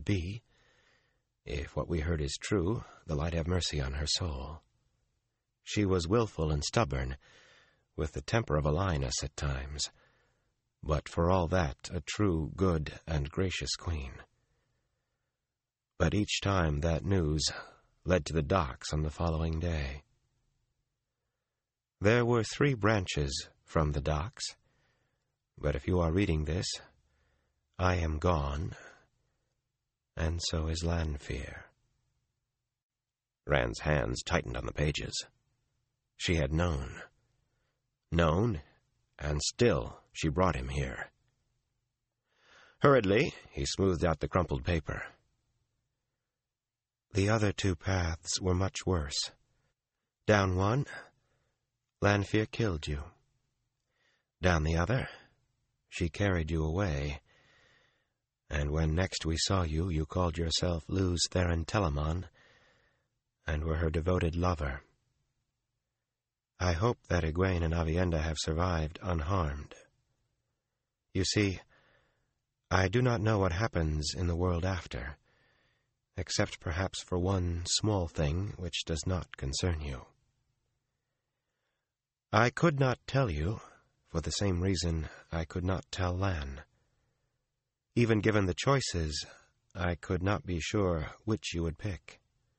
would be. If what we heard is true, the light have mercy on her soul. She was willful and stubborn, with the temper of a lioness at times, but for all that a true, good, and gracious queen. But each time that news led to the docks on the following day. There were 3 branches from the docks, but if you are reading this, I am gone, and so is Lanfear. Rand's hands tightened on the pages. She had known, and still she brought him here. Hurriedly, he smoothed out the crumpled paper. The other 2 paths were much worse. Down one, Lanfear killed you. Down the other, she carried you away, and when next we saw you, you called yourself Luz Theron Telamon, and were her devoted lover. I hope that Egwene and Aviendha have survived unharmed. You see, I do not know what happens in the world after, except perhaps for one small thing which does not concern you. I could not tell you, for the same reason I could not tell Lan. Even given the choices, I could not be sure which you would pick.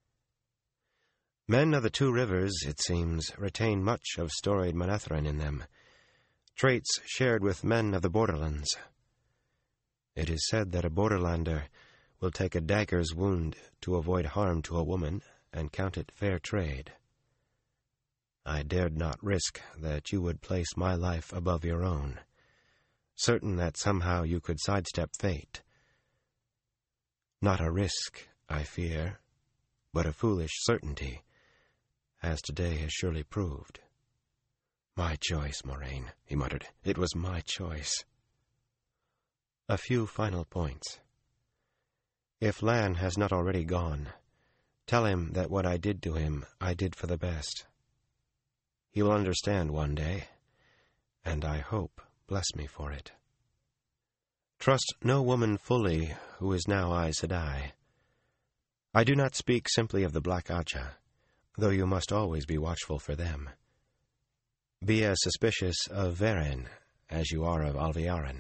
Men of the 2 rivers, it seems, retain much of storied Manetheren in them, traits shared with men of the borderlands. It is said that a borderlander will take a dagger's wound to avoid harm to a woman and count it fair trade. I dared not risk that you would place my life above your own, certain that somehow you could sidestep fate. Not a risk, I fear, but a foolish certainty, as today has surely proved. My choice, Moraine, he muttered. It was my choice. A few final points. If Lan has not already gone, tell him that what I did to him, I did for the best. He will understand one day, and I hope bless me for it. Trust no woman fully who is now Aes Sedai. I do not speak simply of the Black Ajah, though you must always be watchful for them. Be as suspicious of Varen as you are of Alviarin.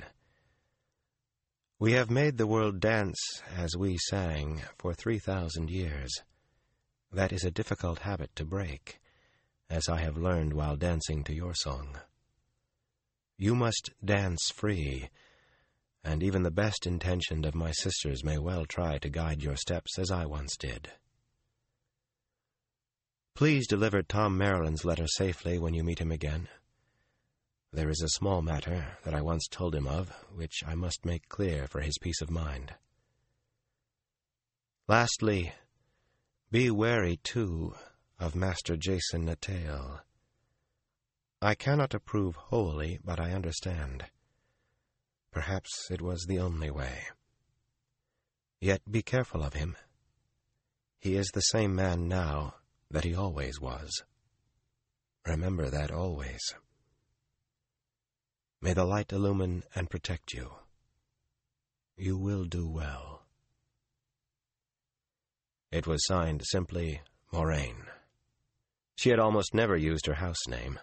We have made the world dance as we sang for 3,000 years. That is a difficult habit to break, as I have learned while dancing to your song. You must dance free, and even the best intentioned of my sisters may well try to guide your steps as I once did. Please deliver Tom Maryland's letter safely when you meet him again. There is a small matter that I once told him of, which I must make clear for his peace of mind. Lastly, be wary, too, of Master Jason Natale. I cannot approve wholly, but I understand. Perhaps it was the only way. Yet be careful of him. He is the same man now that he always was. Remember that always. May the light illumine and protect you. You will do well. It was signed simply Moraine. She had almost never used her house name.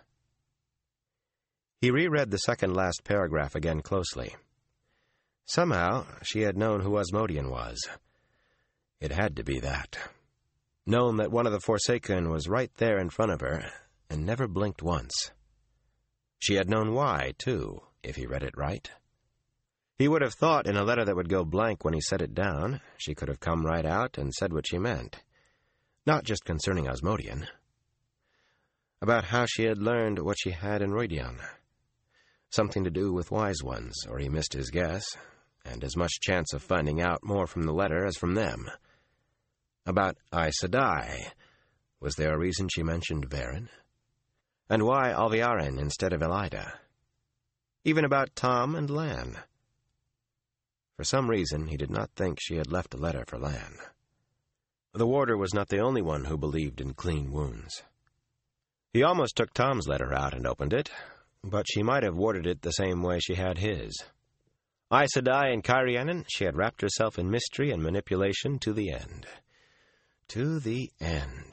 He reread the second-last paragraph again closely. Somehow, she had known who Asmodean was. It had to be that. Known that one of the Forsaken was right there in front of her, and never blinked once. She had known why, too, if he read it right. He would have thought in a letter that would go blank when he set it down, she could have come right out and said what she meant. Not just concerning Asmodean. About how she had learned what she had in Rhuidean. Something to do with Wise Ones, or he missed his guess, and as much chance of finding out more from the letter as from them. About Aes Sedai. Was there a reason she mentioned Varen? And why Alviarin instead of Elida? Even about Tom and Lan. For some reason, he did not think she had left a letter for Lan. The warder was not the only one who believed in clean wounds. He almost took Tom's letter out and opened it, but she might have warded it the same way she had his. Aes Sedai and Cairhienin, she had wrapped herself in mystery and manipulation to the end. To the end.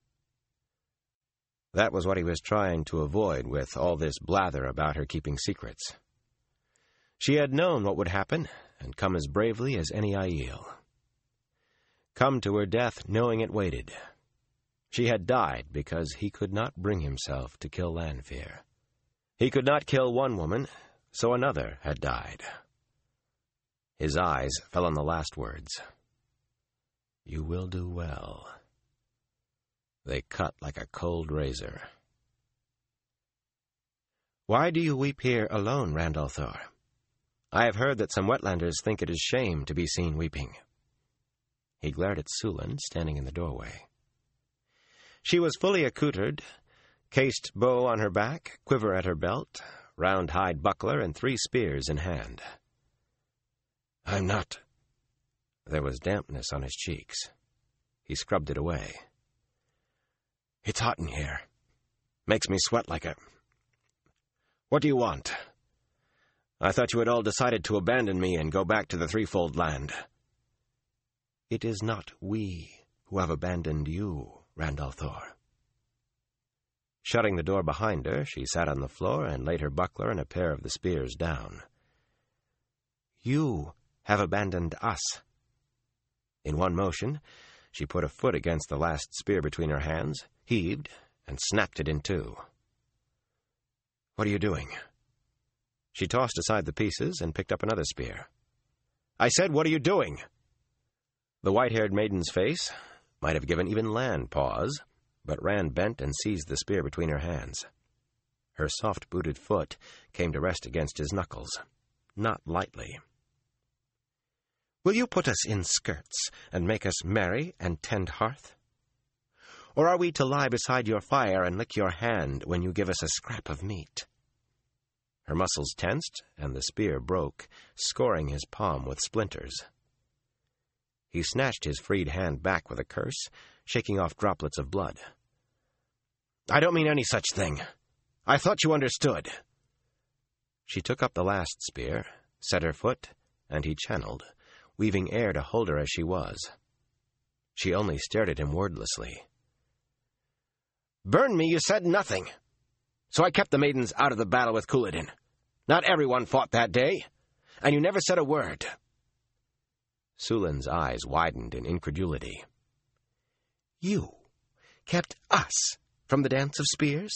That was what he was trying to avoid with all this blather about her keeping secrets. She had known what would happen, and come as bravely as any Aiel. Come to her death knowing it waited. She had died because he could not bring himself to kill Lanfear. He could not kill one woman, so another had died. His eyes fell on the last words. You will do well. They cut like a cold razor. Why do you weep here alone, Randalthor? I have heard that some wetlanders think it is shame to be seen weeping. He glared at Sulin, standing in the doorway. She was fully accoutred, cased bow on her back, quiver at her belt, round hide buckler, and 3 spears in hand. I'm not... There was dampness on his cheeks. He scrubbed it away. It's hot in here. Makes me sweat like a... What do you want? I thought you had all decided to abandon me and go back to the Threefold Land. It is not we who have abandoned you, Randalthor. Shutting the door behind her, she sat on the floor and laid her buckler and a pair of the spears down. You have abandoned us. In one motion, she put a foot against the last spear between her hands, heaved, and snapped it in 2. What are you doing? She tossed aside the pieces and picked up another spear. I said, what are you doing? The white-haired maiden's face might have given even Lan pause, but Rand bent and seized the spear between her hands. Her soft-booted foot came to rest against his knuckles, not lightly. Will you put us in skirts and make us merry and tend hearth? Or are we to lie beside your fire and lick your hand when you give us a scrap of meat? Her muscles tensed, and the spear broke, scoring his palm with splinters. He snatched his freed hand back with a curse, shaking off droplets of blood. I don't mean any such thing. I thought you understood. She took up the last spear, set her foot, and he channeled, weaving air to hold her as she was. She only stared at him wordlessly. Burn me, you said nothing. So I kept the maidens out of the battle with Couladin. Not everyone fought that day, and you never said a word. Sulin's eyes widened in incredulity. You kept us from the dance of spears?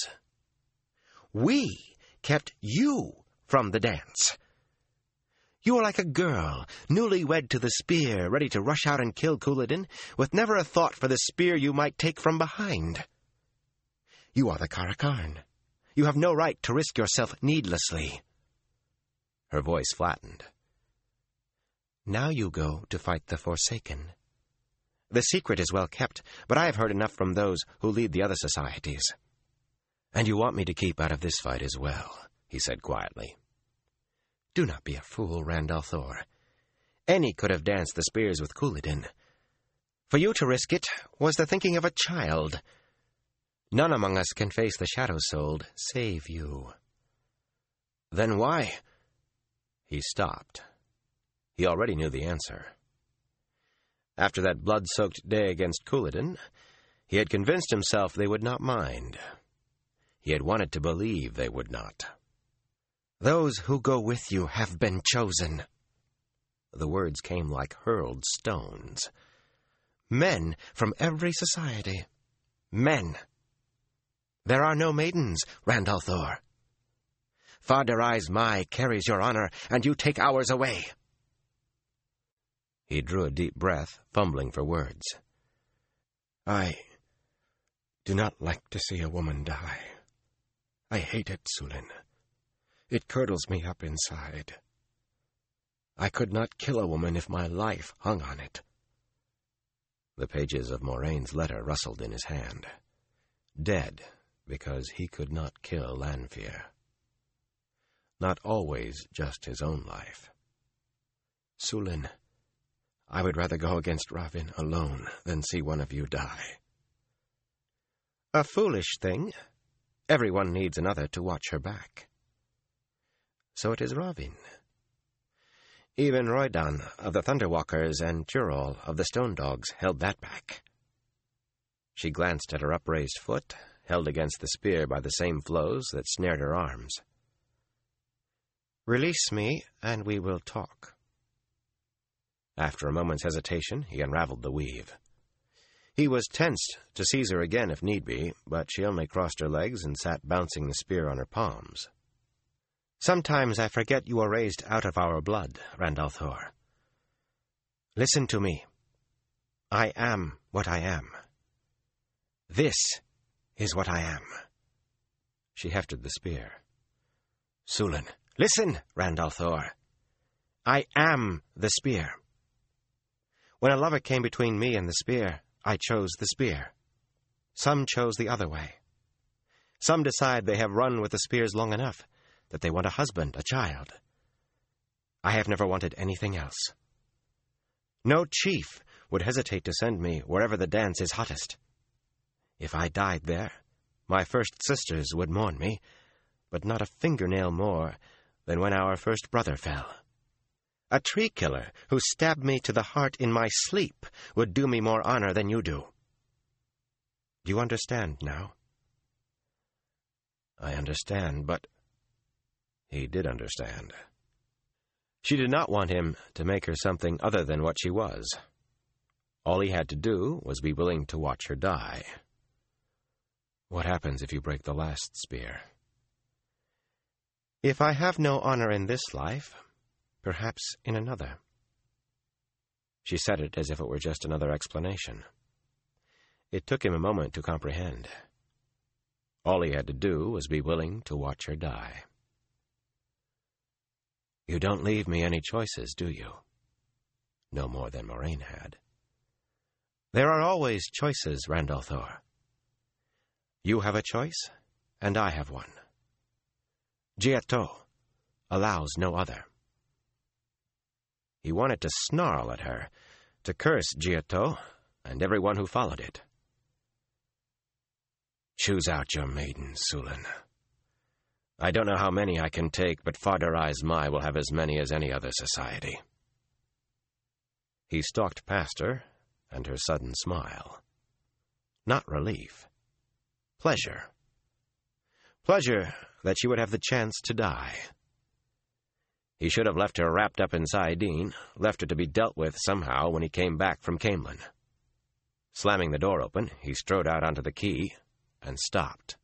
We kept you from the dance. You are like a girl, newly wed to the spear, ready to rush out and kill Couladin, with never a thought for the spear you might take from behind. You are the Car'a'carn. You have no right to risk yourself needlessly. Her voice flattened. Now you go to fight the Forsaken. The secret is well kept, but I have heard enough from those who lead the other societies. And you want me to keep out of this fight as well, he said quietly. Do not be a fool, Randalthor. Any could have danced the spears with Couladin. For you to risk it was the thinking of a child. None among us can face the Shadow-Souled, save you. Then why? He stopped. He already knew the answer. After that blood-soaked day against Couladin, he had convinced himself they would not mind. He had wanted to believe they would not. Those who go with you have been chosen. The words came like hurled stones. Men from every society. Men. There are no maidens, Randalthor. Fa-Derais Mai carries your honor, and you take ours away. He drew a deep breath, fumbling for words. I do not like to see a woman die. I hate it, Sulin. It curdles me up inside. I could not kill a woman if my life hung on it. The pages of Moraine's letter rustled in his hand. Dead, because he could not kill Lanfear. Not always just his own life. Sulin, I would rather go against Ravin alone than see one of you die. A foolish thing. Everyone needs another to watch her back. So it is Ravin. Even Roydan of the Thunderwalkers and Tyrol of the Stone Dogs held that back. She glanced at her upraised foot, held against the spear by the same flows that snared her arms. "Release me, and we will talk." After a moment's hesitation, he unraveled the weave. He was tensed to seize her again if need be, but she only crossed her legs and sat bouncing the spear on her palms. "Sometimes I forget you were raised out of our blood, Randalthor. Listen to me. I am what I am. This is what I am." She hefted the spear. "Sulin, listen, Randalthor. I am the spear. When a lover came between me and the spear, I chose the spear. Some chose the other way. Some decide they have run with the spears long enough, that they want a husband, a child. I have never wanted anything else. No chief would hesitate to send me wherever the dance is hottest. If I died there, my first sisters would mourn me, but not a fingernail more than when our first brother fell. A tree killer who stabbed me to the heart in my sleep would do me more honor than you do. Do you understand now?" "I understand, but—" He did understand. She did not want him to make her something other than what she was. All he had to do was be willing to watch her die. What happens if you break the last spear? "If I have no honor in this life, perhaps in another." She said it as if it were just another explanation. It took him a moment to comprehend. All he had to do was be willing to watch her die. "You don't leave me any choices, do you?" No more than Moraine had. "There are always choices, Randalthor. You have a choice, and I have one. Giotto allows no other." He wanted to snarl at her, to curse Giotto and everyone who followed it. "Choose out your maidens, Sulin. I don't know how many I can take, but Father Izmai will have as many as any other society." He stalked past her, and her sudden smile. Not relief. Pleasure. Pleasure that she would have the chance to die. He should have left her wrapped up in Saidin, left her to be dealt with somehow when he came back from Caemlyn. Slamming the door open, he strode out onto the quay and stopped.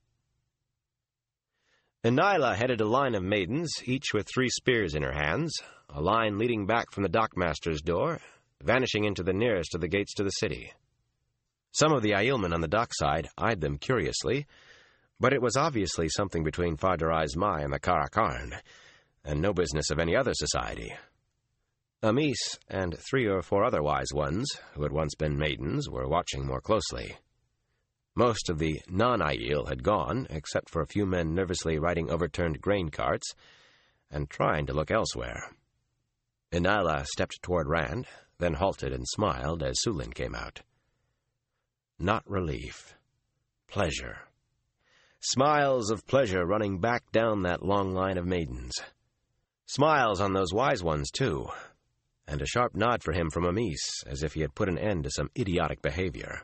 Enila headed a line of maidens, each with 3 spears in her hands, a line leading back from the dockmaster's door, vanishing into the nearest of the gates to the city. Some of the Aielmen on the dockside eyed them curiously, but it was obviously something between Father Izmai and the Car'a'carn, and no business of any other society. Amis and 3 or 4 other wise ones, who had once been maidens, were watching more closely. Most of the non-Aiel had gone, except for a few men nervously riding overturned grain carts and trying to look elsewhere. Enila stepped toward Rand, then halted and smiled as Sulin came out. Not relief. Pleasure. Smiles of pleasure running back down that long line of maidens. Smiles on those wise ones, too, and a sharp nod for him from Amis, as if he had put an end to some idiotic behavior.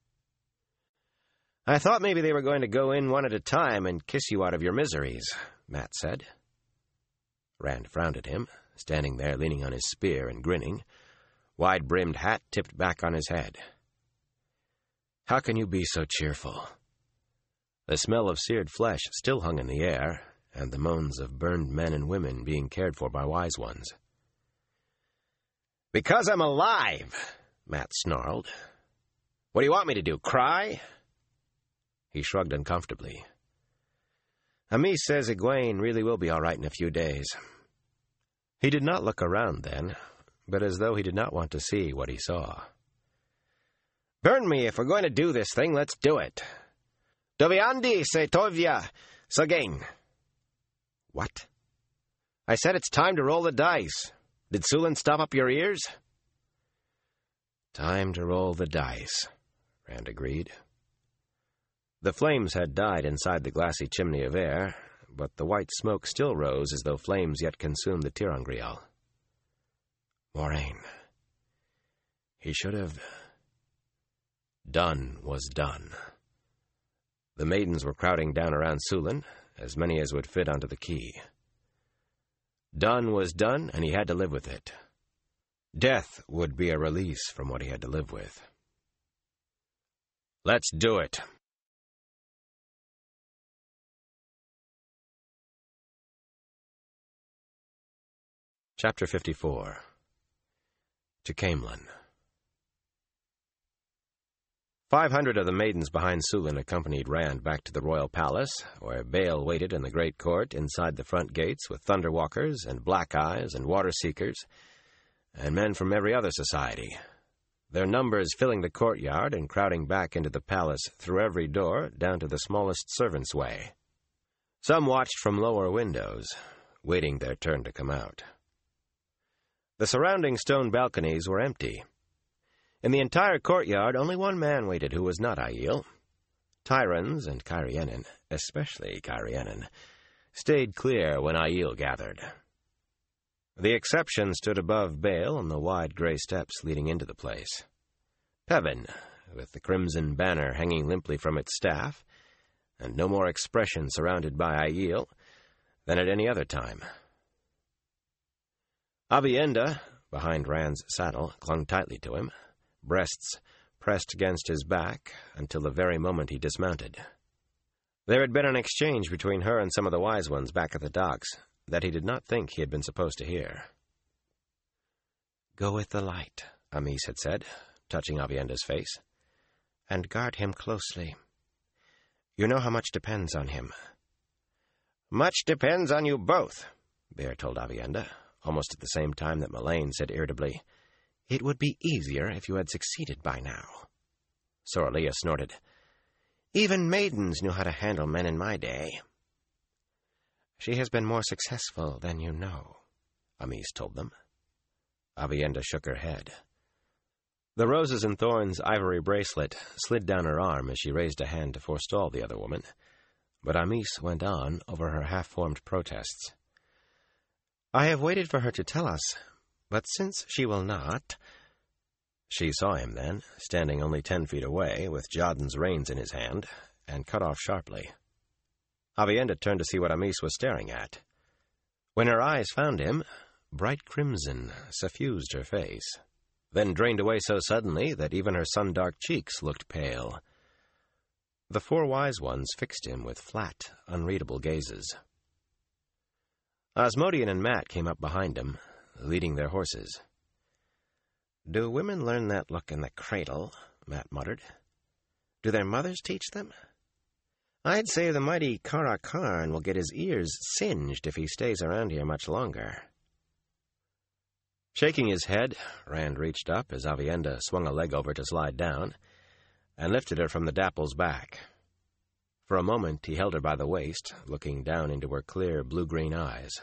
"I thought maybe they were going to go in one at a time and kiss you out of your miseries," Mat said. Rand frowned at him, standing there leaning on his spear and grinning, wide-brimmed hat tipped back on his head. "How can you be so cheerful?" The smell of seared flesh still hung in the air, and the moans of burned men and women being cared for by wise ones. "Because I'm alive," Mat snarled. "What do you want me to do, cry?" He shrugged uncomfortably. "Amis says Egwene really will be all right in a few days." He did not look around then, but as though he did not want to see what he saw. "Burn me if we're going to do this thing, let's do it. Doviandi se tovia sagain." "What?" "I said it's time to roll the dice. Did Sulin stop up your ears?" "Time to roll the dice," Rand agreed. The flames had died inside the glassy chimney of air, but the white smoke still rose as though flames yet consumed the ter'angreal. Moraine. He should have... Done was done. The maidens were crowding down around Sulin, as many as would fit onto the quay. Done was done, and he had to live with it. Death would be a release from what he had to live with. Let's do it. Chapter 54. To Caemlyn. 500 of the maidens behind Sulin accompanied Rand back to the royal palace, where Bael waited in the great court inside the front gates with Thunderwalkers and Black Eyes and Water-Seekers, and men from every other society, their numbers filling the courtyard and crowding back into the palace through every door down to the smallest servant's way. Some watched from lower windows, waiting their turn to come out. The surrounding stone balconies were empty. In the entire courtyard, only one man waited who was not Aiel. Tyrans and Cairhienin, especially Cairhienin, stayed clear when Aiel gathered. The exception stood above Bael on the wide gray steps leading into the place. Pevin, with the crimson banner hanging limply from its staff, and no more expression surrounded by Aiel than at any other time. Aviendha, behind Rand's saddle, clung tightly to him, breasts pressed against his back until the very moment he dismounted. There had been an exchange between her and some of the wise ones back at the docks that he did not think he had been supposed to hear. "Go with the light," Amis had said, touching Aviendha's face, "and guard him closely. You know how much depends on him." "Much depends on you both," Bear told Aviendha, almost at the same time that Melaine said irritably, "It would be easier if you had succeeded by now." Soralea snorted, "Even maidens knew how to handle men in my day." "She has been more successful than you know," Amis told them. Aviendha shook her head. The roses and thorns ivory bracelet slid down her arm as she raised a hand to forestall the other woman, but Amis went on over her half-formed protests. "I have waited for her to tell us, but since she will not—" She saw him then, standing only 10 feet away, with Jodden's reins in his hand, and cut off sharply. Aviendha turned to see what Amis was staring at. When her eyes found him, bright crimson suffused her face, then drained away so suddenly that even her sun-dark cheeks looked pale. The 4 wise ones fixed him with flat, unreadable gazes. Asmodean and Mat came up behind him, leading their horses. "Do women learn that look in the cradle?" Mat muttered. "Do their mothers teach them? I'd say the mighty Kara Karn will get his ears singed if he stays around here much longer." Shaking his head, Rand reached up as Aviendha swung a leg over to slide down, and lifted her from the dapple's back. For a moment he held her by the waist, looking down into her clear blue-green eyes.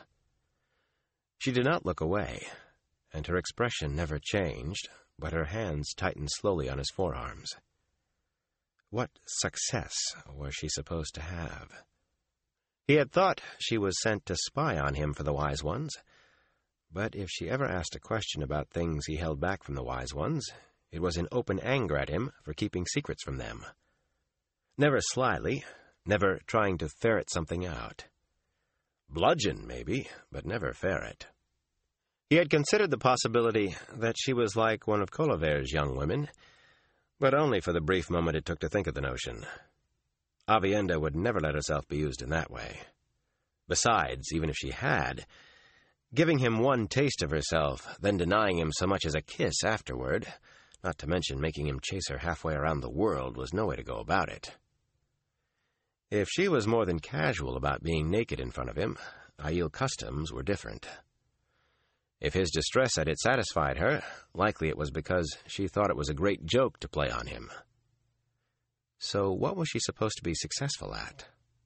She did not look away, and her expression never changed, but her hands tightened slowly on his forearms. What success was she supposed to have? He had thought she was sent to spy on him for the Wise Ones, but if she ever asked a question about things he held back from the Wise Ones, it was in open anger at him for keeping secrets from them. Never slyly, never trying to ferret something out. Bludgeon, maybe, but never ferret. He had considered the possibility that she was like one of Colaver's young women, but only for the brief moment it took to think of the notion. Aviendha would never let herself be used in that way. Besides, even if she had, giving him one taste of herself, then denying him so much as a kiss afterward, not to mention making him chase her halfway around the world, was no way to go about it. If she was more than casual about being naked in front of him, Aiel customs were different. If his distress at it satisfied her, likely it was because she thought it was a great joke to play on him. So what was she supposed to be successful at?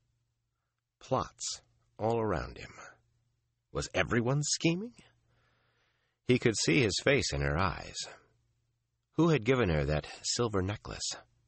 Plots all around him. Was everyone scheming? He could see his face in her eyes. Who had given her that silver necklace?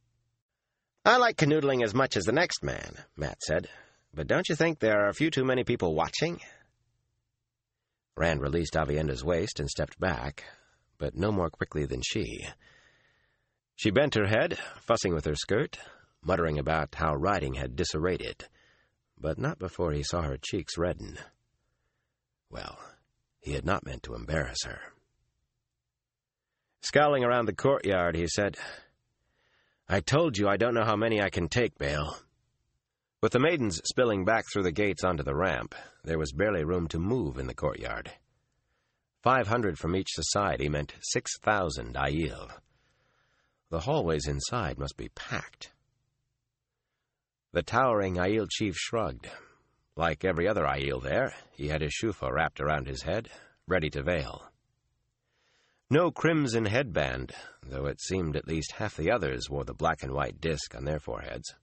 "I like canoodling as much as the next man," Mat said, "but don't you think there are a few too many people watching?" Rand released Avienda's waist and stepped back, but no more quickly than she. She bent her head, fussing with her skirt, muttering about how riding had disarrayed it, but not before he saw her cheeks redden. Well, he had not meant to embarrass her. Scowling around the courtyard, he said, "I told you I don't know how many I can take, Bale." With the maidens spilling back through the gates onto the ramp, there was barely room to move in the courtyard. 500 from each society meant 6,000 Aiel. The hallways inside must be packed. The towering Aiel chief shrugged. Like every other Aiel there, he had his shufa wrapped around his head, ready to veil. No crimson headband, though it seemed at least half the others wore the black and white disc on their foreheads.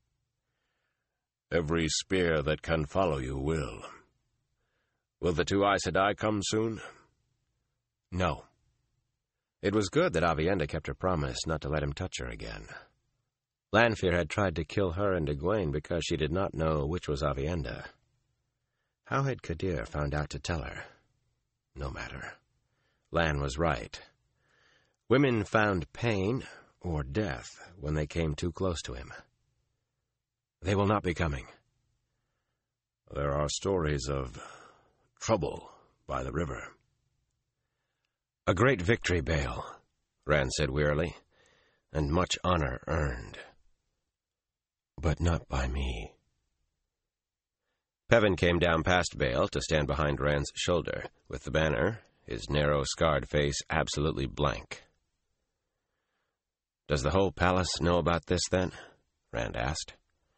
"Every spear that can follow you will. Will the 2 Aes Sedai come soon?" "No." It was good that Avienda kept her promise not to let him touch her again. Lanfear had tried to kill her and Egwene because she did not know which was Avienda. How had Kadir found out to tell her? No matter. Lan was right. Women found pain or death when they came too close to him. "They will not be coming." "There are stories of trouble by the river." "A great victory, Bale," Rand said wearily, "and much honor earned. But not by me." Peven came down past Bale to stand behind Rand's shoulder, with the banner, his narrow, scarred face absolutely blank. "Does the whole palace know about this, then?" Rand asked.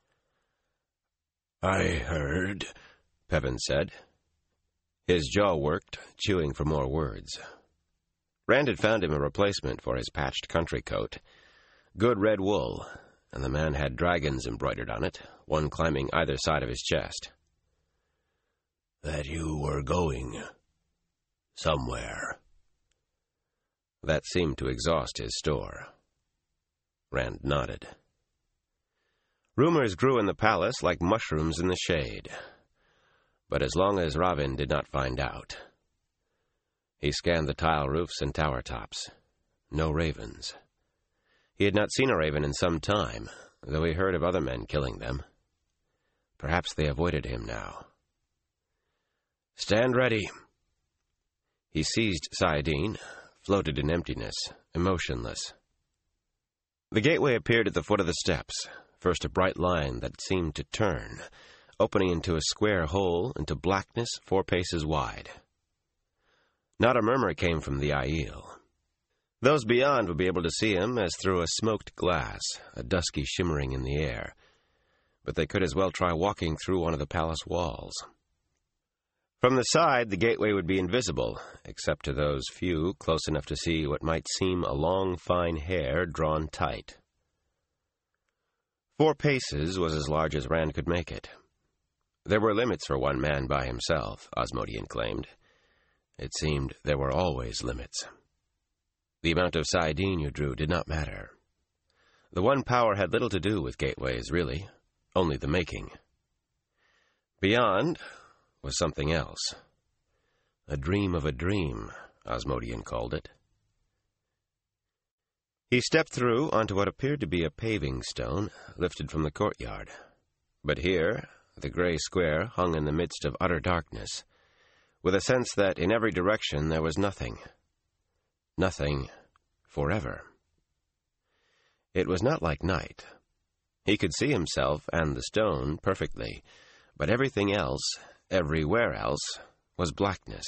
"I heard," Peven said. His jaw worked, chewing for more words. Rand had found him a replacement for his patched country coat. Good red wool, and the man had dragons embroidered on it, one climbing either side of his chest. "That you were going somewhere." That seemed to exhaust his store. Rand nodded. Rumors grew in the palace like mushrooms in the shade. But as long as Ravin did not find out. He scanned the tile roofs and tower tops. No ravens. He had not seen a raven in some time, though he heard of other men killing them. Perhaps they avoided him now. "Stand ready." He seized Saidin, floated in emptiness, emotionless. The gateway appeared at the foot of the steps, first a bright line that seemed to turn, opening into a square hole into blackness 4 paces wide. Not a murmur came from the Aiel. Those beyond would be able to see him as through a smoked glass, a dusky shimmering in the air, but they could as well try walking through one of the palace walls. From the side, the gateway would be invisible, except to those few close enough to see what might seem a long, fine hair drawn tight. 4 paces was as large as Rand could make it. There were limits for one man by himself, Osmodian claimed. It seemed there were always limits. The amount of Saidin you drew did not matter. The one power had little to do with gateways, really, only the making. Beyond was something else. A dream of a dream, Osmodian called it. He stepped through onto what appeared to be a paving stone lifted from the courtyard. But here, the gray square hung in the midst of utter darkness, with a sense that in every direction there was nothing. Nothing forever. It was not like night. He could see himself and the stone perfectly, but everything else, everywhere else, was blackness.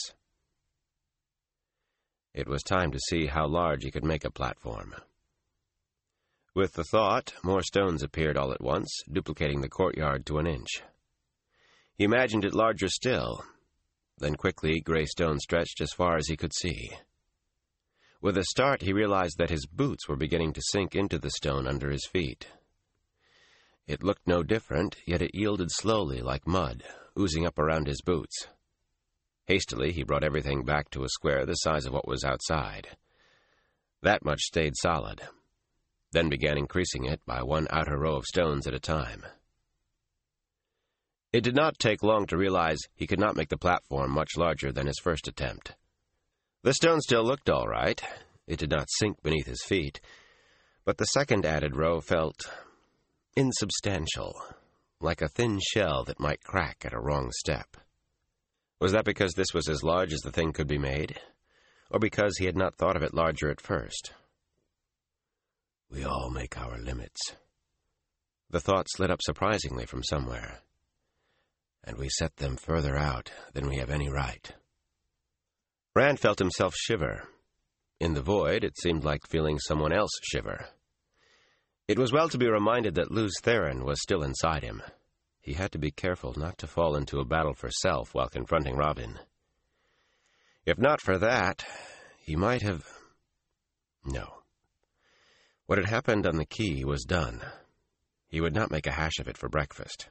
It was time to see how large he could make a platform. With the thought, more stones appeared all at once, duplicating the courtyard to an inch. He imagined it larger still. Then quickly, gray stone stretched as far as he could see. With a start, he realized that his boots were beginning to sink into the stone under his feet. It looked no different, yet it yielded slowly like mud, oozing up around his boots. Hastily, he brought everything back to a square the size of what was outside. That much stayed solid, then began increasing it by one outer row of stones at a time. It did not take long to realize he could not make the platform much larger than his first attempt. The stone still looked all right. It did not sink beneath his feet, but the second added row felt insubstantial, like a thin shell that might crack at a wrong step. Was that because this was as large as the thing could be made, or because he had not thought of it larger at first? We all make our limits. The thought slid up surprisingly from somewhere. And we set them further out than we have any right. Rand felt himself shiver. In the void, it seemed like feeling someone else shiver. It was well to be reminded that Lews Therin was still inside him. He had to be careful not to fall into a battle for self while confronting Robin. If not for that, he might have... No. What had happened on the quay was done. He would not make a hash of it for breakfast.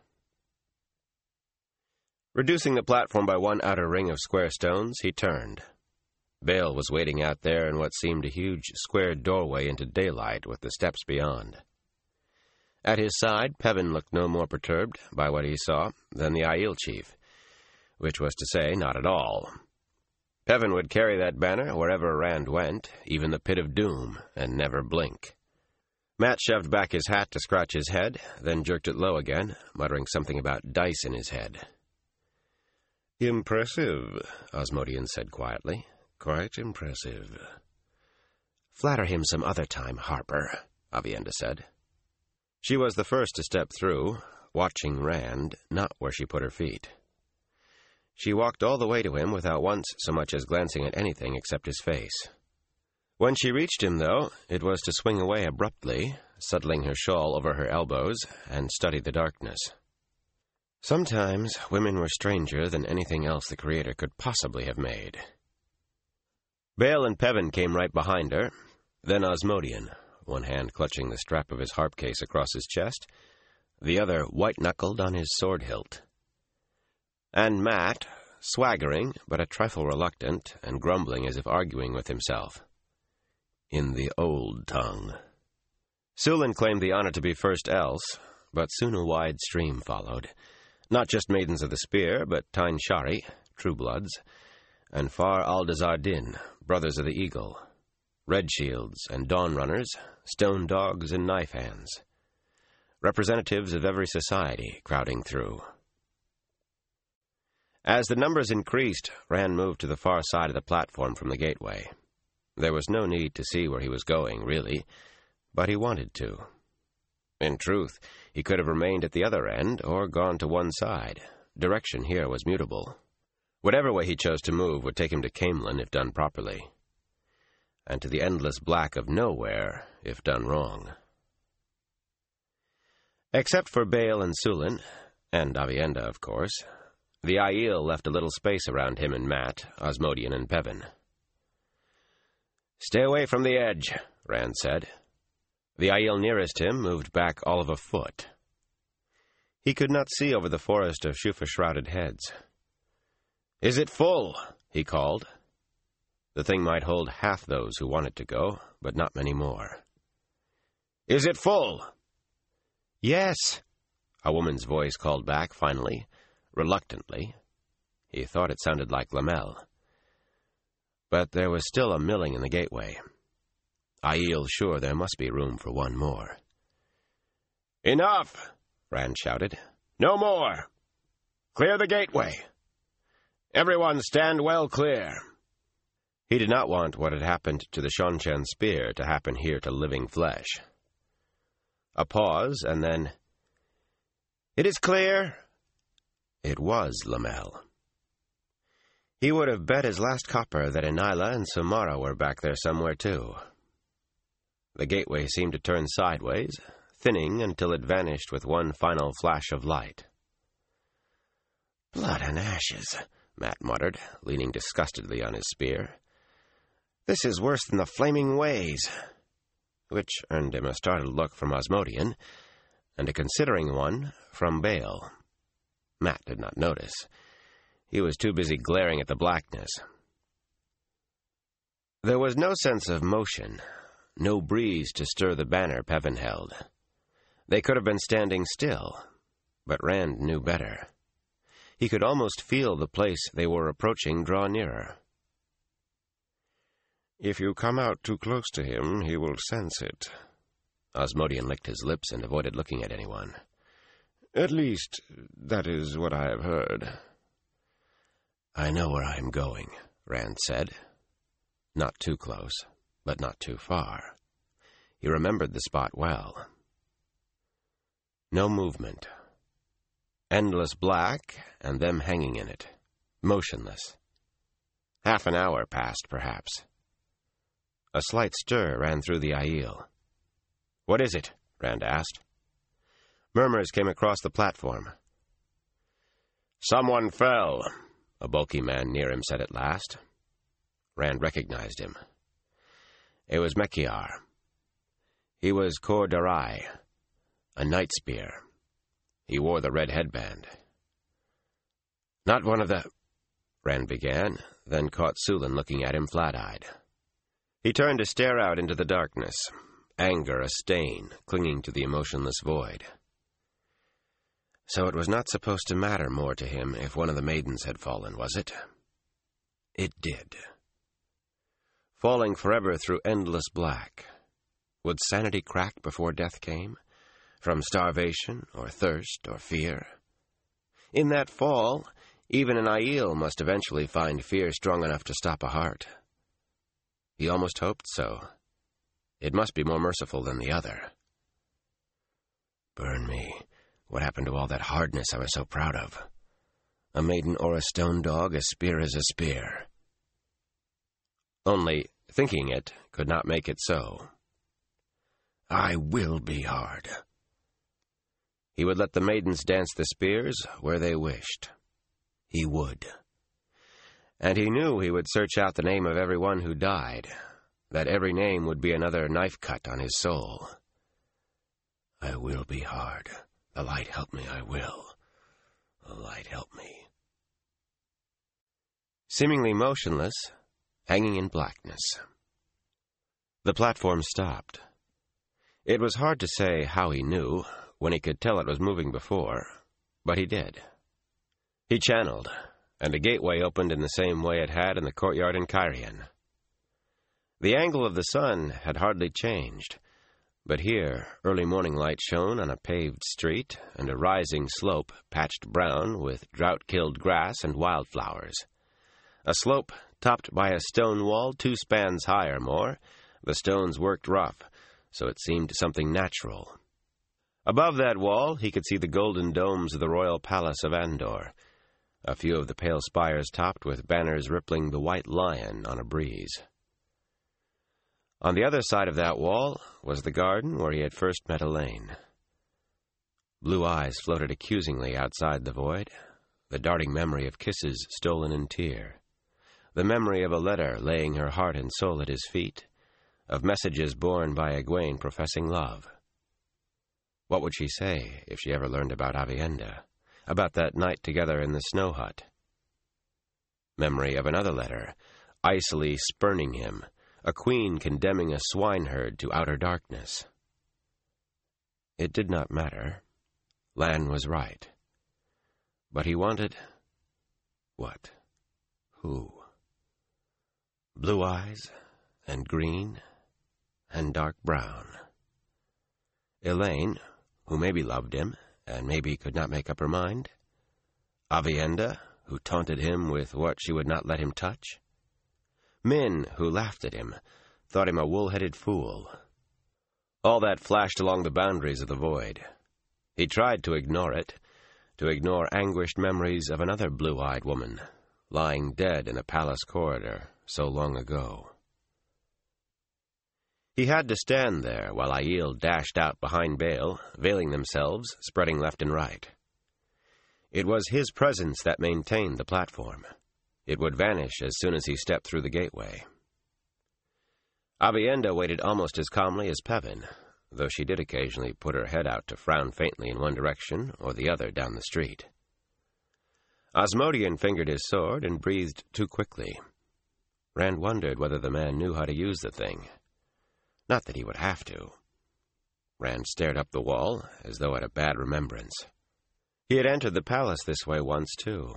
Reducing the platform by one outer ring of square stones, he turned. Bale was waiting out there in what seemed a huge square doorway into daylight with the steps beyond. At his side, Peven looked no more perturbed by what he saw than the Aiel chief, which was to say, not at all. Peven would carry that banner wherever Rand went, even the pit of doom, and never blink. Mat shoved back his hat to scratch his head, then jerked it low again, muttering something about dice in his head. "Impressive," Osmodian said quietly. "Quite impressive." "Flatter him some other time, Harper," Aviendha said. She was the first to step through, watching Rand, not where she put her feet. She walked all the way to him without once so much as glancing at anything except his face. When she reached him, though, it was to swing away abruptly, settling her shawl over her elbows, and study the darkness. Sometimes women were stranger than anything else the Creator could possibly have made. Bale and Peven came right behind her, then Osmodian, one hand clutching the strap of his harp case across his chest, the other white-knuckled on his sword hilt. And Mat, swaggering, but a trifle reluctant, and grumbling as if arguing with himself. In the old tongue. Sulin claimed the honor to be first else, but soon a wide stream followed. Not just Maidens of the Spear, but Tyne Shari, True Bloods, and Far Aldazar Din, Brothers of the Eagle, Red Shields and Dawn Runners, Stone Dogs and Knife Hands. Representatives of every society crowding through. As the numbers increased, Rand moved to the far side of the platform from the gateway. There was no need to see where he was going, really, but he wanted to. In truth, he could have remained at the other end or gone to one side. Direction here was mutable. Whatever way he chose to move would take him to Caemlyn if done properly, and to the endless black of nowhere if done wrong. Except for Bale and Sulin, and Aviendha, of course, the Aiel left a little space around him and Mat, Osmodian and Peven. "Stay away from the edge," Rand said. The Aiel nearest him moved back all of a foot. He could not see over the forest of Shufa-shrouded heads. "Is it full?" he called. The thing might hold half those who wanted to go, but not many more. "Is it full?" "Yes," a woman's voice called back finally, reluctantly. He thought it sounded like Lamel. But there was still a milling in the gateway. Aiel sure there must be room for one more. "Enough!" Rand shouted. "No more! Clear the gateway! Everyone stand well clear!" He did not want what had happened to the Seanchan spear to happen here to living flesh. A pause, and then, "It is clear." It was Lamel. He would have bet his last copper that Enila and Samara were back there somewhere, too. The gateway seemed to turn sideways, thinning until it vanished with one final flash of light. "Blood and ashes," Mat muttered, leaning disgustedly on his spear. "This is worse than the Flaming Ways," which earned him a startled look from Osmodian, and a considering one from Bale. Mat did not notice. He was too busy glaring at the blackness. There was no sense of motion, no breeze to stir the banner Peven held. They could have been standing still, but Rand knew better. He could almost feel the place they were approaching draw nearer. "If you come out too close to him, he will sense it." Osmodian licked his lips and avoided looking at anyone. "At least, that is what I have heard." "I know where I am going," Rand said. Not too close, but not too far. He remembered the spot well. No movement. Endless black, and them hanging in it, motionless. Half an hour passed, perhaps. A slight stir ran through the Aiel. "What is it?" Rand asked. Murmurs came across the platform. "Someone fell," a bulky man near him said at last. Rand recognized him. It was Mekiar. He was Kor Darai, a night spear. He wore the red headband. "Not one of the—" Rand began, then caught Sulin looking at him flat-eyed. He turned to stare out into the darkness, anger a stain clinging to the emotionless void. So it was not supposed to matter more to him if one of the maidens had fallen, was it? It did. Falling forever through endless black. Would sanity crack before death came? From starvation, or thirst, or fear? In that fall, even an Aiel must eventually find fear strong enough to stop a heart. He almost hoped so. It must be more merciful than the other. Burn me. What happened to all that hardness I was so proud of? A maiden or a stone dog, a spear is a spear. Only thinking it could not make it so. I will be hard. He would let the maidens dance the spears where they wished. He would. And he knew he would search out the name of everyone who died, that every name would be another knife cut on his soul. I will be hard. The light help me, I will. The light help me. Seemingly motionless, hanging in blackness. The platform stopped. It was hard to say how he knew, when he could tell it was moving before, but he did. He channeled, and a gateway opened in the same way it had in the courtyard in Cairhien. The angle of the sun had hardly changed, but here early morning light shone on a paved street and a rising slope patched brown with drought-killed grass and wildflowers. A slope topped by a stone wall 2 spans high or more, the stones worked rough, so it seemed something natural. Above that wall he could see the golden domes of the royal palace of Andor, a few of the pale spires topped with banners rippling the white lion on a breeze. On the other side of that wall was the garden where he had first met Elaine. Blue eyes floated accusingly outside the void, the darting memory of kisses stolen in tear, the memory of a letter laying her heart and soul at his feet, of messages borne by Egwene professing love. What would she say if she ever learned about Aviendha, about that night together in the snow hut? Memory of another letter, icily spurning him, a queen condemning a swineherd to outer darkness. It did not matter. Lan was right. But he wanted... what? Who? Blue eyes, and green, and dark brown. Elaine, who maybe loved him, and maybe could not make up her mind. Aviendha, who taunted him with what she would not let him touch. Min, who laughed at him, thought him a wool-headed fool. All that flashed along the boundaries of the void. He tried to ignore it, to ignore anguished memories of another blue-eyed woman, lying dead in a palace corridor so long ago. He had to stand there while Aiel dashed out behind Bael, veiling themselves, spreading left and right. It was his presence that maintained the platform. It would vanish as soon as he stepped through the gateway. Aviendha waited almost as calmly as Pevin, though she did occasionally put her head out to frown faintly in one direction or the other down the street. Osmodian fingered his sword and breathed too quickly. Rand wondered whether the man knew how to use the thing. Not that he would have to. Rand stared up the wall, as though at a bad remembrance. He had entered the palace this way once, too.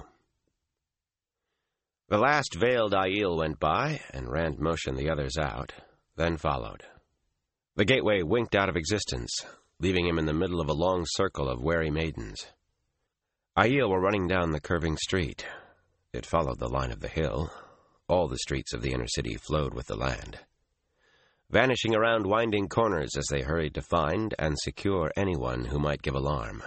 The last veiled Aiel went by, and Rand motioned the others out, then followed. The gateway winked out of existence, leaving him in the middle of a long circle of wary maidens. Aiel were running down the curving street. It followed the line of the hill. All the streets of the inner city flowed with the land, vanishing around winding corners as they hurried to find and secure anyone who might give alarm.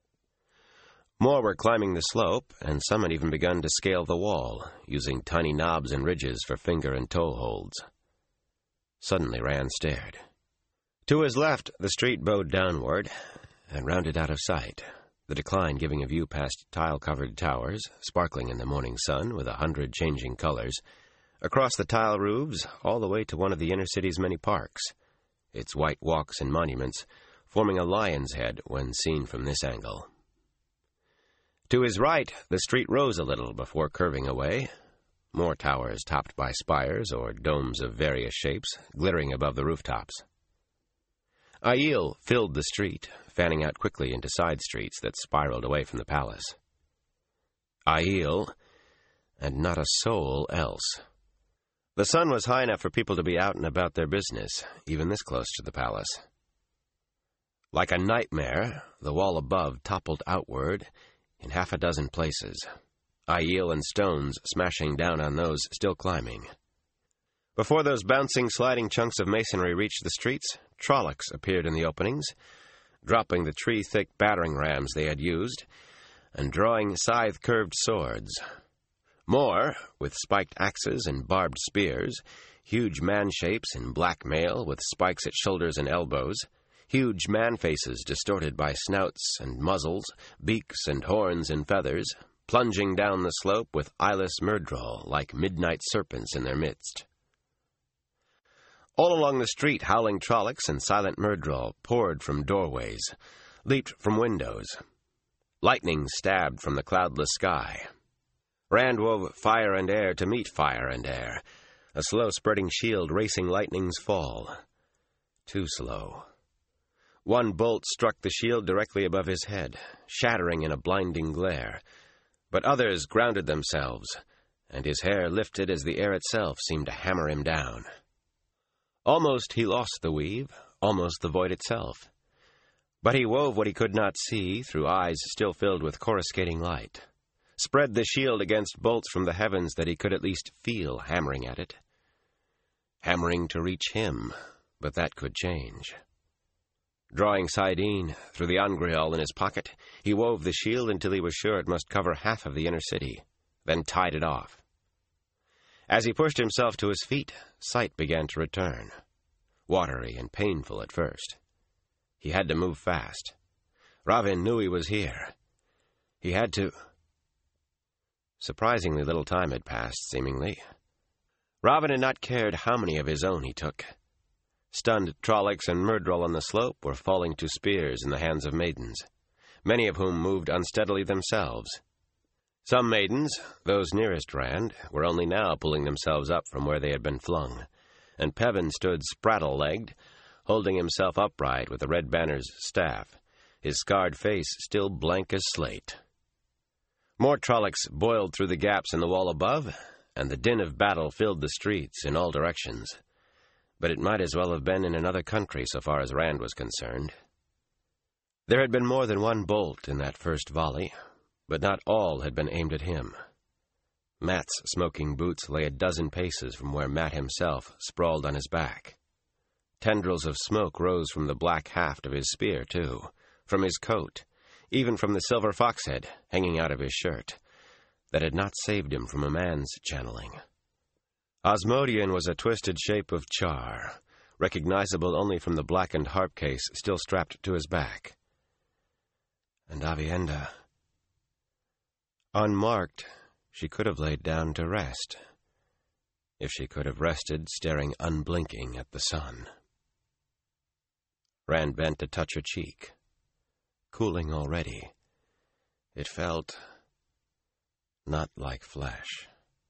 More were climbing the slope, and some had even begun to scale the wall, using tiny knobs and ridges for finger and toe holds. Suddenly Rand stared. To his left, the street bowed downward and rounded out of sight, the decline giving a view past tile-covered towers, sparkling in the morning sun with 100 changing colors, across the tile roofs all the way to one of the inner city's many parks, its white walks and monuments forming a lion's head when seen from this angle. To his right, the street rose a little before curving away, more towers topped by spires or domes of various shapes glittering above the rooftops. Aiel filled the street, fanning out quickly into side streets that spiraled away from the palace. Aiel, and not a soul else. The sun was high enough for people to be out and about their business, even this close to the palace. Like a nightmare, the wall above toppled outward in half a dozen places, Aiel and stones smashing down on those still climbing. Before those bouncing, sliding chunks of masonry reached the streets, Trollocs appeared in the openings, dropping the tree-thick battering rams they had used, and drawing scythe-curved swords. More, with spiked axes and barbed spears, huge man-shapes in black mail with spikes at shoulders and elbows, huge man-faces distorted by snouts and muzzles, beaks and horns and feathers, plunging down the slope with eyeless Myrddraal like midnight serpents in their midst. All along the street, howling Trollocs and silent Myrddraal poured from doorways, leaped from windows. Lightning stabbed from the cloudless sky. Rand wove fire and air to meet fire and air, a slow-spreading shield racing lightning's fall. Too slow. One bolt struck the shield directly above his head, shattering in a blinding glare, but others grounded themselves, and his hair lifted as the air itself seemed to hammer him down. Almost he lost the weave, almost the void itself. But he wove what he could not see through eyes still filled with coruscating light, spread the shield against bolts from the heavens that he could at least feel hammering at it. Hammering to reach him, but that could change. Drawing saidin through the angreal in his pocket, he wove the shield until he was sure it must cover half of the inner city, then tied it off. As he pushed himself to his feet, sight began to return, watery and painful at first. He had to move fast. Ravin knew he was here. He had to... Surprisingly little time had passed, seemingly. Ravin had not cared how many of his own he took. Stunned Trollocs and Myrddraal on the slope were falling to spears in the hands of maidens, many of whom moved unsteadily themselves. Some maidens, those nearest Rand, were only now pulling themselves up from where they had been flung, and Peven stood spraddle-legged, holding himself upright with the Red Banner's staff, his scarred face still blank as slate. More Trollocs boiled through the gaps in the wall above, and the din of battle filled the streets in all directions. But it might as well have been in another country so far as Rand was concerned. There had been more than one bolt in that first volley, but not all had been aimed at him. Mat's smoking boots lay a dozen paces from where Mat himself sprawled on his back. Tendrils of smoke rose from the black haft of his spear, too, from his coat, even from the silver foxhead hanging out of his shirt, that had not saved him from a man's channeling. Osmodian was a twisted shape of char, recognizable only from the blackened harp case still strapped to his back. And Aviendha... Unmarked, she could have laid down to rest, if she could have rested staring unblinking at the sun. Rand bent to touch her cheek. Cooling already. It felt not like flesh.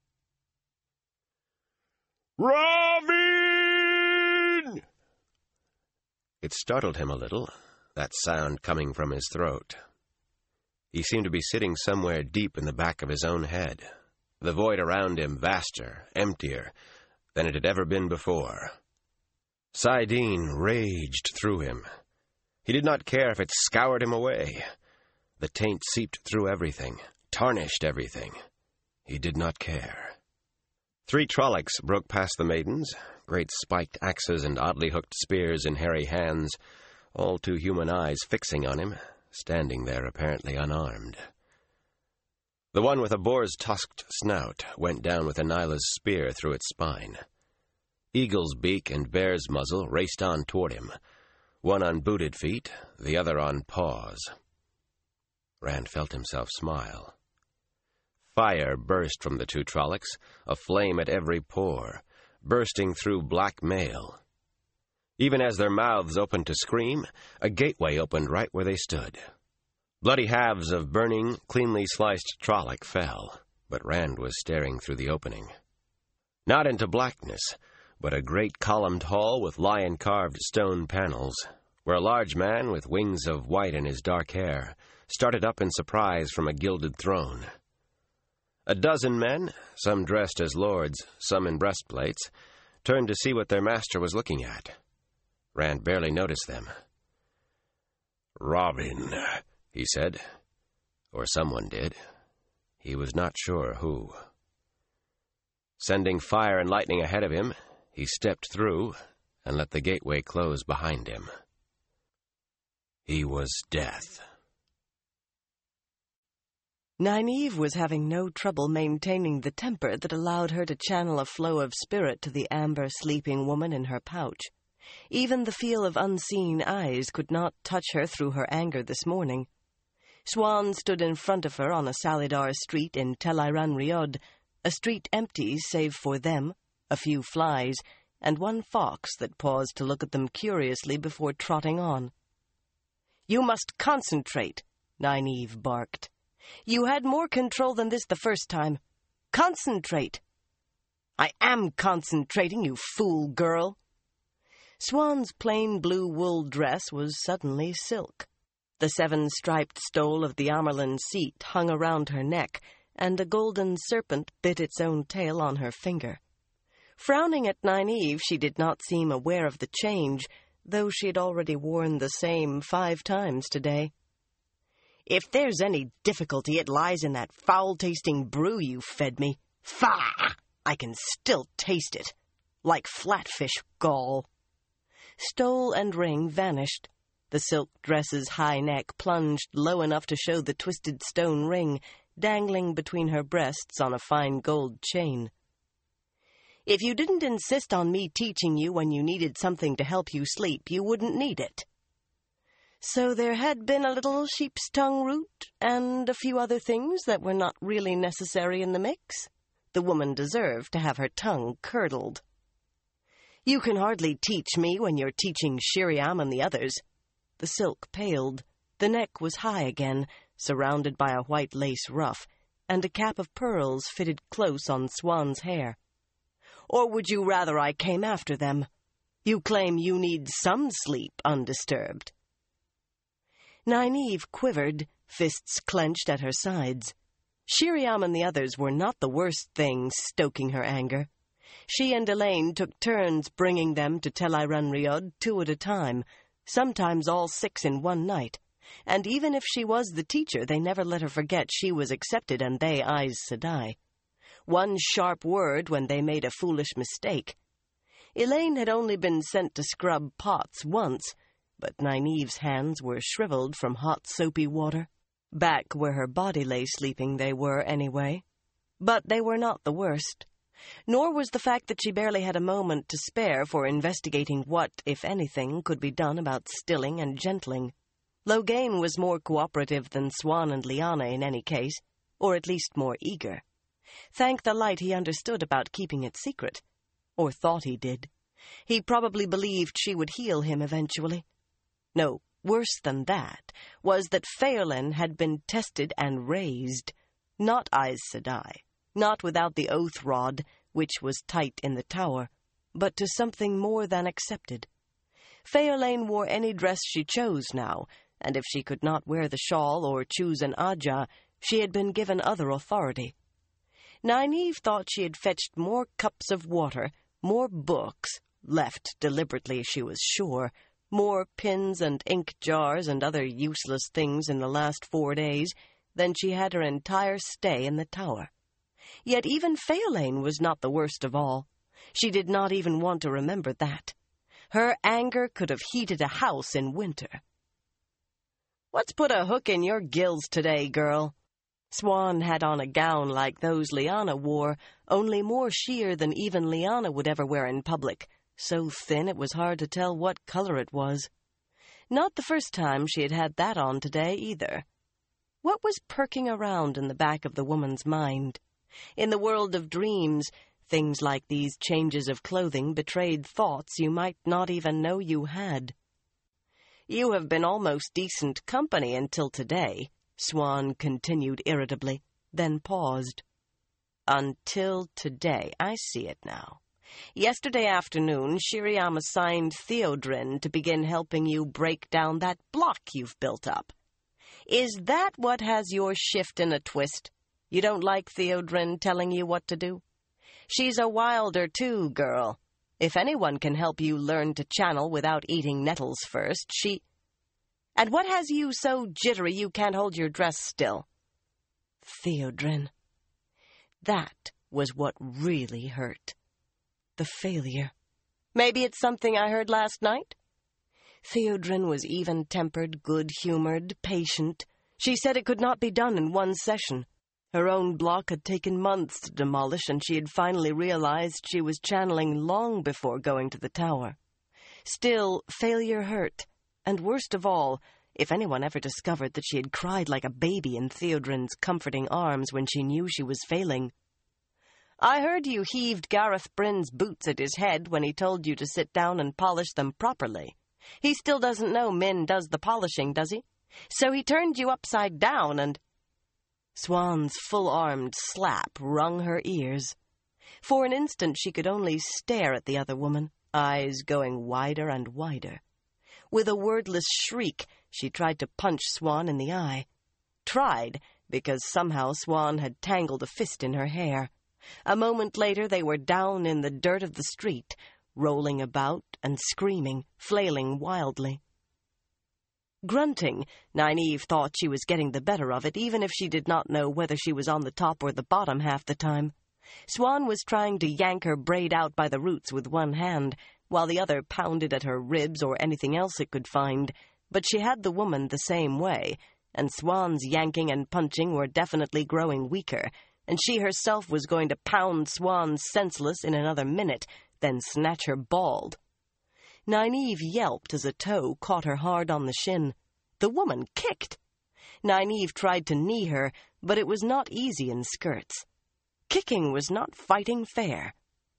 "Ravin!" It startled him a little, that sound coming from his throat. He seemed to be sitting somewhere deep in the back of his own head, the void around him vaster, emptier than it had ever been before. saidin raged through him. He did not care if it scoured him away. The taint seeped through everything, tarnished everything. He did not care. 3 Trollocs broke past the maidens, great spiked axes and oddly hooked spears in hairy hands, all 2 human eyes fixing on him, standing there apparently unarmed. The one with a boar's tusked snout went down with Anila's spear through its spine. Eagle's beak and bear's muzzle raced on toward him, one on booted feet, the other on paws. Rand felt himself smile. Fire burst from the 2 Trollocs, a flame at every pore, bursting through black mail. Even as their mouths opened to scream, a gateway opened right where they stood. Bloody halves of burning, cleanly sliced Trolloc fell, but Rand was staring through the opening. Not into blackness, but a great columned hall with lion-carved stone panels, where a large man with wings of white in his dark hair started up in surprise from a gilded throne. A dozen men, some dressed as lords, some in breastplates, turned to see what their master was looking at. Rand barely noticed them. "Robin," he said. Or someone did. He was not sure who. Sending fire and lightning ahead of him, he stepped through and let the gateway close behind him. He was death. Nynaeve was having no trouble maintaining the temper that allowed her to channel a flow of spirit to the amber sleeping woman in her pouch. Even the feel of unseen eyes could not touch her through her anger this morning. Siuan stood in front of her on a Salidar street in Tel'aran'rhiod, Rhiod, a street empty save for them, a few flies, and one fox that paused to look at them curiously before trotting on. "You must concentrate," Nynaeve barked. "You had more control than this the first time. Concentrate." "I am concentrating, you fool girl." Siuan's plain blue wool dress was suddenly silk. The 7-striped stole of the Amerlin seat hung around her neck, and a golden serpent bit its own tail on her finger. Frowning at Nynaeve, she did not seem aware of the change, though she had already worn the same 5 times today. "If there's any difficulty, it lies in that foul-tasting brew you fed me. Faugh! I can still taste it. Like flatfish gall." Stole and ring vanished. The silk dress's high neck plunged low enough to show the twisted stone ring, dangling between her breasts on a fine gold chain. "If you didn't insist on me teaching you when you needed something to help you sleep, you wouldn't need it." So there had been a little sheep's tongue root, and a few other things that were not really necessary in the mix. The woman deserved to have her tongue curdled. "You can hardly teach me when you're teaching Shiriam and the others." The silk paled. The neck was high again, surrounded by a white lace ruff, and a cap of pearls fitted close on Siuan's hair. "Or would you rather I came after them? You claim you need some sleep undisturbed." Nynaeve quivered, fists clenched at her sides. Shiriam and the others were not the worst things stoking her anger. She and Elayne took turns bringing them to Tel'aran'rhiod 2 at a time, sometimes all 6 in one night, and even if she was the teacher, they never let her forget she was accepted and they Aes Sedai. One sharp word when they made a foolish mistake. Elayne had only been sent to scrub pots once, but Nynaeve's hands were shriveled from hot soapy water. Back where her body lay sleeping they were, anyway. But they were not the worst. Nor was the fact that she barely had a moment to spare for investigating what, if anything, could be done about stilling and gentling. Loghain was more cooperative than Siuan and Lyanna in any case, or at least more eager. Thank the light, he understood about keeping it secret. Or thought he did. He probably believed she would heal him eventually. No, worse than that was that Pheolin had been tested and raised. Not Aes Sedai, not without the oath rod, which was tight in the tower, but to something more than accepted. Pheolin wore any dress she chose now, and if she could not wear the shawl or choose an Ajah, she had been given other authority. Nynaeve thought she had fetched more cups of water, more books, left deliberately, she was sure, more pins and ink jars and other useless things in the last 4 days than she had her entire stay in the tower. Yet even Phelan was not the worst of all. She did not even want to remember that. Her anger could have heated a house in winter. "What's put a hook in your gills today, girl?" Siuan had on a gown like those Lyanna wore, only more sheer than even Lyanna would ever wear in public, so thin it was hard to tell what color it was. Not the first time she had had that on today, either. What was perking around in the back of the woman's mind? In the world of dreams, things like these changes of clothing betrayed thoughts you might not even know you had. "You have been almost decent company until today," Siuan continued irritably, then paused. "Until today. I see it now. Yesterday afternoon, Shiriam assigned Theodrin to begin helping you break down that block you've built up. Is that what has your shift in a twist? You don't like Theodrin telling you what to do? She's a wilder, too, girl. If anyone can help you learn to channel without eating nettles first, she... And what has you so jittery you can't hold your dress still?" Theodrin. That was what really hurt. The failure. Maybe it's something I heard last night? Theodrin was even-tempered, good-humored, patient. She said it could not be done in one session. Her own block had taken months to demolish, and she had finally realized she was channeling long before going to the tower. Still, failure hurt, and worst of all, if anyone ever discovered that she had cried like a baby in Theodrin's comforting arms when she knew she was failing. "I heard you heaved Gareth Bryn's boots at his head when he told you to sit down and polish them properly. He still doesn't know Min does the polishing, does he? So he turned you upside down and—" Siuan's full-armed slap wrung her ears. For an instant she could only stare at the other woman, eyes going wider and wider. With a wordless shriek, she tried to punch Siuan in the eye. Tried, because somehow Siuan had tangled a fist in her hair. A moment later they were down in the dirt of the street, rolling about and screaming, flailing wildly. Grunting, Nynaeve thought she was getting the better of it, even if she did not know whether she was on the top or the bottom half the time. Siuan was trying to yank her braid out by the roots with one hand, while the other pounded at her ribs or anything else it could find, but she had the woman the same way, and Siuan's yanking and punching were definitely growing weaker, and she herself was going to pound Siuan senseless in another minute, then snatch her bald. Nynaeve yelped as a toe caught her hard on the shin. The woman kicked. Nynaeve tried to knee her, but it was not easy in skirts. Kicking was not fighting fair.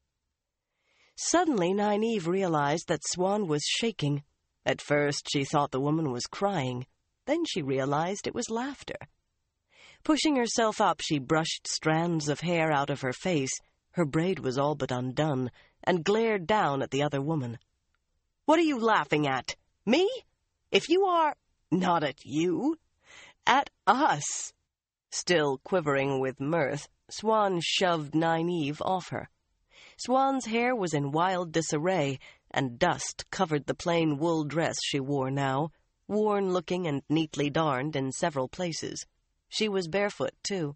Suddenly Nynaeve realized that Siuan was shaking. At first she thought the woman was crying. Then she realized it was laughter. Pushing herself up, she brushed strands of hair out of her face. Her braid was all but undone, and glared down at the other woman. "What are you laughing at? Me? If you are—" "Not at you. At us." Still quivering with mirth, Siuan shoved Nynaeve off her. Siuan's hair was in wild disarray, and dust covered the plain wool dress she wore now, worn-looking and neatly darned in several places. She was barefoot, too.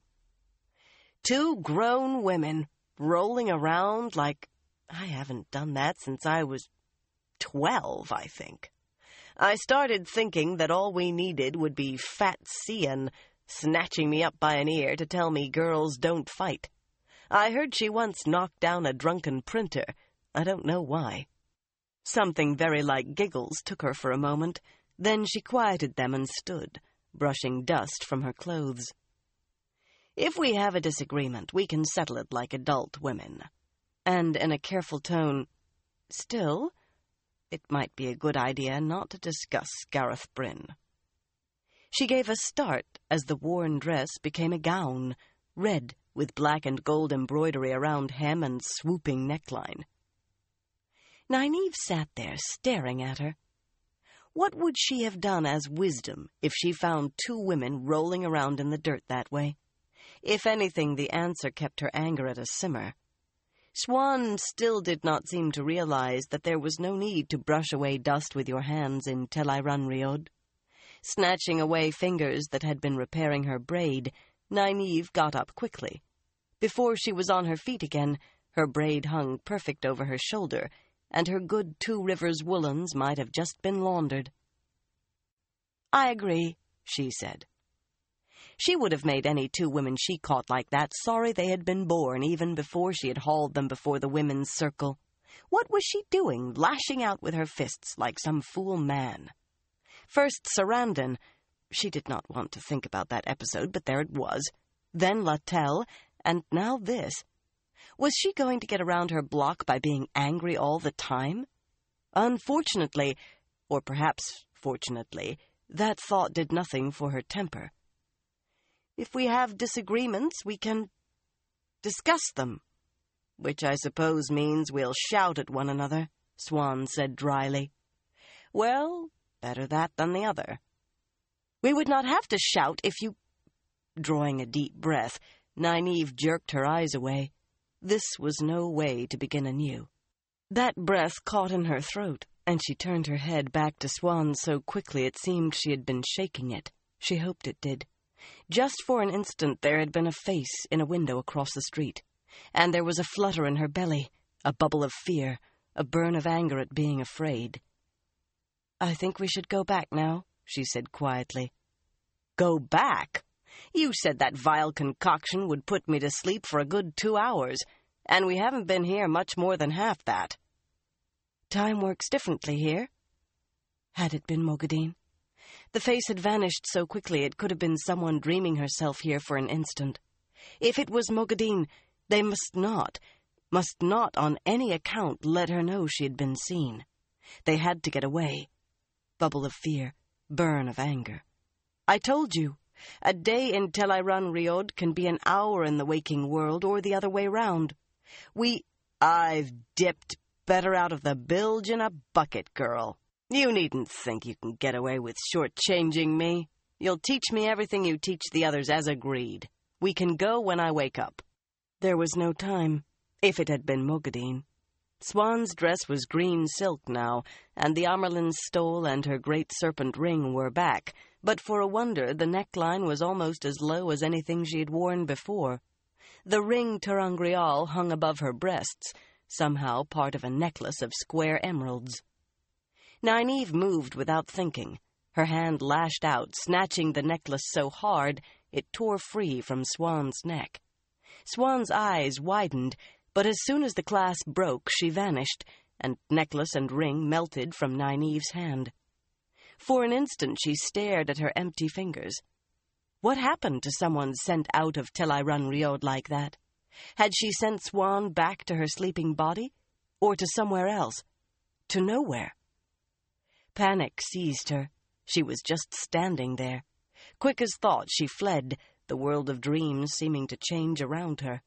2 grown women, rolling around like... I haven't done that since I was 12, I think. I started thinking that all we needed would be Fat Sian snatching me up by an ear to tell me girls don't fight. I heard she once knocked down a drunken printer. I don't know why. Something very like giggles took her for a moment. Then she quieted them and stood, brushing dust from her clothes. "If we have a disagreement, we can settle it like adult women." And in a careful tone, "Still, it might be a good idea not to discuss Gareth Bryn." She gave a start as the worn dress became a gown, red with black and gold embroidery around hem and swooping neckline. Nynaeve sat there staring at her. What would she have done as wisdom if she found two women rolling around in the dirt that way? If anything, the answer kept her anger at a simmer. Swan still did not seem to realize that there was no need to brush away dust with your hands in Tel Ayran Riyod. Snatching away fingers that had been repairing her braid, Nynaeve got up quickly. Before she was on her feet again, her braid hung perfect over her shoulder, and her good Two Rivers woolens might have just been laundered. "I agree," she said. She would have made any two women she caught like that sorry they had been born even before she had hauled them before the women's circle. What was she doing, lashing out with her fists like some fool man? First Sarandon. She did not want to think about that episode, but there it was. Then Latelle, and now this. Was she going to get around her block by being angry all the time? Unfortunately, or perhaps fortunately, that thought did nothing for her temper. If we have disagreements, we can discuss them, which I suppose means we'll shout at one another, Swan said dryly. Well, better that than the other. We would not have to shout if you... Drawing a deep breath, Nynaeve jerked her eyes away. This was no way to begin anew. That breath caught in her throat, and she turned her head back to Swan so quickly it seemed she had been shaking it. She hoped it did. Just for an instant there had been a face in a window across the street, and there was a flutter in her belly, a bubble of fear, a burn of anger at being afraid. "I think we should go back now," she said quietly. "Go back? You said that vile concoction would put me to sleep for a good 2 hours, and we haven't been here much more than half that." "Time works differently here." Had it been Mogadine? The face had vanished so quickly it could have been someone dreaming herself here for an instant. If it was Mogadine, they must not on any account let her know she had been seen. They had to get away. Bubble of fear, burn of anger. "I told you, a day in Tel Ayran Riyod can be an hour in the waking world, or the other way round. I've dipped better out of the bilge in a bucket, girl. You needn't think you can get away with short-changing me. You'll teach me everything you teach the others as agreed. We can go when I wake up." There was no time, if it had been Mogadine. Swan's dress was green silk now, and the Amerlin stole and her great serpent ring were back, but for a wonder the neckline was almost as low as anything she had worn before. The ring ter'angreal hung above her breasts, somehow part of a necklace of square emeralds. Nynaeve moved without thinking. Her hand lashed out, snatching the necklace so hard it tore free from Swan's neck. Swan's eyes widened, but as soon as the clasp broke, she vanished, and necklace and ring melted from Nynaeve's hand. For an instant she stared at her empty fingers. What happened to someone sent out of Tel Ayran Riyod like that? Had she sent Swan back to her sleeping body? Or to somewhere else? To nowhere? Panic seized her. She was just standing there. Quick as thought she fled, the world of dreams seeming to change around her.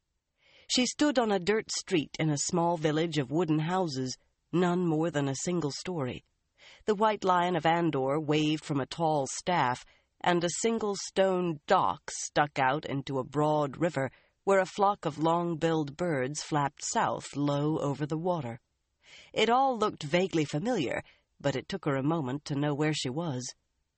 She stood on a dirt street in a small village of wooden houses, none more than a single story. The White Lion of Andor waved from a tall staff, and a single stone dock stuck out into a broad river where a flock of long-billed birds flapped south low over the water. It all looked vaguely familiar, but it took her a moment to know where she was.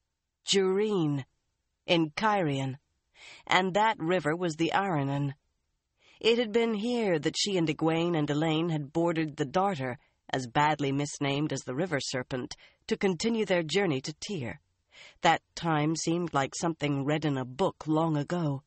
Jureen, in Cairhien, and that river was the Aranon. It had been here that she and Egwene and Elaine had boarded the Darter, as badly misnamed as the river serpent, to continue their journey to Tyr. That time seemed like something read in a book long ago.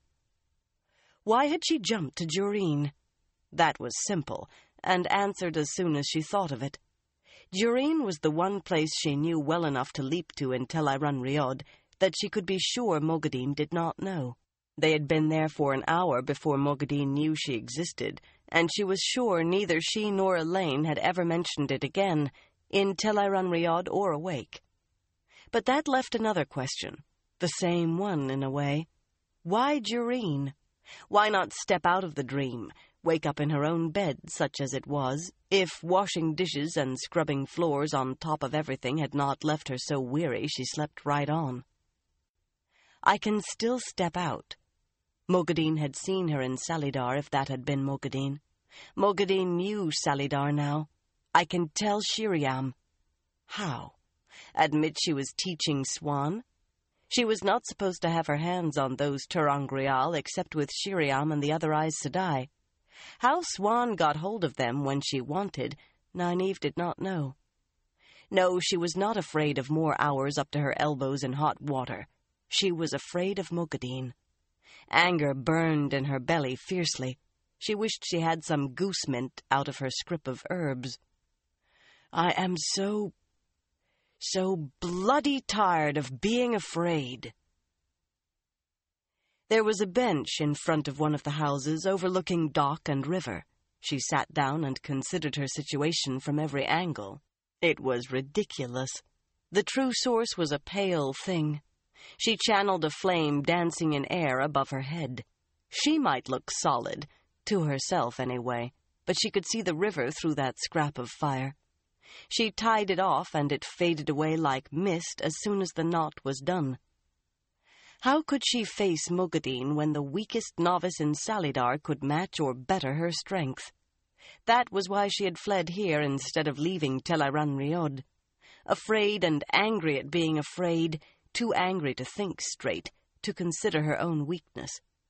Why had she jumped to Jureen? That was simple, and answered as soon as she thought of it. Jureen was the one place she knew well enough to leap to in Tel Ayran Riyod that she could be sure Mogadine did not know. They had been there for an hour before Mogadine knew she existed, and she was sure neither she nor Elaine had ever mentioned it again, in Tel Ayran Riyod or awake. But that left another question, the same one in a way. Why Jureen? Why not step out of the dream? wake up in her own bed, such as it was, if washing dishes and scrubbing floors on top of everything had not left her so weary she slept right on. I can still step out. Mogadin had seen her in Salidar, if that had been Mogadin. Mogadin knew Salidar now. I can tell Shiriam. How? Admit she was teaching Swan? She was not supposed to have her hands on those ter'angreal except with Shiriam and the other Aes Sedai. How Swan got hold of them when she wanted, Nynaeve did not know. No, she was not afraid of more hours up to her elbows in hot water. She was afraid of Mogadin. Anger burned in her belly fiercely. She wished she had some goose mint out of her scrip of herbs. I am so bloody tired of being afraid. There was a bench in front of one of the houses overlooking dock and river. She sat down and considered her situation from every angle. It was ridiculous. The true source was a pale thing. She channeled a flame dancing in air above her head. She might look solid, to herself anyway, but she could see the river through that scrap of fire. She tied it off, and it faded away like mist as soon as the knot was done. How could she face Mogadin when the weakest novice in Salidar could match or better her strength? That was why she had fled here instead of leaving Tel'aran'rhiod. Afraid and angry at being afraid, too angry to think straight, to consider her own weakness.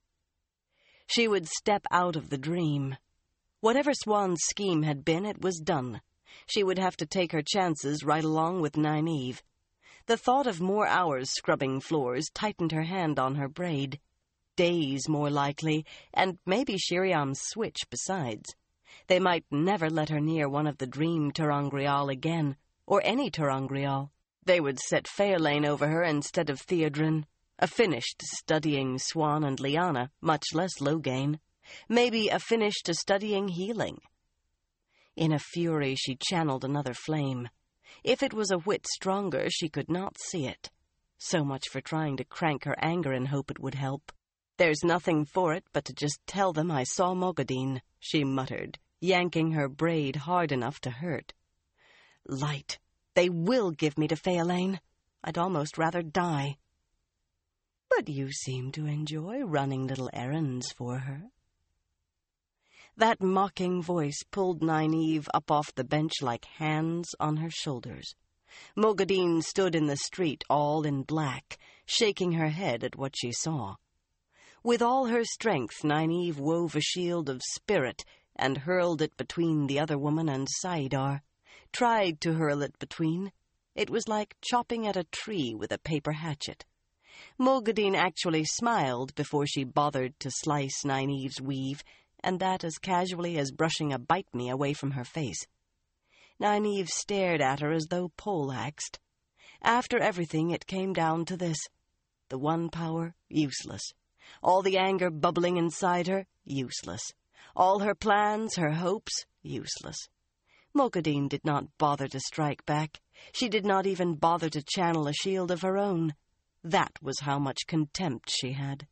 She would step out of the dream. Whatever Swan's scheme had been, it was done. She would have to take her chances right along with Nynaeve. The thought of more hours scrubbing floors tightened her hand on her braid. Days, more likely, and maybe Shiriam's switch besides. They might never let her near one of the dream ter'angreal again, or any ter'angreal. They would set Faerlane over her instead of Theodrin, a finished studying Swan and Lyanna, much less Logain. Maybe a finish to studying healing. In a fury, she channeled another flame. If it was a whit stronger, she could not see it. So much for trying to crank her anger and hope it would help. There's nothing for it but to just tell them I saw Mogadin, she muttered, yanking her braid hard enough to hurt. Light. They will give me to Faerlane. I'd almost rather die. But you seem to enjoy running little errands for her. That mocking voice pulled Nynaeve up off the bench like hands on her shoulders. Mogadin stood in the street all in black, shaking her head at what she saw. With all her strength, Nynaeve wove a shield of spirit and hurled it between the other woman and Saidar. Tried to hurl it between. It was like chopping at a tree with a paper hatchet. Mogadin actually smiled before she bothered to slice Nynaeve's weave, and that as casually as brushing a bite-me away from her face. Nynaeve stared at her as though poleaxed. After everything, it came down to this. The one power, useless. All the anger bubbling inside her, useless. All her plans, her hopes, useless. Mogadin did not bother to strike back. She did not even bother to channel a shield of her own. That was how much contempt she had.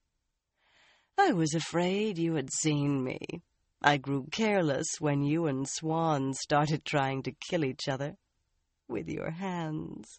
I was afraid you had seen me. I grew careless when you and Swan started trying to kill each other. With your hands.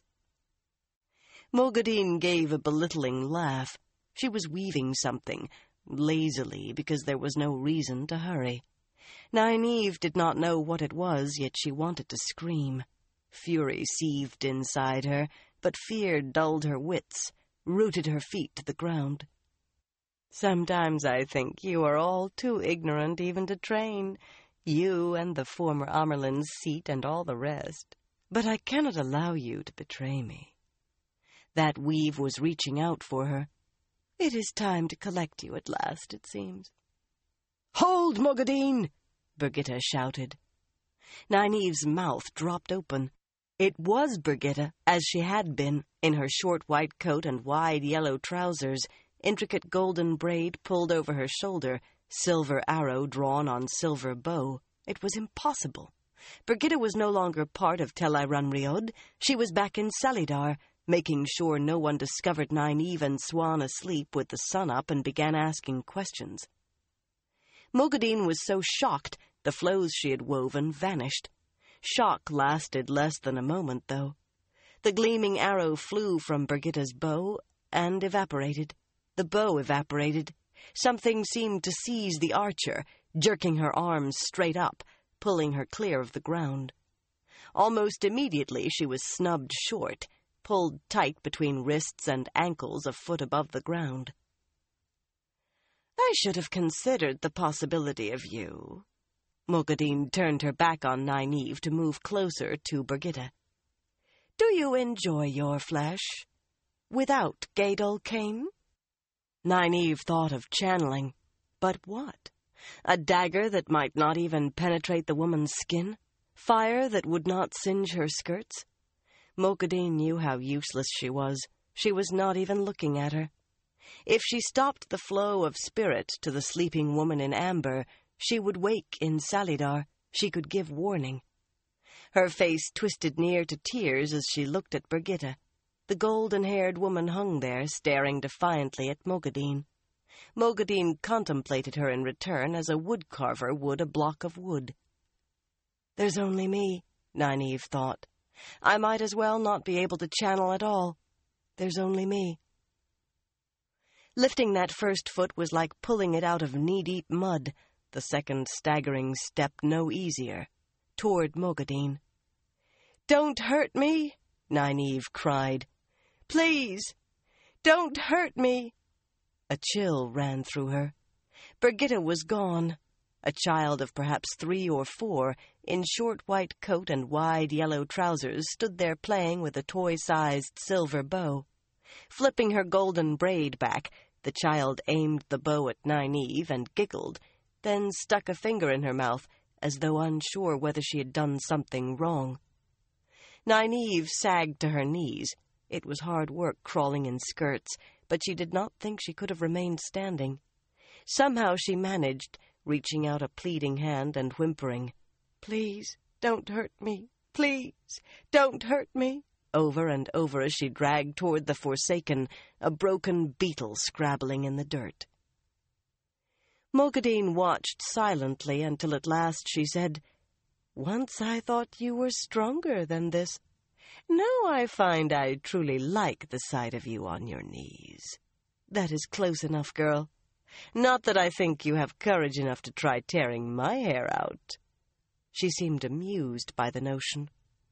Mogadin gave a belittling laugh. She was weaving something, lazily, because there was no reason to hurry. Nynaeve did not know what it was, yet she wanted to scream. Fury seethed inside her, but fear dulled her wits, rooted her feet to the ground. Sometimes I think you are all too ignorant even to train, you and the former Amerlin's seat and all the rest. But I cannot allow you to betray me. That weave was reaching out for her. It is time to collect you at last, it seems. Hold, Mogadin! Birgitte shouted. Nynaeve's mouth dropped open. It was Birgitte, as she had been, in her short white coat and wide yellow trousers, intricate golden braid pulled over her shoulder, silver arrow drawn on silver bow. It was impossible. Birgitte was no longer part of Tel'aran'rhiod. She was back in Salidar, making sure no one discovered Nynaeve and Swan asleep with the sun up and began asking questions. Mogadeen was so shocked, the flows she had woven vanished. Shock lasted less than a moment, though. The gleaming arrow flew from Birgitta's bow and evaporated. The bow evaporated. Something seemed to seize the archer, jerking her arms straight up, pulling her clear of the ground. Almost immediately she was snubbed short, pulled tight between wrists and ankles a foot above the ground. "I should have considered the possibility of you." Mogadeen turned her back on Nynaeve to move closer to Birgitta. "Do you enjoy your flesh without Gadol Kane?" Nynaeve thought of channeling. But what? A dagger that might not even penetrate the woman's skin? Fire that would not singe her skirts? Mogadeen knew how useless she was. She was not even looking at her. If she stopped the flow of spirit to the sleeping woman in amber, she would wake in Salidar. She could give warning. Her face twisted near to tears as she looked at Birgitta. The golden-haired woman hung there, staring defiantly at Mogadeen. Mogadeen contemplated her in return as a woodcarver would a block of wood. "There's only me," Nynaeve thought. "I might as well not be able to channel at all. There's only me." Lifting that first foot was like pulling it out of knee-deep mud, the second staggering step no easier, toward Mogadeen. "Don't hurt me," Nynaeve cried. "Please, don't hurt me." A chill ran through her. Birgitta was gone. A child of perhaps 3 or 4, in short white coat and wide yellow trousers, stood there playing with a toy-sized silver bow. Flipping her golden braid back, the child aimed the bow at Nynaeve and giggled, then stuck a finger in her mouth, as though unsure whether she had done something wrong. Nynaeve sagged to her knees. It was hard work crawling in skirts, but she did not think she could have remained standing. Somehow she managed, reaching out a pleading hand and whimpering, "Please, don't hurt me. Please, don't hurt me," over and over as she dragged toward the Forsaken, a broken beetle scrabbling in the dirt. Mogadeen watched silently until at last she said, "Once I thought you were stronger than this. Now I find I truly like the sight of you on your knees. That is close enough, girl. Not that I think you have courage enough to try tearing my hair out." She seemed amused by the notion.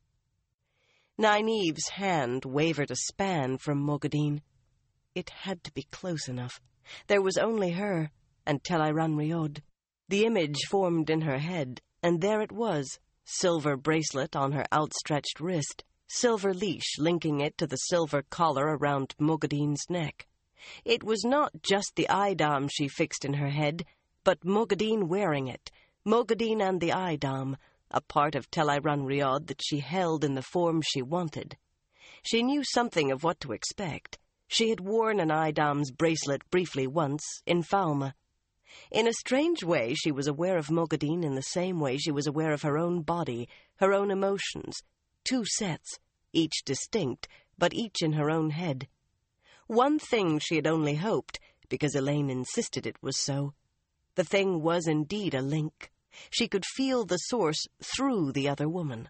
Nynaeve's hand wavered a span from Mogadeen. It had to be close enough. There was only her, and Tel'aran'rhiod. Rhiod. The image formed in her head, and there it was, silver bracelet on her outstretched wrist, silver leash linking it to the silver collar around Mogadeen's neck. It was not just the eidam she fixed in her head, but Mogadeen wearing it, Mogadeen and the eidam, a part of Tel'aran'rhiod that she held in the form she wanted. She knew something of what to expect. She had worn an eidam's bracelet briefly once, in Falme. In a strange way, she was aware of Mogadeen in the same way she was aware of her own body, her own emotions. 2 sets, each distinct, but each in her own head. One thing she had only hoped, because Elaine insisted it was so. The thing was indeed a link. She could feel the source through the other woman.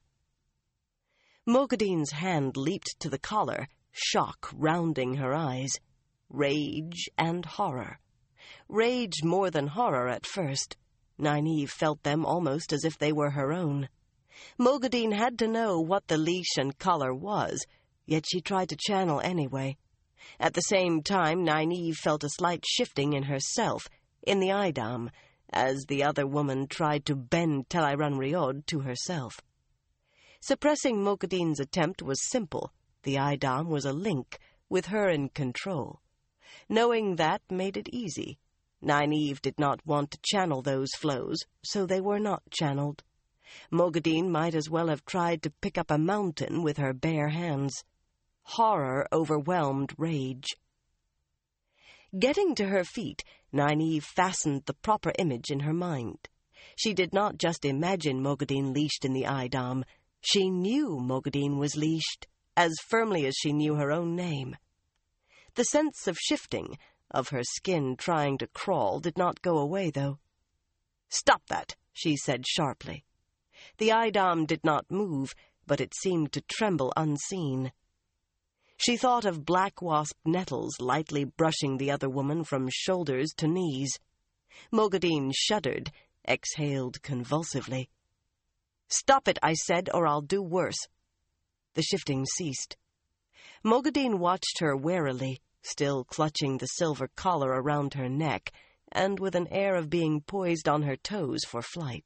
Mogadeen's hand leaped to the collar, shock rounding her eyes. Rage and horror. Rage more than horror at first. Nynaeve felt them almost as if they were her own. Mogadeen had to know what the leash and collar was, yet she tried to channel anyway. At the same time, Nynaeve felt a slight shifting in herself, in the eidam, as the other woman tried to bend Tel'aran'rhiod to herself. Suppressing Mogadeen's attempt was simple. The eidam was a link, with her in control. Knowing that made it easy. Nynaeve did not want to channel those flows, so they were not channeled. Mogadeen might as well have tried to pick up a mountain with her bare hands. Horror overwhelmed rage. Getting to her feet, Nynaeve fastened the proper image in her mind. She did not just imagine Mogadeen leashed in the eidam. She knew Mogadeen was leashed, as firmly as she knew her own name. The sense of shifting, of her skin trying to crawl, did not go away, though. "Stop that," she said sharply. The Eidam did not move, but it seemed to tremble unseen. She thought of black wasp nettles lightly brushing the other woman from shoulders to knees. Mogadin shuddered, exhaled convulsively. "Stop it," I said, "or I'll do worse." The shifting ceased. Mogadin watched her warily, still clutching the silver collar around her neck, and with an air of being poised on her toes for flight.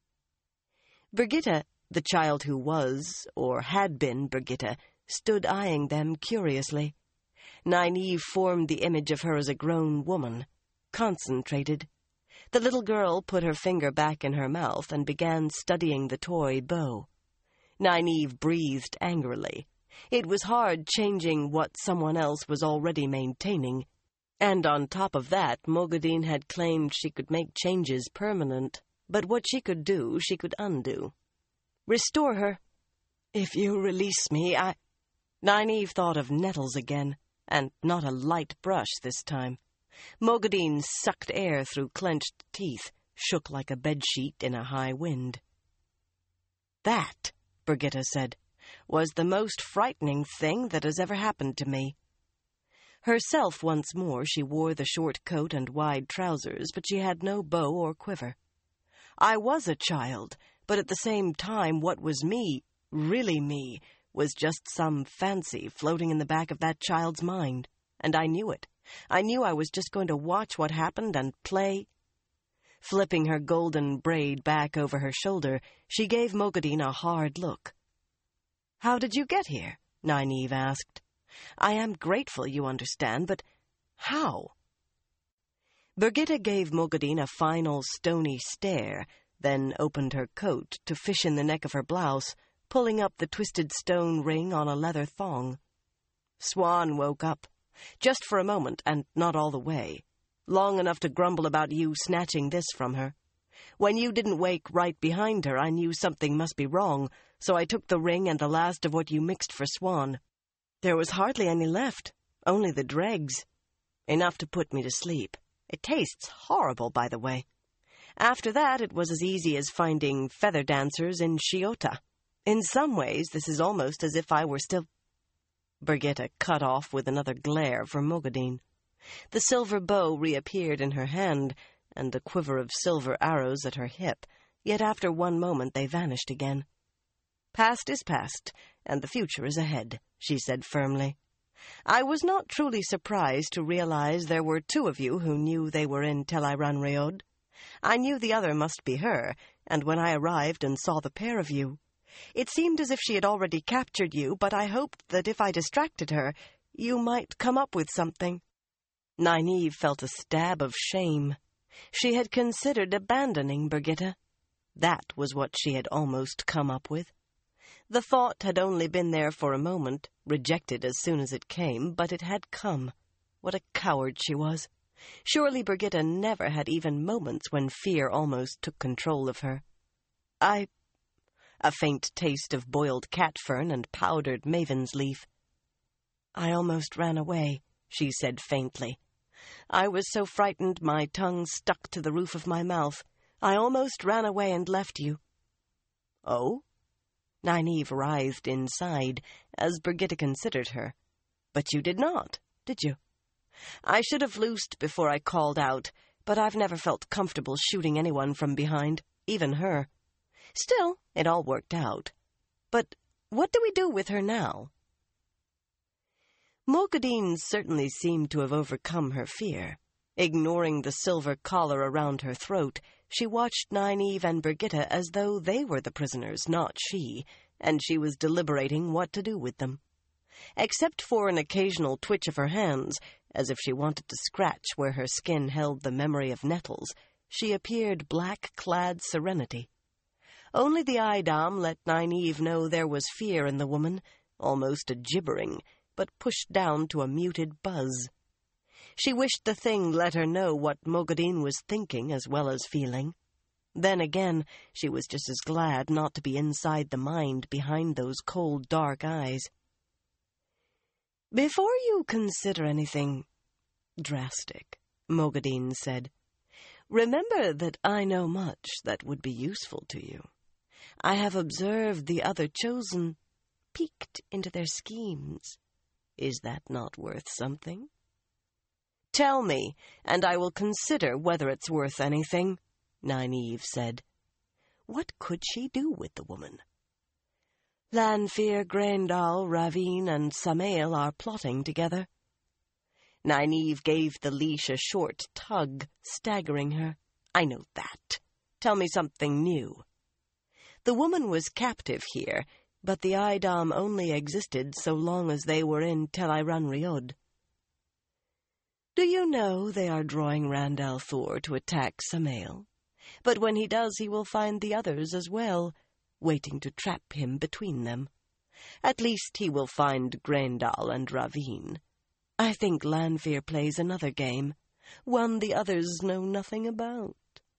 Brigitte, the child who was, or had been, Brigitte, stood eyeing them curiously. Nynaeve formed the image of her as a grown woman, concentrated. The little girl put her finger back in her mouth and began studying the toy bow. Nynaeve breathed angrily. It was hard changing what someone else was already maintaining. And on top of that, Mogadin had claimed she could make changes permanent. But what she could do, she could undo. "Restore her. If you release me, I—" Nynaeve thought of nettles again, and not a light brush this time. Mogadin sucked air through clenched teeth, shook like a bedsheet in a high wind. "That," Brigitte said, "was the most frightening thing that has ever happened to me." Herself once more, she wore the short coat and wide trousers, but she had no bow or quiver. I was a child, but at the same time what was me, really me, was just some fancy floating in the back of that child's mind, and I knew it. I knew I was just going to watch what happened and play. Flipping her golden braid back over her shoulder, she gave Mogadin a hard look. "How did you get here?" Nynaeve asked. "I am grateful, you understand, but how?" Brigitte gave Mogadin a final stony stare, then opened her coat to fish in the neck of her blouse, pulling up the twisted stone ring on a leather thong. Swan woke up, just for a moment and not all the way, long enough to grumble about you snatching this from her. When you didn't wake right behind her, I knew something must be wrong, so I took the ring and the last of what you mixed for Swan. There was hardly any left, only the dregs. Enough to put me to sleep. It tastes horrible, by the way. After that, it was as easy as finding feather dancers in Chiota. In some ways, this is almost as if I were still—" Brigitte cut off with another glare for Mogadin. The silver bow reappeared in her hand, and the quiver of silver arrows at her hip, yet after one moment they vanished again. "Past is past, and the future is ahead," she said firmly. "I was not truly surprised to realize there were two of you who knew they were in Tel'aran'rhiod. I knew the other must be her, and when I arrived and saw the pair of you, it seemed as if she had already captured you, but I hoped that if I distracted her, you might come up with something." Nynaeve felt a stab of shame. She had considered abandoning Brigitte. That was what she had almost come up with. The thought had only been there for a moment, rejected as soon as it came, but it had come. What a coward she was. Surely Brigitte never had even moments when fear almost took control of her. A faint taste of boiled cat-fern and powdered maven's leaf. "I almost ran away," she said faintly. "I was so frightened my tongue stuck to the roof of my mouth. I almost ran away and left you." "Oh?" Nynaeve writhed inside, as Brigitte considered her. "But you did not, did you?" "I should have loosed before I called out, but I've never felt comfortable shooting anyone from behind, even her. Still, it all worked out. But what do we do with her now?" Mogadin certainly seemed to have overcome her fear. Ignoring the silver collar around her throat, she watched Nynaeve and Brigitte as though they were the prisoners, not she, and she was deliberating what to do with them. Except for an occasional twitch of her hands, as if she wanted to scratch where her skin held the memory of nettles, she appeared black-clad serenity. Only the Eidam let Nynaeve know there was fear in the woman, almost a gibbering, but pushed down to a muted buzz. She wished the thing let her know what Mogadin was thinking as well as feeling. Then again, she was just as glad not to be inside the mind behind those cold, dark eyes. "Before you consider anything drastic," Mogadin said, Remember that I know much that would be useful to you. I have observed the other chosen, peeked into their schemes. Is that not worth something? Tell me, and I will consider whether it's worth anything, Nynaeve said. What could she do with the woman? Lanfear, Graendal, Ravine, and Samael are plotting together. Nynaeve gave the leash a short tug, staggering her. I know that. Tell me something new. The woman was captive here, but the Eidam only existed so long as they were in Tel Rhiod. Do you know they are drawing Rand al'Thor to attack Samael? But when he does, he will find the others as well, waiting to trap him between them. At least he will find Graendal and Ravine. I think Lanfear plays another game, one the others know nothing about.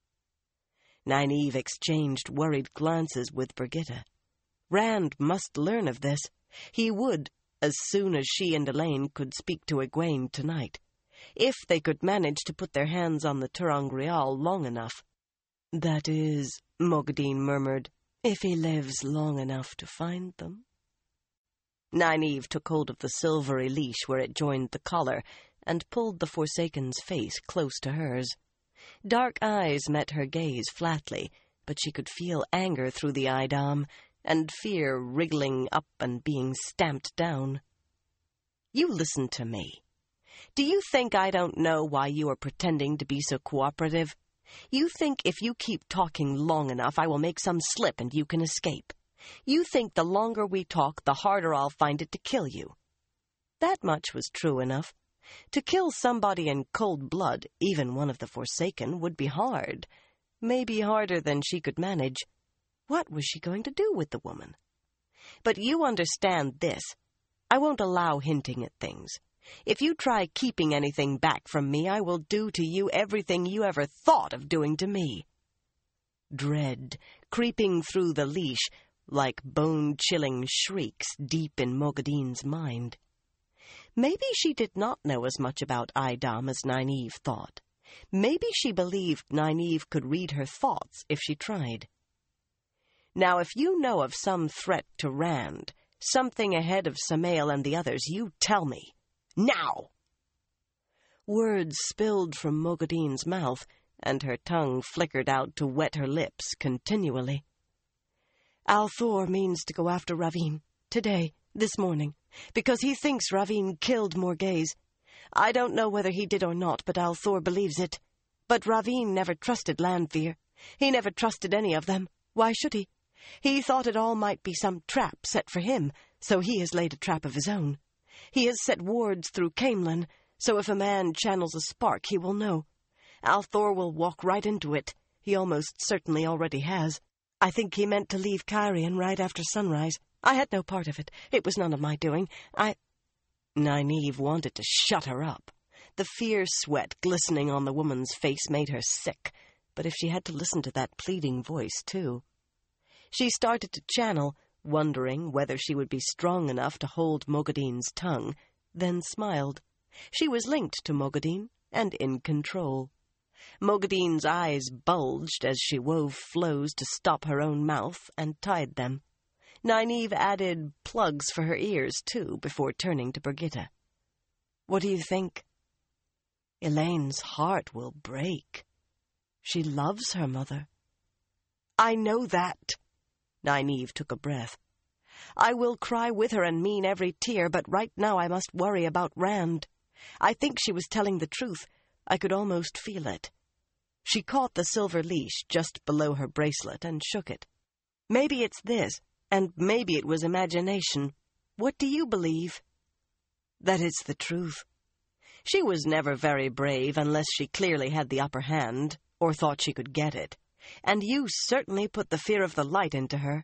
Nynaeve exchanged worried glances with Birgitte. Rand must learn of this. He would, as soon as she and Elaine could speak to Egwene tonight, if they could manage to put their hands on the ter'angreal long enough. That is, Moghedien murmured, if he lives long enough to find them. Nynaeve took hold of the silvery leash where it joined the collar and pulled the Forsaken's face close to hers. Dark eyes met her gaze flatly, but she could feel anger through the Eidam and fear wriggling up and being stamped down. You listen to me. Do you think I don't know why you are pretending to be so cooperative? You think if you keep talking long enough, I will make some slip and you can escape. You think the longer we talk, the harder I'll find it to kill you. That much was true enough. To kill somebody in cold blood, even one of the Forsaken, would be hard. Maybe harder than she could manage. What was she going to do with the woman? But you understand this. I won't allow hinting at things. If you try keeping anything back from me, I will do to you everything you ever thought of doing to me. Dread, creeping through the leash, like bone-chilling shrieks deep in Moghedien's mind. Maybe she did not know as much about Eidam as Nynaeve thought. Maybe she believed Nynaeve could read her thoughts if she tried. Now, if you know of some threat to Rand, something ahead of Samael and the others, you tell me. Now! Words spilled from Moghedien's mouth, and her tongue flickered out to wet her lips continually. al'Thor means to go after Ravine, today, this morning, because he thinks Ravine killed Morgheze. I don't know whether he did or not, but al'Thor believes it. But Ravine never trusted Lanfear. He never trusted any of them. Why should he? He thought it all might be some trap set for him, so he has laid a trap of his own. He has set wards through Caemlyn, so if a man channels a spark, he will know. al'Thor will walk right into it. He almost certainly already has. I think he meant to leave Cairhien right after sunrise. I had no part of it. It was none of my doing. Nynaeve wanted to shut her up. The fierce sweat glistening on the woman's face made her sick, but if she had to listen to that pleading voice, too. She started to channel, wondering whether she would be strong enough to hold Moghedien's tongue, then smiled. She was linked to Moghedien and in control. Moghedien's eyes bulged as she wove flows to stop her own mouth and tied them. Nynaeve added plugs for her ears, too, before turning to Birgitte. What do you think? Elaine's heart will break. She loves her mother. I know that. Nynaeve took a breath. I will cry with her and mean every tear, but right now I must worry about Rand. I think she was telling the truth. I could almost feel it. She caught the silver leash just below her bracelet and shook it. Maybe it's this, and maybe it was imagination. What do you believe? That it's the truth. She was never very brave unless she clearly had the upper hand, or thought she could get it. And you certainly put the fear of the light into her.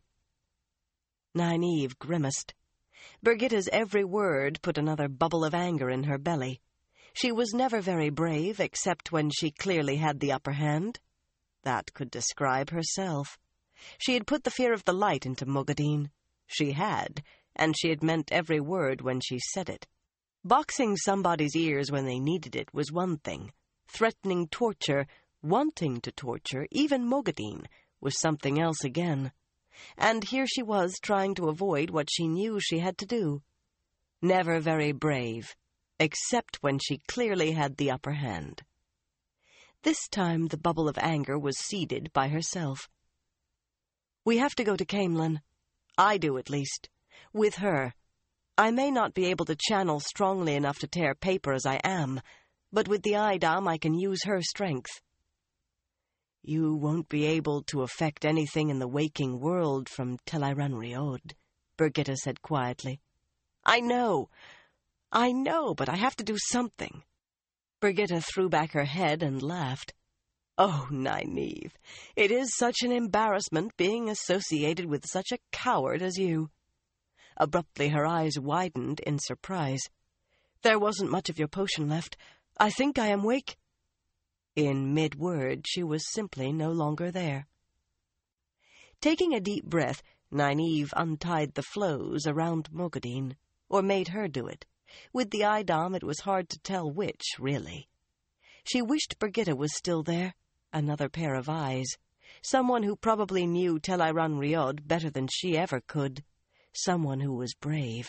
Nynaeve grimaced. Birgitte's every word put another bubble of anger in her belly. She was never very brave, except when she clearly had the upper hand. That could describe herself. She had put the fear of the light into Moghedien. She had, and she had meant every word when she said it. Boxing somebody's ears when they needed it was one thing. Threatening torture wanting to torture even Mogadine was something else again. And here she was trying to avoid what she knew she had to do. Never very brave, except when she clearly had the upper hand. This time the bubble of anger was seeded by herself. We have to go to Caemlyn. I do, at least. With her. I may not be able to channel strongly enough to tear paper as I am, but with the Eidam I can use her strength. You won't be able to affect anything in the waking world from Tel'aran'rhiod, Rhiod, Birgitte said quietly. I know, but I have to do something. Birgitte threw back her head and laughed. Oh, Nynaeve, it is such an embarrassment being associated with such a coward as you. Abruptly her eyes widened in surprise. There wasn't much of your potion left. I think I am wake. In mid-word, she was simply no longer there. Taking a deep breath, Nynaeve untied the flows around Mogadine, or made her do it. With the Eidam, it was hard to tell which, really. She wished Birgitte was still there, another pair of eyes, someone who probably knew Tel'aran'rhiod better than she ever could, someone who was brave.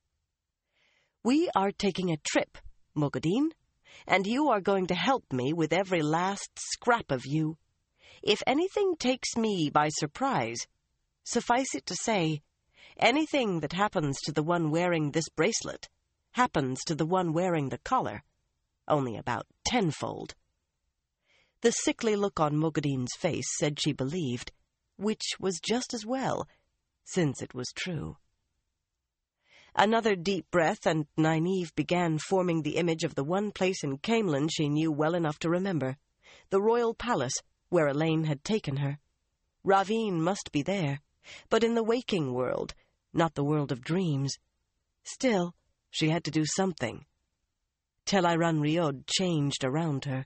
We are taking a trip, Mogadine, and you are going to help me with every last scrap of you. If anything takes me by surprise, suffice it to say, anything that happens to the one wearing this bracelet happens to the one wearing the collar, only about tenfold. The sickly look on Mogadine's face said she believed, which was just as well, since it was true. Another deep breath, and Nynaeve began forming the image of the one place in Caemlyn she knew well enough to remember, the royal palace where Elaine had taken her. Ravine must be there, but in the waking world, not the world of dreams. Still, she had to do something. Tel'aran'rhiod changed around her.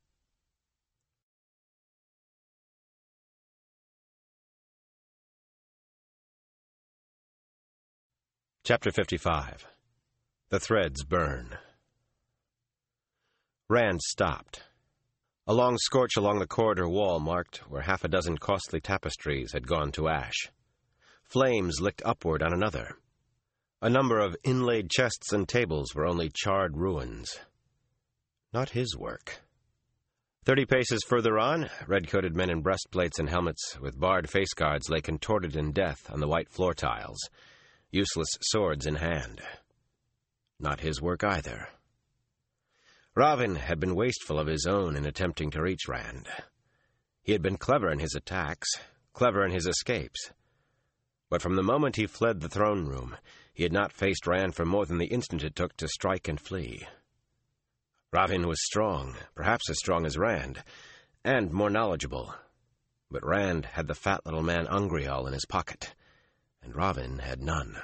Chapter 55. The Threads Burn. Rand stopped. A long scorch along the corridor wall marked where half a dozen costly tapestries had gone to ash. Flames licked upward on another. A number of inlaid chests and tables were only charred ruins. Not his work. 30 paces further on, red-coated men in breastplates and helmets with barred face guards lay contorted in death on the white floor tiles, useless swords in hand. Not his work either. Ravin had been wasteful of his own in attempting to reach Rand. He had been clever in his attacks, clever in his escapes. But from the moment he fled the throne room, he had not faced Rand for more than the instant it took to strike and flee. Ravin was strong, perhaps as strong as Rand, and more knowledgeable. But Rand had the fat little man Ungrial in his pocket, and Ravin had none.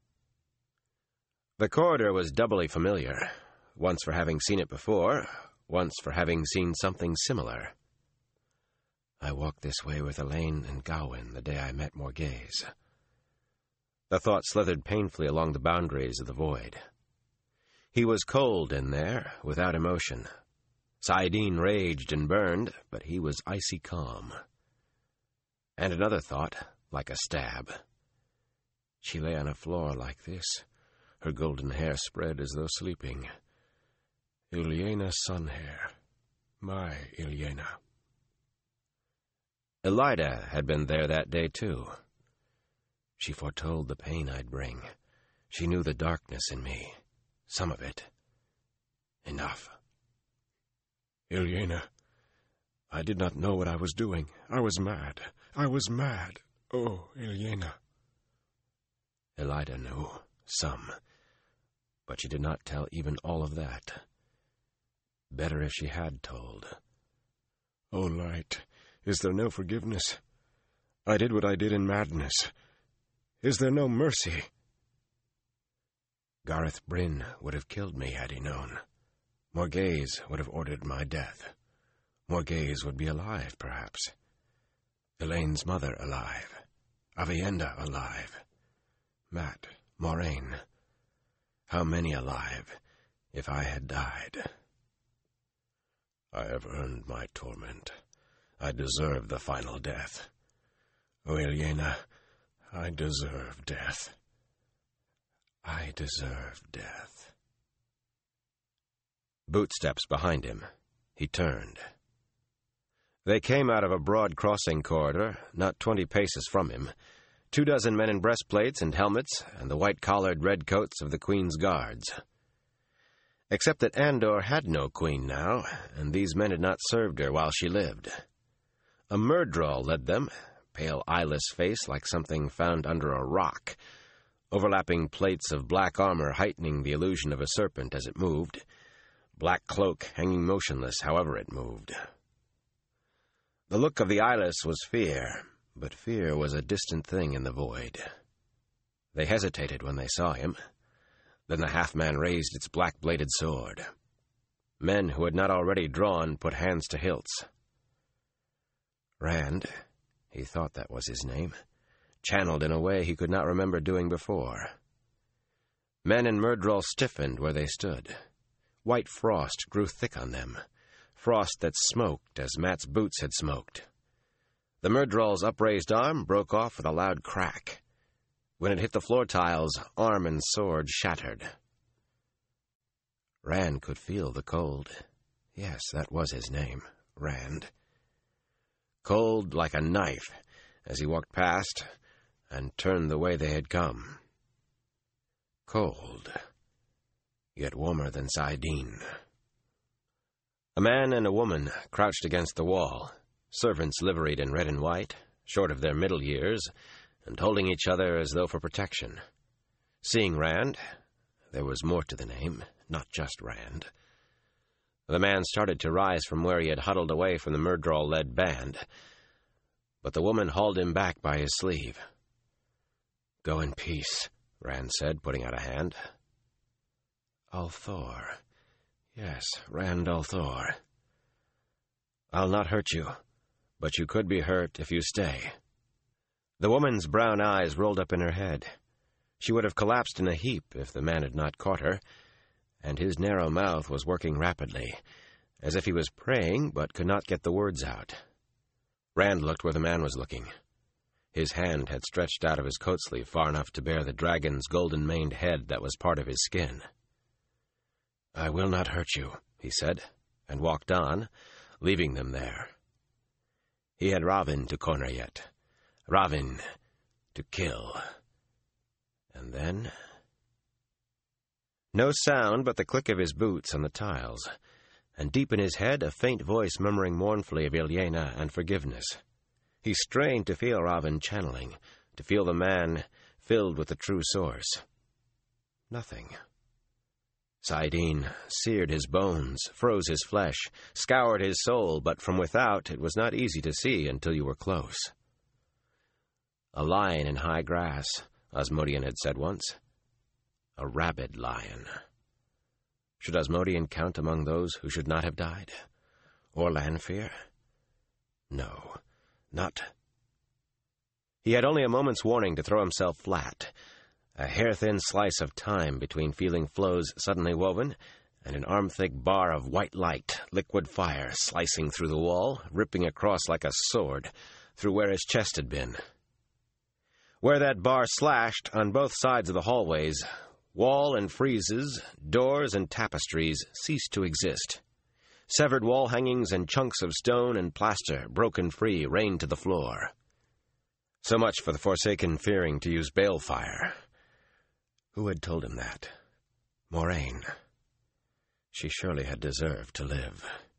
The corridor was doubly familiar, once for having seen it before, once for having seen something similar. I walked this way with Elaine and Gawain the day I met Morghese. The thought slithered painfully along the boundaries of the void. He was cold in there, without emotion. saidin raged and burned, but he was icy calm. And another thought, like a stab. She lay on a floor like this, her golden hair spread as though sleeping. Ilyena Sunhair, my Ilyena. Elaida had been there that day, too. She foretold the pain I'd bring. She knew the darkness in me. Some of it. Enough. Ilyena, I did not know what I was doing. I was mad. I was mad. Oh, Ilyena. Elaida knew. Some. But she did not tell even all of that. Better if she had told. Oh, Light, is there no forgiveness? I did what I did in madness. Is there no mercy? Gareth Bryn would have killed me had he known. Morghese would have ordered my death. Morghese would be alive, perhaps. Elaine's mother alive. Aviendha alive. Mat, Moraine. How many alive, if I had died? I have earned my torment. I deserve the final death. O Ilyena, I deserve death. I deserve death. Bootsteps behind him. He turned. They came out of a broad crossing corridor, not 20 paces from him, 24 men in breastplates and helmets, and the white-collared redcoats of the Queen's guards. Except that Andor had no queen now, and these men had not served her while she lived. A Myrddraal led them, pale eyeless face like something found under a rock, overlapping plates of black armor heightening the illusion of a serpent as it moved, black cloak hanging motionless however it moved. The look of the eyeless was fear, but fear was a distant thing in the void. They hesitated when they saw him. Then the half-man raised its black-bladed sword. Men who had not already drawn put hands to hilts. Rand, he thought that was his name, channeled in a way he could not remember doing before. Men in Myrddraal stiffened where they stood. White frost grew thick on them, frost that smoked as Mat's boots had smoked. The Myrddraal's upraised arm broke off with a loud crack. When it hit the floor tiles, arm and sword shattered. Rand could feel the cold. Yes, that was his name, Rand. Cold like a knife as he walked past and turned the way they had come. Cold, yet warmer than saidin. A man and a woman crouched against the wall, servants liveried in red and white, short of their middle years, and holding each other as though for protection. Seeing Rand, there was more to the name, not just Rand. The man started to rise from where he had huddled away from the Myrddraal-led band, but the woman hauled him back by his sleeve. "Go in peace," Rand said, putting out a hand. "al'Thor. Yes, Rand al'Thor. I'll not hurt you, but you could be hurt if you stay." The woman's brown eyes rolled up in her head. She would have collapsed in a heap if the man had not caught her, and his narrow mouth was working rapidly, as if he was praying but could not get the words out. Rand looked where the man was looking. His hand had stretched out of his coat sleeve far enough to bear the dragon's golden-maned head that was part of his skin. "I will not hurt you," he said, and walked on, leaving them there. He had Rahvin to corner yet. Rahvin to kill. And then... No sound but the click of his boots on the tiles, and deep in his head a faint voice murmuring mournfully of Ilyena and forgiveness. He strained to feel Rahvin channeling, to feel the man filled with the true source. Nothing. saidin seared his bones, froze his flesh, scoured his soul, but from without it was not easy to see until you were close. A lion in high grass, Asmodean had said once. A rabid lion. Should Asmodean count among those who should not have died? Or Lanfear? No, not. He had only a moment's warning to throw himself flat, a hair-thin slice of time between feeling flows suddenly woven and an arm-thick bar of white light, liquid fire, slicing through the wall, ripping across like a sword, through where his chest had been. Where that bar slashed, on both sides of the hallways, wall and friezes, doors and tapestries ceased to exist. Severed wall hangings and chunks of stone and plaster, broken free, rained to the floor. So much for the Forsaken fearing to use balefire. Who had told him that? Moiraine. She surely had deserved to live.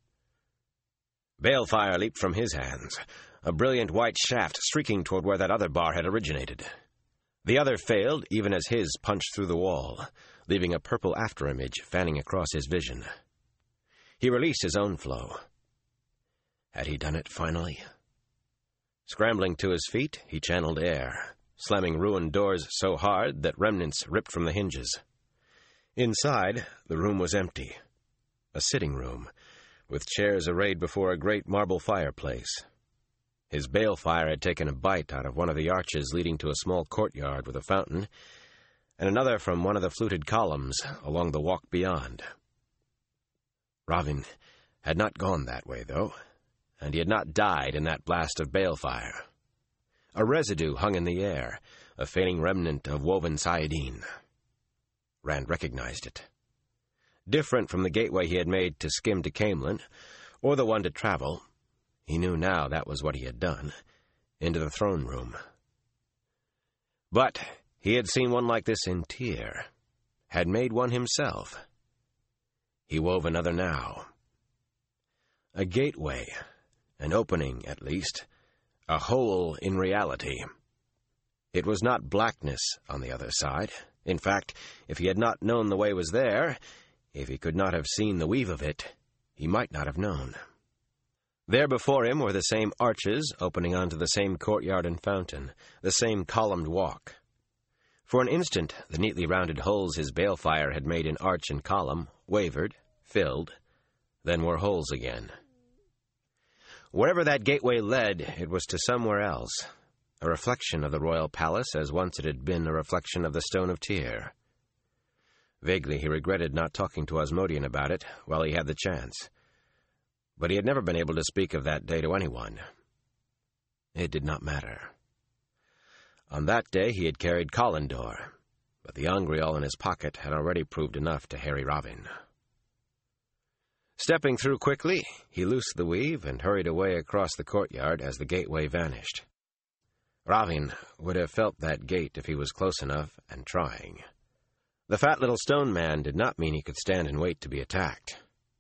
Balefire leaped from his hands, a brilliant white shaft streaking toward where that other bar had originated. The other failed, even as his punched through the wall, leaving a purple afterimage fanning across his vision. He released his own flow. Had he done it finally? Scrambling to his feet, he channeled air, slamming ruined doors so hard that remnants ripped from the hinges. Inside, the room was empty. A sitting room, with chairs arrayed before a great marble fireplace. His balefire had taken a bite out of one of the arches leading to a small courtyard with a fountain, and another from one of the fluted columns along the walk beyond. Rahvin had not gone that way, though, and he had not died in that blast of balefire. A residue hung in the air, a fading remnant of woven sayadin. Rand recognized it. Different from the gateway he had made to skim to Caemlyn, or the one to travel, he knew now that was what he had done, into the throne room. But he had seen one like this in Tyr, had made one himself. He wove another now. A gateway, an opening, at least, a hole in reality. It was not blackness on the other side. In fact, if he had not known the way was there, if he could not have seen the weave of it, he might not have known. There before him were the same arches opening onto the same courtyard and fountain, the same columned walk. For an instant, the neatly rounded holes his balefire had made in arch and column wavered, filled, then were holes again. Wherever that gateway led, it was to somewhere else, a reflection of the royal palace as once it had been a reflection of the stone of Tyr. Vaguely he regretted not talking to Asmodean about it while he had the chance. But he had never been able to speak of that day to anyone. It did not matter. On that day he had carried Collindor, but the Angreal in his pocket had already proved enough to harry Ravin. Stepping through quickly, he loosed the weave and hurried away across the courtyard as the gateway vanished. Ravin would have felt that gate if he was close enough and trying. The fat little stone man did not mean he could stand and wait to be attacked.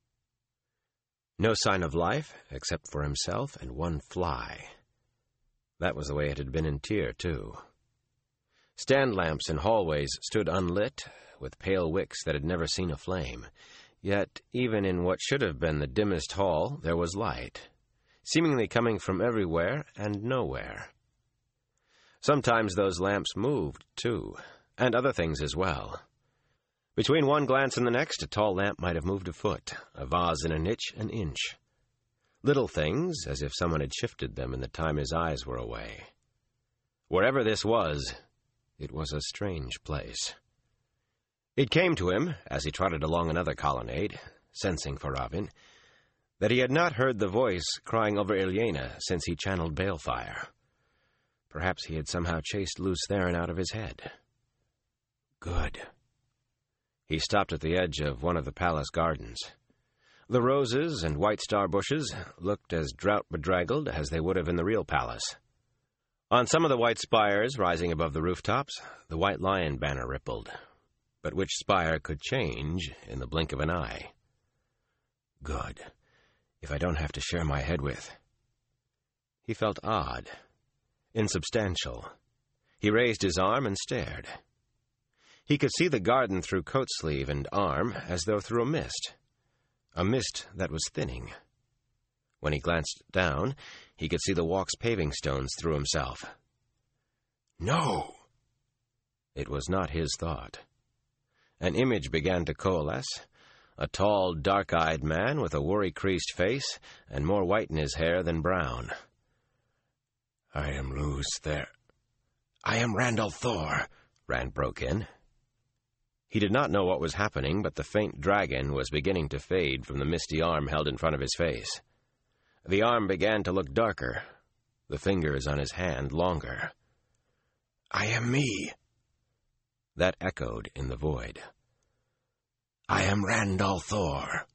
No sign of life, except for himself and one fly. That was the way it had been in Tyr, too. Stand lamps in hallways stood unlit, with pale wicks that had never seen a flame. Yet, even in what should have been the dimmest hall, there was light, seemingly coming from everywhere and nowhere. Sometimes those lamps moved, too, and other things as well. Between one glance and the next, a tall lamp might have moved a foot, a vase in a niche an inch. Little things, as if someone had shifted them in the time his eyes were away. Wherever this was, it was a strange place. It came to him, as he trotted along another colonnade, sensing for Ravin, that he had not heard the voice crying over Ilyena since he channeled balefire. Perhaps he had somehow chased Lews Therin out of his head. Good. He stopped at the edge of one of the palace gardens. The roses and white star bushes looked as drought-bedraggled as they would have in the real palace. On some of the white spires rising above the rooftops, the white lion banner rippled, but which spire could change in the blink of an eye. Good. If I don't have to share my head with... He felt odd, insubstantial. He raised his arm and stared. He could see the garden through coat sleeve and arm as though through a mist that was thinning. When he glanced down, he could see the walk's paving stones through himself. No! It was not his thought. An image began to coalesce, a tall, dark-eyed man with a worry-creased face and more white in his hair than brown. I am Lews Therin. I am Randall Thor, Rand broke in. He did not know what was happening, but the faint dragon was beginning to fade from the misty arm held in front of his face. The arm began to look darker, the fingers on his hand longer. I am me. That echoed in the void. I am Randall Thor.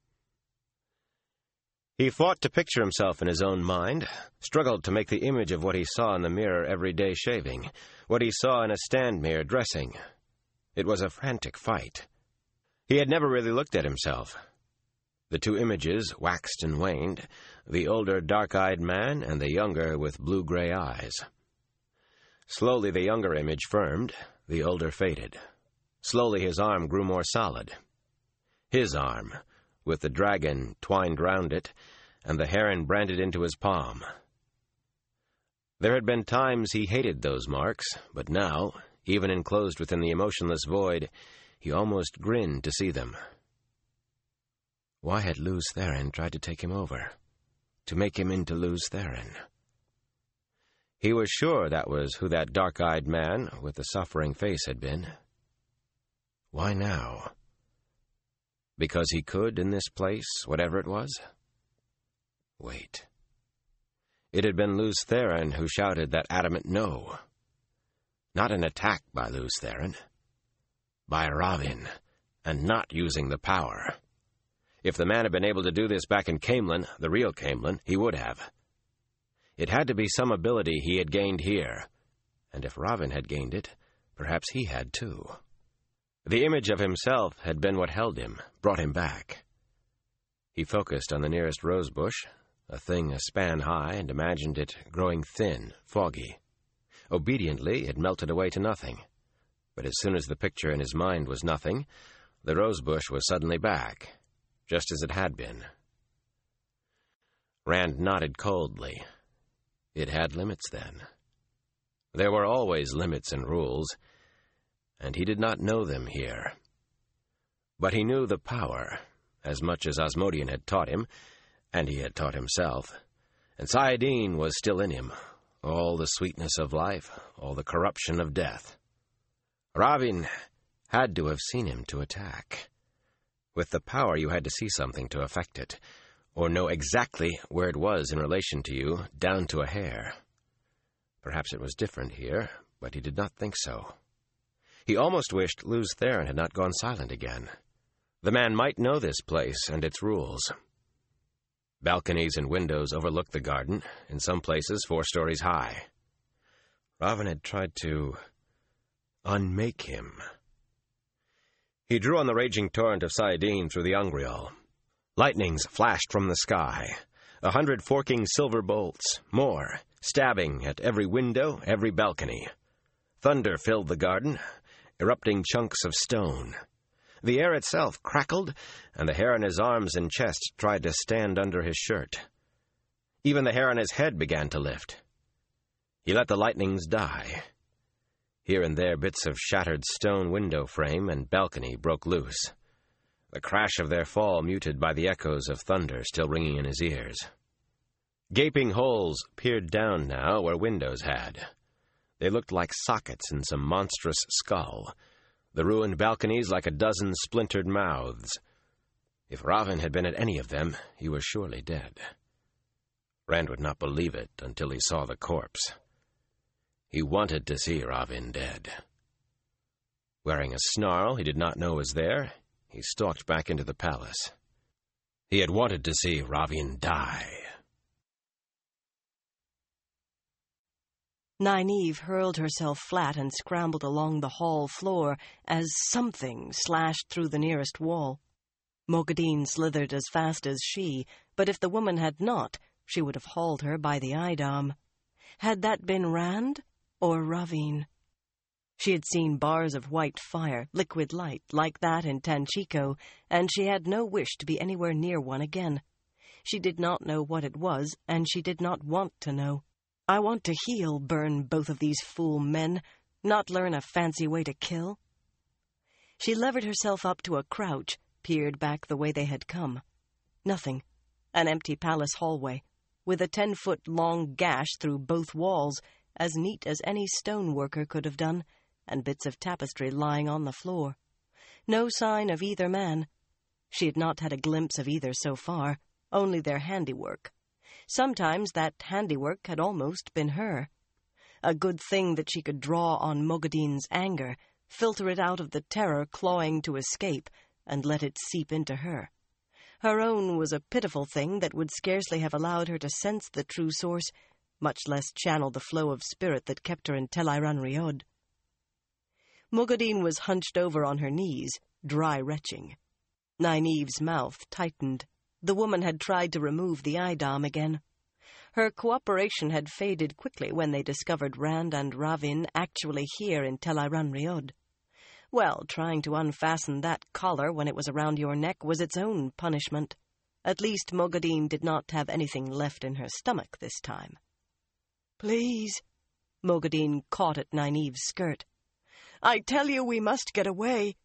He fought to picture himself in his own mind, struggled to make the image of what he saw in the mirror every day shaving, what he saw in a stand mirror dressing. It was a frantic fight. He had never really looked at himself. The two images waxed and waned, the older dark-eyed man and the younger with blue-gray eyes. Slowly the younger image firmed, the older faded. Slowly his arm grew more solid. His arm, with the dragon twined round it, and the heron branded into his palm. There had been times he hated those marks, but now, even enclosed within the emotionless void, he almost grinned to see them. Why had Lews Therin tried to take him over? To make him into Lews Therin? He was sure that was who that dark-eyed man with the suffering face had been. Why now? Because he could in this place, whatever it was? Wait. It had been Lews Therin who shouted that adamant no. Not an attack by Lews Therin. By Ravin, and not using the power. If the man had been able to do this back in Caemlyn, the real Caemlyn, he would have. It had to be some ability he had gained here, and if Ravin had gained it, perhaps he had too. The image of himself had been what held him, brought him back. He focused on the nearest rosebush, a thing a span high, and imagined it growing thin, foggy. Obediently, it melted away to nothing. But as soon as the picture in his mind was nothing, the rosebush was suddenly back, just as it had been. Rand nodded coldly. It had limits, then. There were always limits and rules, and he did not know them here. But he knew the power, as much as Asmodean had taught him, and he had taught himself, and saidin was still in him, all the sweetness of life, all the corruption of death. Ravin had to have seen him to attack. With the power, you had to see something to affect it, or know exactly where it was in relation to you, down to a hair. Perhaps it was different here, but he did not think so. He almost wished Lews Therin had not gone silent again. The man might know this place and its rules. Balconies and windows overlooked the garden, in some places 4 stories high. Ravin had tried to unmake him. He drew on the raging torrent of saidin through the Ungrial. Lightnings flashed from the sky, 100 forking silver bolts, more, stabbing at every window, every balcony. Thunder filled the garden, erupting chunks of stone. The air itself crackled, and the hair on his arms and chest tried to stand under his shirt. Even the hair on his head began to lift. He let the lightnings die. Here and there bits of shattered stone window frame and balcony broke loose, the crash of their fall muted by the echoes of thunder still ringing in his ears. Gaping holes peered down now where windows had. They looked like sockets in some monstrous skull, the ruined balconies like a dozen splintered mouths. If Ravin had been at any of them, he was surely dead. Rand would not believe it until he saw the corpse. He wanted to see Ravin dead. Wearing a snarl he did not know was there, he stalked back into the palace. He had wanted to see Ravin die. Nynaeve hurled herself flat and scrambled along the hall floor as something slashed through the nearest wall. Moghedien slithered as fast as she, but if the woman had not, she would have hauled her by the eidam. Had that been Rand or Ravin? She had seen bars of white fire, liquid light, like that in Tanchico, and she had no wish to be anywhere near one again. She did not know what it was, and she did not want to know. I want to heal, burn both of these fool men, not learn a fancy way to kill. She levered herself up to a crouch, peered back the way they had come. Nothing. An empty palace hallway, with a 10-foot-long gash through both walls, as neat as any stoneworker could have done, and bits of tapestry lying on the floor. No sign of either man. She had not had a glimpse of either so far, only their handiwork. Sometimes that handiwork had almost been her. A good thing that she could draw on Moghedien's anger, filter it out of the terror clawing to escape, and let it seep into her. Her own was a pitiful thing that would scarcely have allowed her to sense the true source, much less channel the flow of spirit that kept her in Tel'aran'rhiod. Rhiod. Moghedien was hunched over on her knees, dry retching. Nynaeve's mouth tightened. The woman had tried to remove the eidam again. Her cooperation had faded quickly when they discovered Rand and Ravin actually here in Tel'aran'rhiod. Well, trying to unfasten that collar when it was around your neck was its own punishment. At least Moghedien did not have anything left in her stomach this time. "Please," Moghedien caught at Nynaeve's skirt. "I tell you we must get away."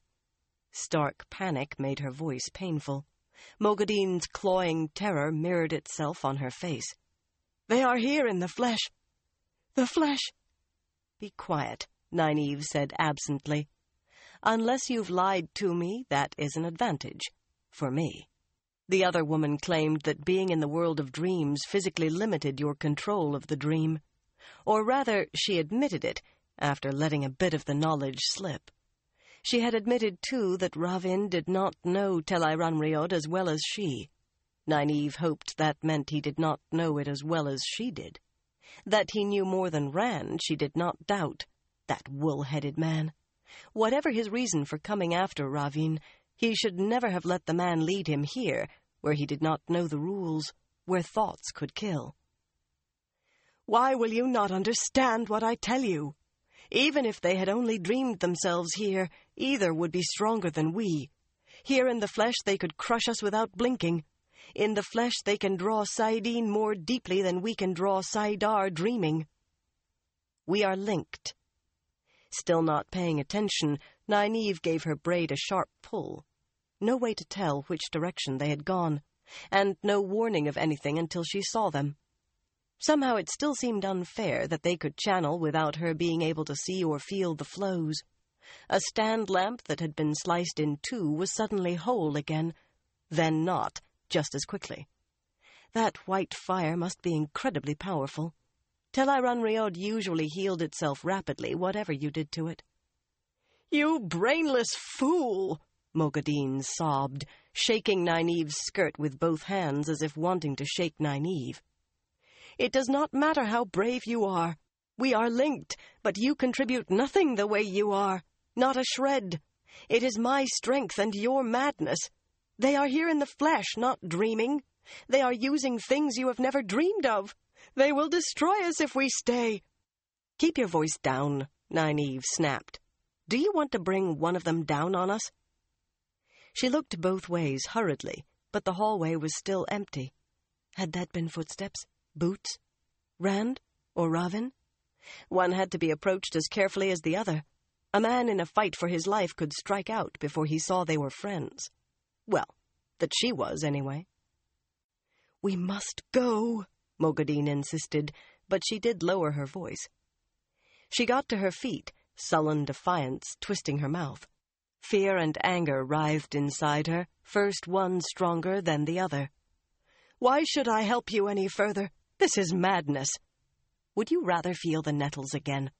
Stark panic made her voice painful. Moghedien's clawing terror mirrored itself on her face. "They are here in the flesh. The flesh." "Be quiet," Nynaeve said absently. "Unless you've lied to me, that is an advantage. for me. The other woman claimed that being in the world of dreams physically limited your control of the dream. Or rather, she admitted it, after letting a bit of the knowledge slip. She had admitted, too, that Ravin did not know Tel'aran'rhiod as well as she. Nynaeve hoped that meant he did not know it as well as she did. That he knew more than Rand, she did not doubt. That wool-headed man. Whatever his reason for coming after Ravin, he should never have let the man lead him here, where he did not know the rules, where thoughts could kill. "Why will you not understand what I tell you? Even if they had only dreamed themselves here, either would be stronger than we. Here in the flesh they could crush us without blinking. In the flesh they can draw saidin more deeply than we can draw saidar dreaming. We are linked." Still not paying attention, Nynaeve gave her braid a sharp pull. No way to tell which direction they had gone, and no warning of anything until she saw them. Somehow it still seemed unfair that they could channel without her being able to see or feel the flows. A stand lamp that had been sliced in two was suddenly whole again, then not, just as quickly. That white fire must be incredibly powerful. Tel'aran'rhiod usually healed itself rapidly, whatever you did to it. "You brainless fool!" Moghedien sobbed, shaking Nynaeve's skirt with both hands as if wanting to shake Nynaeve. "It does not matter how brave you are. We are linked, but you contribute nothing the way you are. Not a shred. It is my strength and your madness. They are here in the flesh, not dreaming. They are using things you have never dreamed of. They will destroy us if we stay." "Keep your voice down," Nynaeve snapped. "Do you want to bring one of them down on us?" She looked both ways hurriedly, but the hallway was still empty. Had that been footsteps? Boots? Rand? Or Ravin? One had to be approached as carefully as the other. A man in a fight for his life could strike out before he saw they were friends. Well, that she was, anyway. "We must go," Moghedien insisted, but she did lower her voice. She got to her feet, sullen defiance twisting her mouth. Fear and anger writhed inside her, first one stronger than the other. "Why should I help you any further? This is madness. Would you rather feel the nettles again?"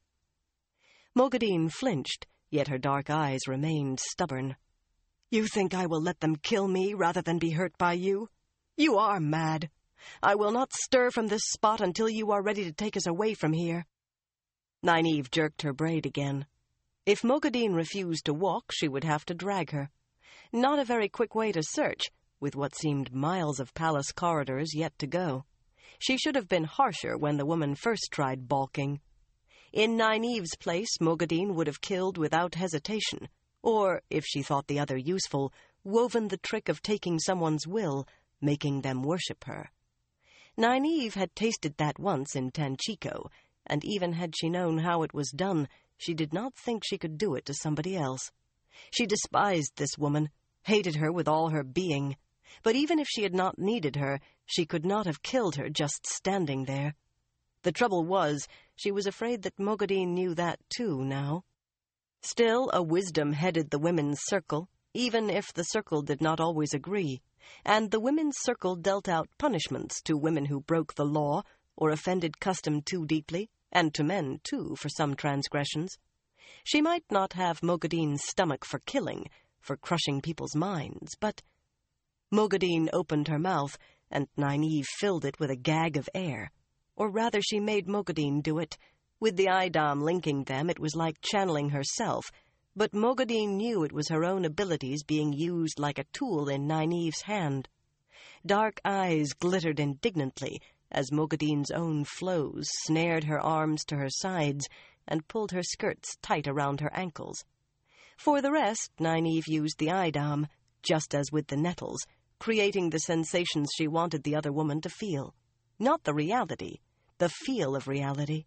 Moghedien flinched, yet her dark eyes remained stubborn. "You think I will let them kill me rather than be hurt by you? You are mad. I will not stir from this spot until you are ready to take us away from here." Nynaeve jerked her braid again. If Moghedien refused to walk, she would have to drag her. Not a very quick way to search, with what seemed miles of palace corridors yet to go. She should have been harsher when the woman first tried balking. In Nynaeve's place, Moghedien would have killed without hesitation, or, if she thought the other useful, woven the trick of taking someone's will, making them worship her. Nynaeve had tasted that once in Tanchico, and even had she known how it was done, she did not think she could do it to somebody else. She despised this woman, hated her with all her being, but even if she had not needed her, she could not have killed her just standing there. The trouble was, she was afraid that Moghedien knew that too now. Still, a wisdom headed the women's circle, even if the circle did not always agree, and the women's circle dealt out punishments to women who broke the law or offended custom too deeply, and to men, too, for some transgressions. She might not have Moghedien's stomach for killing, for crushing people's minds, but... Moghedien opened her mouth, and Nynaeve filled it with a gag of air. Or rather, she made Moghedien do it. With the Idam linking them, it was like channeling herself, but Moghedien knew it was her own abilities being used like a tool in Nynaeve's hand. Dark eyes glittered indignantly as Moghedien's own flows snared her arms to her sides and pulled her skirts tight around her ankles. For the rest, Nynaeve used the Idam, just as with the nettles, creating the sensations she wanted the other woman to feel. Not the reality, the feel of reality.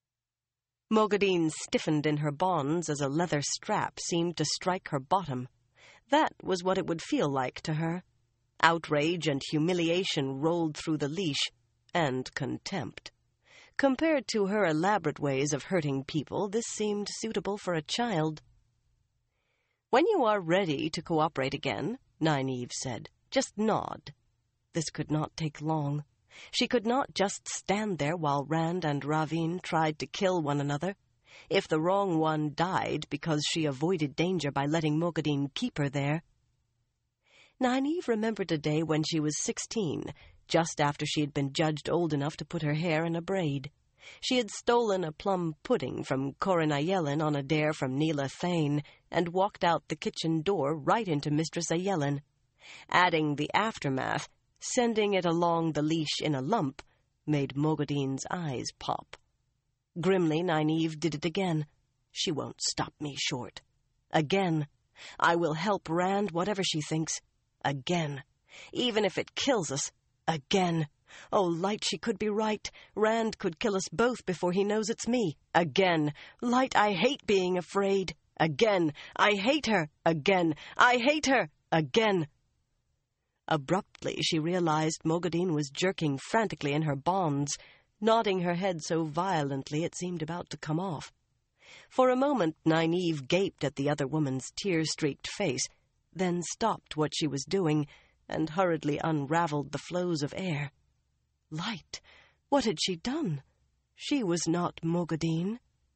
Moghedien stiffened in her bonds as a leather strap seemed to strike her bottom. That was what it would feel like to her. Outrage and humiliation rolled through the leash, and contempt. Compared to her elaborate ways of hurting people, this seemed suitable for a child. "When you are ready to cooperate again," Nynaeve said. "Just nod." This could not take long. She could not just stand there while Rand and Ravin tried to kill one another. If the wrong one died because she avoided danger by letting Mogadin keep her there. Nynaeve remembered a day when she was 16, just after she had been judged old enough to put her hair in a braid. She had stolen a plum pudding from Corin Ayelin on a dare from Neela Thane and walked out the kitchen door right into Mistress Ayelin. Adding the aftermath, sending it along the leash in a lump, made Mogadin's eyes pop. Grimly, Nynaeve did it again. She won't stop me short. Again. I will help Rand whatever she thinks. Again. Even if it kills us. Again. Oh, Light, she could be right. Rand could kill us both before he knows it's me. Again. Light, I hate being afraid. Again. I hate her. Again. I hate her. Again. Abruptly, she realized Mogadin was jerking frantically in her bonds, nodding her head so violently it seemed about to come off. For a moment, Nynaeve gaped at the other woman's tear-streaked face, then stopped what she was doing and hurriedly unraveled the flows of air. Light! What had she done? She was not Mogadin.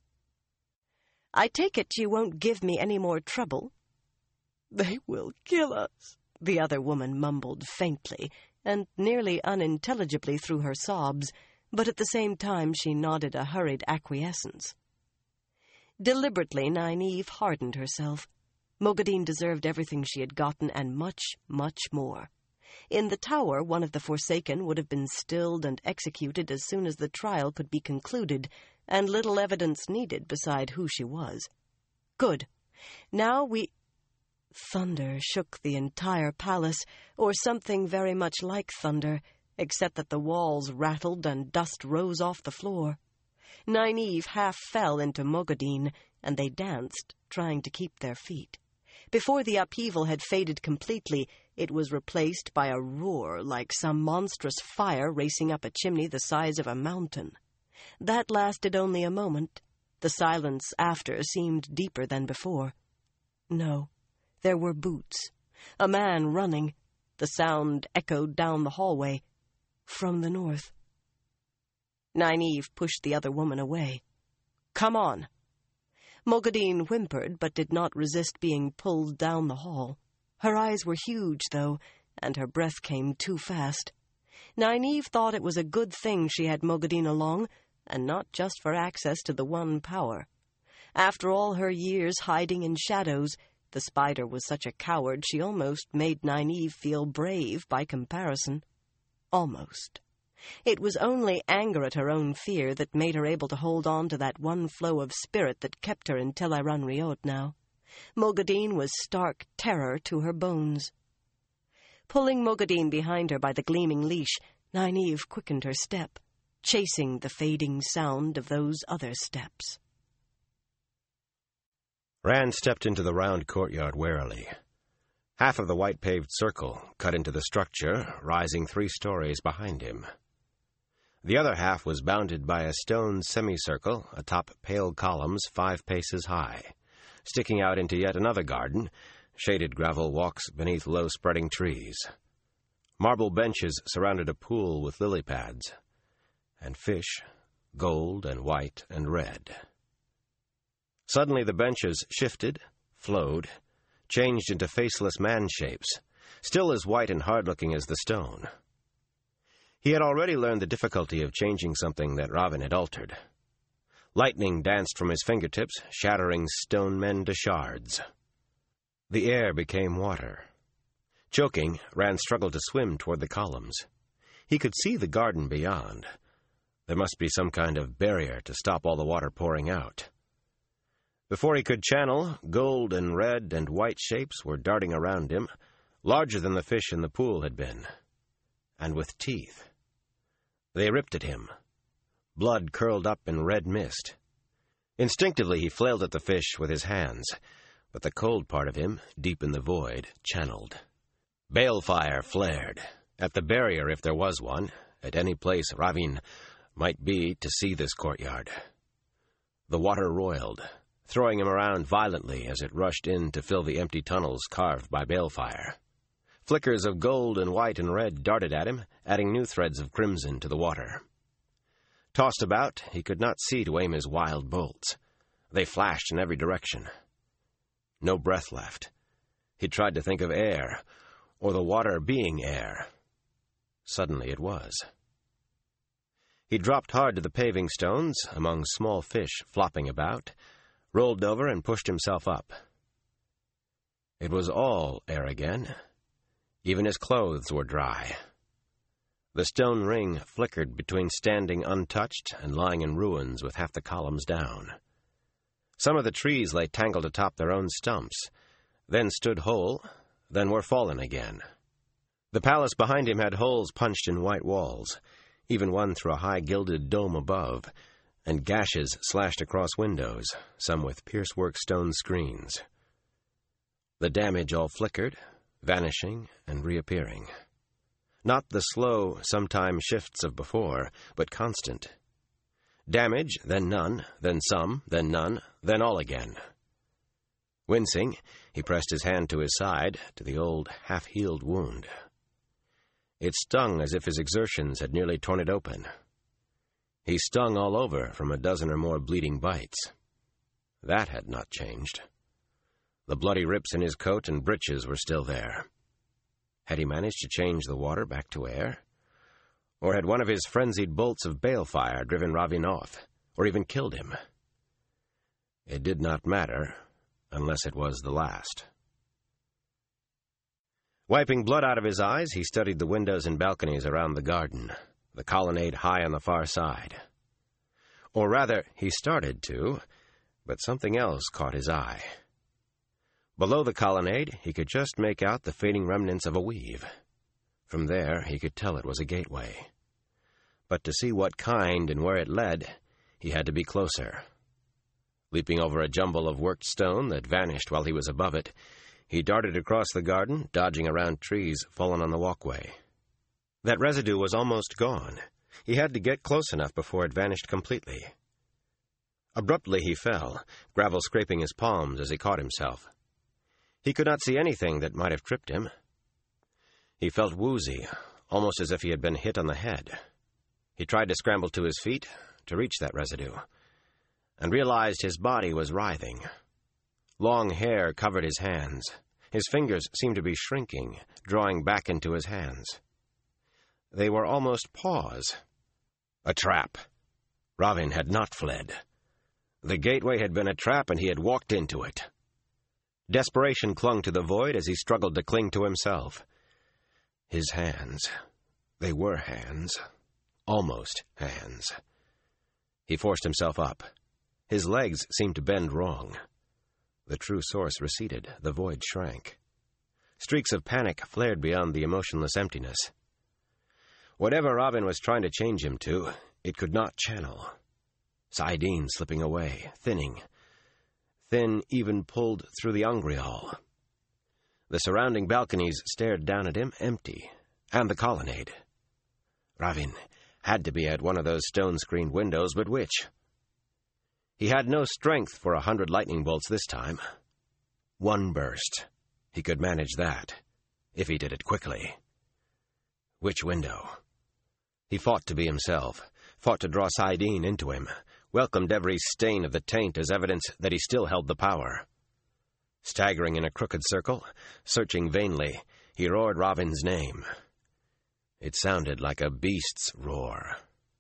"I take it you won't give me any more trouble?" "They will kill us," the other woman mumbled faintly and nearly unintelligibly through her sobs, but at the same time she nodded a hurried acquiescence. Deliberately, Nynaeve hardened herself. Mogadin deserved everything she had gotten and much, much more. In the tower, one of the Forsaken would have been stilled and executed as soon as the trial could be concluded, and little evidence needed beside who she was. Good. Now Thunder shook the entire palace, or something very much like thunder, except that the walls rattled and dust rose off the floor. Nynaeve half fell into Mogadin, and they danced, trying to keep their feet. Before the upheaval had faded completely, it was replaced by a roar like some monstrous fire racing up a chimney the size of a mountain. That lasted only a moment. The silence after seemed deeper than before. No, there were boots. A man running. The sound echoed down the hallway. From the north. Nynaeve pushed the other woman away. "Come on." Mogadin whimpered, but did not resist being pulled down the hall. Her eyes were huge, though, and her breath came too fast. Nynaeve thought it was a good thing she had Mogadin along, and not just for access to the one power. After all her years hiding in shadows, the spider was such a coward she almost made Nynaeve feel brave by comparison. Almost. It was only anger at her own fear that made her able to hold on to that one flow of spirit that kept her in Tel Aran'rhiod now. Mogadin was stark terror to her bones. Pulling Mogadin behind her by the gleaming leash, Nynaeve quickened her step, chasing the fading sound of those other steps. Rand stepped into the round courtyard warily. Half of the white-paved circle cut into the structure, rising 3 stories behind him. The other half was bounded by a stone semicircle atop pale columns 5 paces high, sticking out into yet another garden, shaded gravel walks beneath low-spreading trees. Marble benches surrounded a pool with lily pads, and fish, gold and white and red. Suddenly the benches shifted, flowed, changed into faceless man-shapes, still as white and hard-looking as the stone. He had already learned the difficulty of changing something that Ravin had altered. Lightning danced from his fingertips, shattering stone men to shards. The air became water. Choking, Rand struggled to swim toward the columns. He could see the garden beyond. There must be some kind of barrier to stop all the water pouring out. Before he could channel, gold and red and white shapes were darting around him, larger than the fish in the pool had been, and with teeth. They ripped at him. Blood curled up in red mist. Instinctively he flailed at the fish with his hands, but the cold part of him, deep in the void, channeled. Balefire flared, at the barrier if there was one, at any place Ravin might be to see this courtyard. The water roiled, throwing him around violently as it rushed in to fill the empty tunnels carved by balefire. Flickers of gold and white and red darted at him, adding new threads of crimson to the water. Tossed about, he could not see to aim his wild bolts. They flashed in every direction. No breath left. He tried to think of air, or the water being air. Suddenly it was. He dropped hard to the paving stones, among small fish flopping about, rolled over and pushed himself up. It was all air again. Even his clothes were dry. The stone ring flickered between standing untouched and lying in ruins with half the columns down. Some of the trees lay tangled atop their own stumps, then stood whole, then were fallen again. The palace behind him had holes punched in white walls, even one through a high gilded dome above, and gashes slashed across windows, some with piercework stone screens. The damage all flickered, vanishing and reappearing. Not the slow, sometime shifts of before, but constant. Damage, then none, then some, then none, then all again. Wincing, he pressed his hand to his side, to the old half-healed wound. It stung as if his exertions had nearly torn it open. He stung all over from a dozen or more bleeding bites. That had not changed. The bloody rips in his coat and breeches were still there. Had he managed to change the water back to air? Or had one of his frenzied bolts of balefire driven Ravin off, or even killed him? It did not matter, unless it was the last. Wiping blood out of his eyes, he studied the windows and balconies around the garden, the colonnade high on the far side. Or rather, he started to, but something else caught his eye. Below the colonnade, he could just make out the fading remnants of a weave. From there, he could tell it was a gateway. But to see what kind and where it led, he had to be closer. Leaping over a jumble of worked stone that vanished while he was above it, he darted across the garden, dodging around trees fallen on the walkway. That residue was almost gone. He had to get close enough before it vanished completely. Abruptly he fell, gravel scraping his palms as he caught himself. He could not see anything that might have tripped him. He felt woozy, almost as if he had been hit on the head. He tried to scramble to his feet, to reach that residue, and realized his body was writhing. Long hair covered his hands. His fingers seemed to be shrinking, drawing back into his hands. They were almost paws. A trap. Ravin had not fled. The gateway had been a trap, and he had walked into it. Desperation clung to the void as he struggled to cling to himself. His hands. They were hands. Almost hands. He forced himself up. His legs seemed to bend wrong. The true source receded. The void shrank. Streaks of panic flared beyond the emotionless emptiness. Whatever Ravin was trying to change him to, it could not channel. Saidin slipping away, thinning. Thin, even pulled through the Angreal. The surrounding balconies stared down at him, empty, and the colonnade. Ravin had to be at one of those stone-screened windows, but which? He had no strength for 100 lightning bolts this time. One burst. He could manage that, if he did it quickly. Which window? He fought to be himself, fought to draw Saidin into him, welcomed every stain of the taint as evidence that he still held the power. Staggering in a crooked circle, searching vainly, he roared Ravin's name. It sounded like a beast's roar.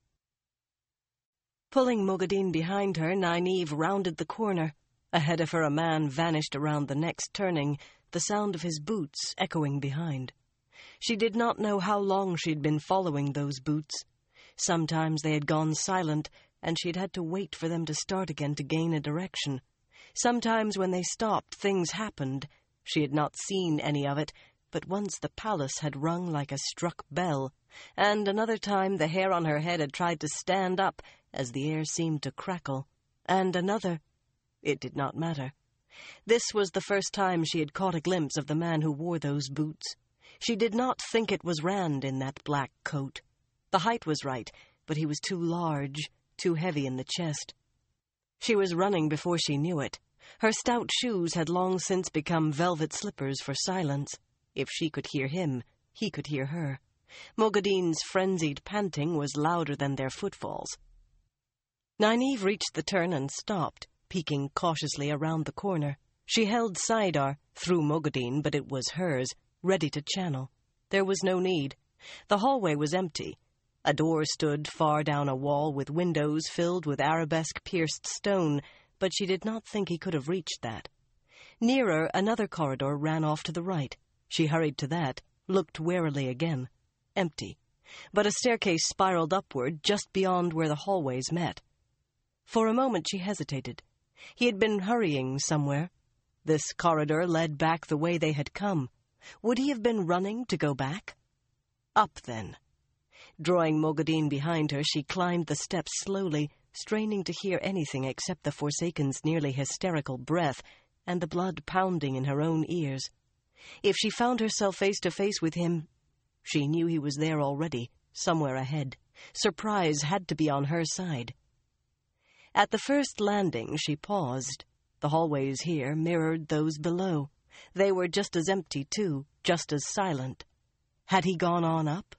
Pulling Mogadin behind her, Nynaeve rounded the corner. Ahead of her, a man vanished around the next turning, the sound of his boots echoing behind. She did not know how long she had been following those boots. Sometimes they had gone silent, and she had had to wait for them to start again to gain a direction. Sometimes when they stopped, things happened. She had not seen any of it, but once the palace had rung like a struck bell, and another time the hair on her head had tried to stand up as the air seemed to crackle, and another. It did not matter. This was the first time she had caught a glimpse of the man who wore those boots. She did not think it was Rand in that black coat. The height was right, but he was too large, too heavy in the chest. She was running before she knew it. Her stout shoes had long since become velvet slippers for silence. If she could hear him, he could hear her. Moghedin's frenzied panting was louder than their footfalls. Nynaeve reached the turn and stopped, peeking cautiously around the corner. She held Saidar, through Moghedin, but it was hers, ready to channel. There was no need. The hallway was empty. A door stood far down a wall with windows filled with arabesque-pierced stone, but she did not think he could have reached that. Nearer, another corridor ran off to the right. She hurried to that, looked warily again. Empty. But a staircase spiraled upward just beyond where the hallways met. For a moment she hesitated. He had been hurrying somewhere. This corridor led back the way they had come. Would he have been running to go back? Up, then. Drawing Moghedin behind her, she climbed the steps slowly, straining to hear anything except the Forsaken's nearly hysterical breath and the blood pounding in her own ears. If she found herself face to face with him, she knew he was there already, somewhere ahead. Surprise had to be on her side. At the first landing, she paused. The hallways here mirrored those below. They were just as empty, too, just as silent. Had he gone on up?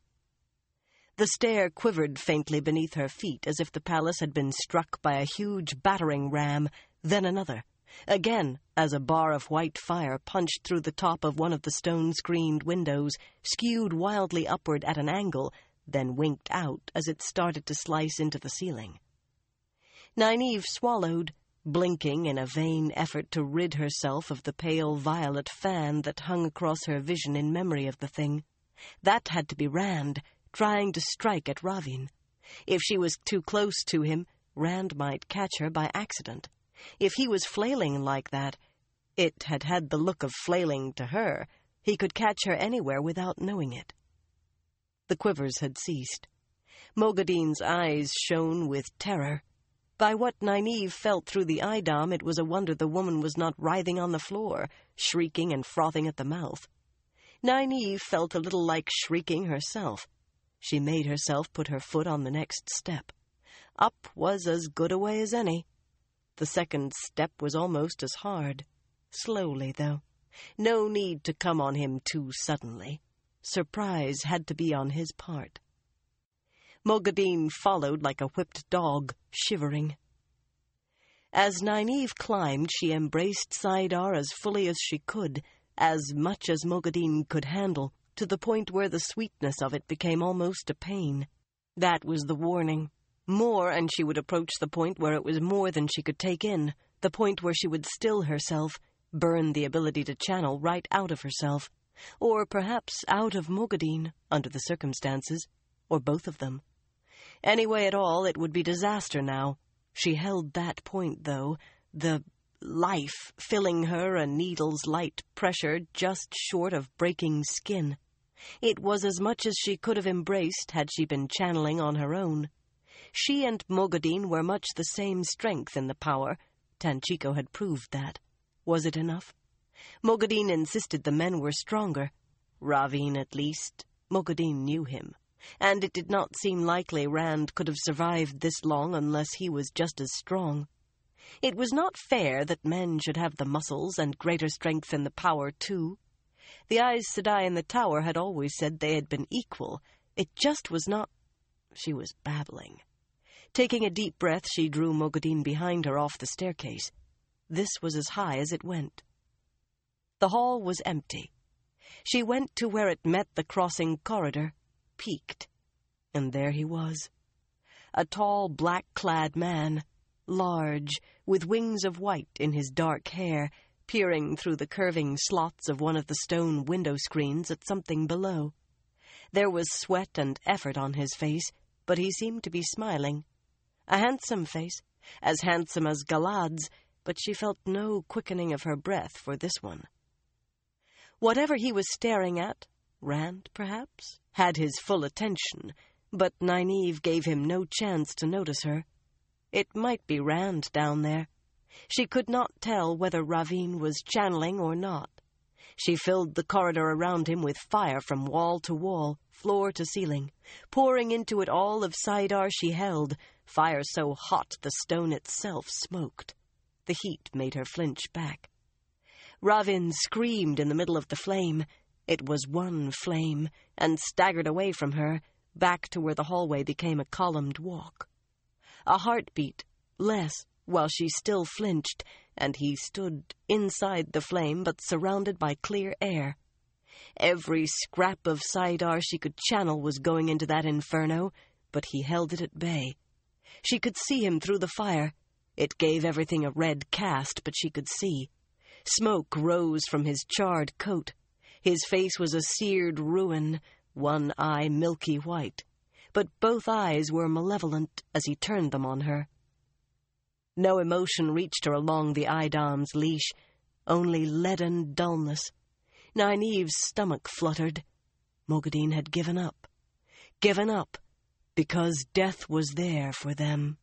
The stair quivered faintly beneath her feet, as if the palace had been struck by a huge battering ram, then another. Again, as a bar of white fire punched through the top of one of the stone-screened windows, skewed wildly upward at an angle, then winked out as it started to slice into the ceiling. Nynaeve swallowed, blinking in a vain effort to rid herself of the pale violet fan that hung across her vision in memory of the thing. That had to be Rand, trying to strike at Ravin. If she was too close to him, Rand might catch her by accident. If he was flailing like that, it had had the look of flailing to her. He could catch her anywhere without knowing it. The quivers had ceased. Moghedin's eyes shone with terror. By what Nynaeve felt through the eidam, it was a wonder the woman was not writhing on the floor, shrieking and frothing at the mouth. Nynaeve felt a little like shrieking herself. She made herself put her foot on the next step. Up was as good a way as any. The second step was almost as hard. Slowly, though. No need to come on him too suddenly. Surprise had to be on his part. Moghedin followed like a whipped dog, shivering. As Nynaeve climbed, she embraced Saidar as fully as she could, as much as Moghedin could handle, to the point where the sweetness of it became almost a pain. That was the warning. More, and she would approach the point where it was more than she could take in, the point where she would still herself, burn the ability to channel right out of herself, or perhaps out of Moghedin, under the circumstances, or both of them. Anyway at all, it would be disaster now. She held that point, though, the life filling her a needle's light pressure just short of breaking skin. It was as much as she could have embraced had she been channeling on her own. She and Moghedin were much the same strength in the power. Tanchico had proved that. Was it enough? Moghedin insisted the men were stronger. Ravin, at least. Moghedin knew him. And it did not seem likely Rand could have survived this long unless he was just as strong. It was not fair that men should have the muscles and greater strength and the power, too. The Aes Sedai in the tower had always said they had been equal. It just was not... She was babbling. Taking a deep breath, she drew Moghedin behind her off the staircase. This was as high as it went. The hall was empty. She went to where it met the crossing corridor, peeked, and there he was. A tall, black-clad man, large, with wings of white in his dark hair, peering through the curving slots of one of the stone window screens at something below. There was sweat and effort on his face, but he seemed to be smiling. A handsome face, as handsome as Galad's, but she felt no quickening of her breath for this one. Whatever he was staring at, Rand, perhaps, had his full attention, but Nynaeve gave him no chance to notice her. It might be Rand down there. She could not tell whether Ravin was channeling or not. She filled the corridor around him with fire from wall to wall, floor to ceiling, pouring into it all of Saidar she held, fire so hot the stone itself smoked. The heat made her flinch back. Ravin screamed in the middle of the flame. It was one flame, and staggered away from her, back to where the hallway became a columned walk. A heartbeat, less, while she still flinched, and he stood inside the flame but surrounded by clear air. Every scrap of Saidar she could channel was going into that inferno, but he held it at bay. She could see him through the fire. It gave everything a red cast, but she could see. Smoke rose from his charred coat. His face was a seared ruin, one eye milky white, but both eyes were malevolent as he turned them on her. No emotion reached her along the Idam's leash, only leaden dullness. Nynaeve's stomach fluttered. Moghedien had given up. Given up, because death was there for them.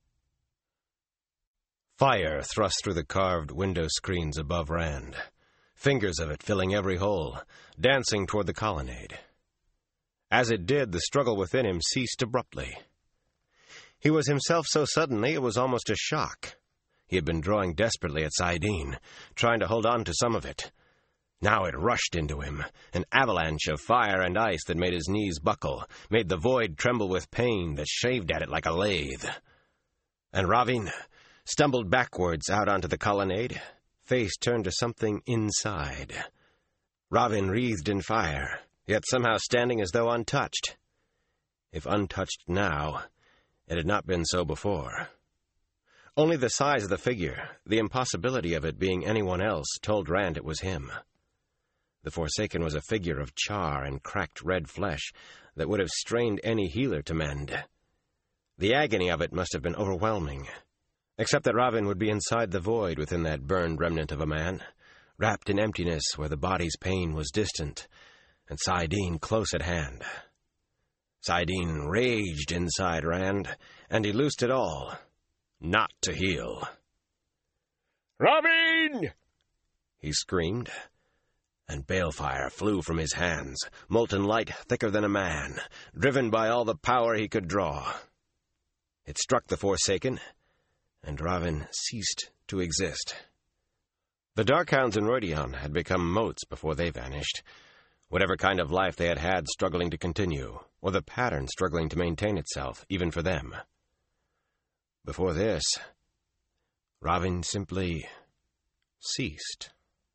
Fire thrust through the carved window screens above Rand, fingers of it filling every hole, dancing toward the colonnade. As it did, the struggle within him ceased abruptly. He was himself so suddenly it was almost a shock. He had been drawing desperately at saidin, trying to hold on to some of it. Now it rushed into him, an avalanche of fire and ice that made his knees buckle, made the void tremble with pain that shaved at it like a lathe. And Ravin stumbled backwards out onto the colonnade, face turned to something inside. Ravin wreathed in fire, yet somehow standing as though untouched. If untouched now, it had not been so before. Only the size of the figure, the impossibility of it being anyone else, told Rand it was him. The Forsaken was a figure of char and cracked red flesh that would have strained any healer to mend. The agony of it must have been overwhelming, except that Ravin would be inside the void within that burned remnant of a man, wrapped in emptiness where the body's pain was distant, and saidin close at hand. Saidin raged inside Rand, and he loosed it all, not to heal. "Ravin!" he screamed, and balefire flew from his hands, molten light thicker than a man, driven by all the power he could draw. It struck the Forsaken, and Ravin ceased to exist. The Darkhounds in Rhuidean had become motes before they vanished, whatever kind of life they had had struggling to continue, or the pattern struggling to maintain itself, even for them. Before this, Ravin simply ceased.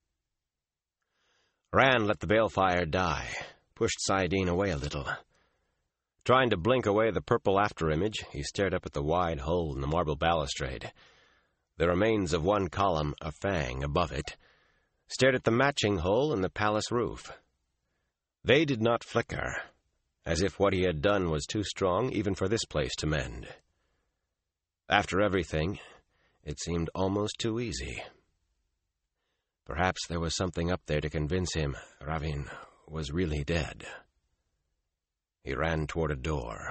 Rand let the balefire die, pushed saidin away a little. Trying to blink away the purple after-image, he stared up at the wide hole in the marble balustrade, the remains of one column a fang above it, stared at the matching hole in the palace roof. They did not flicker, as if what he had done was too strong even for this place to mend. After everything, it seemed almost too easy. Perhaps there was something up there to convince him Ravin was really dead. He ran toward a door.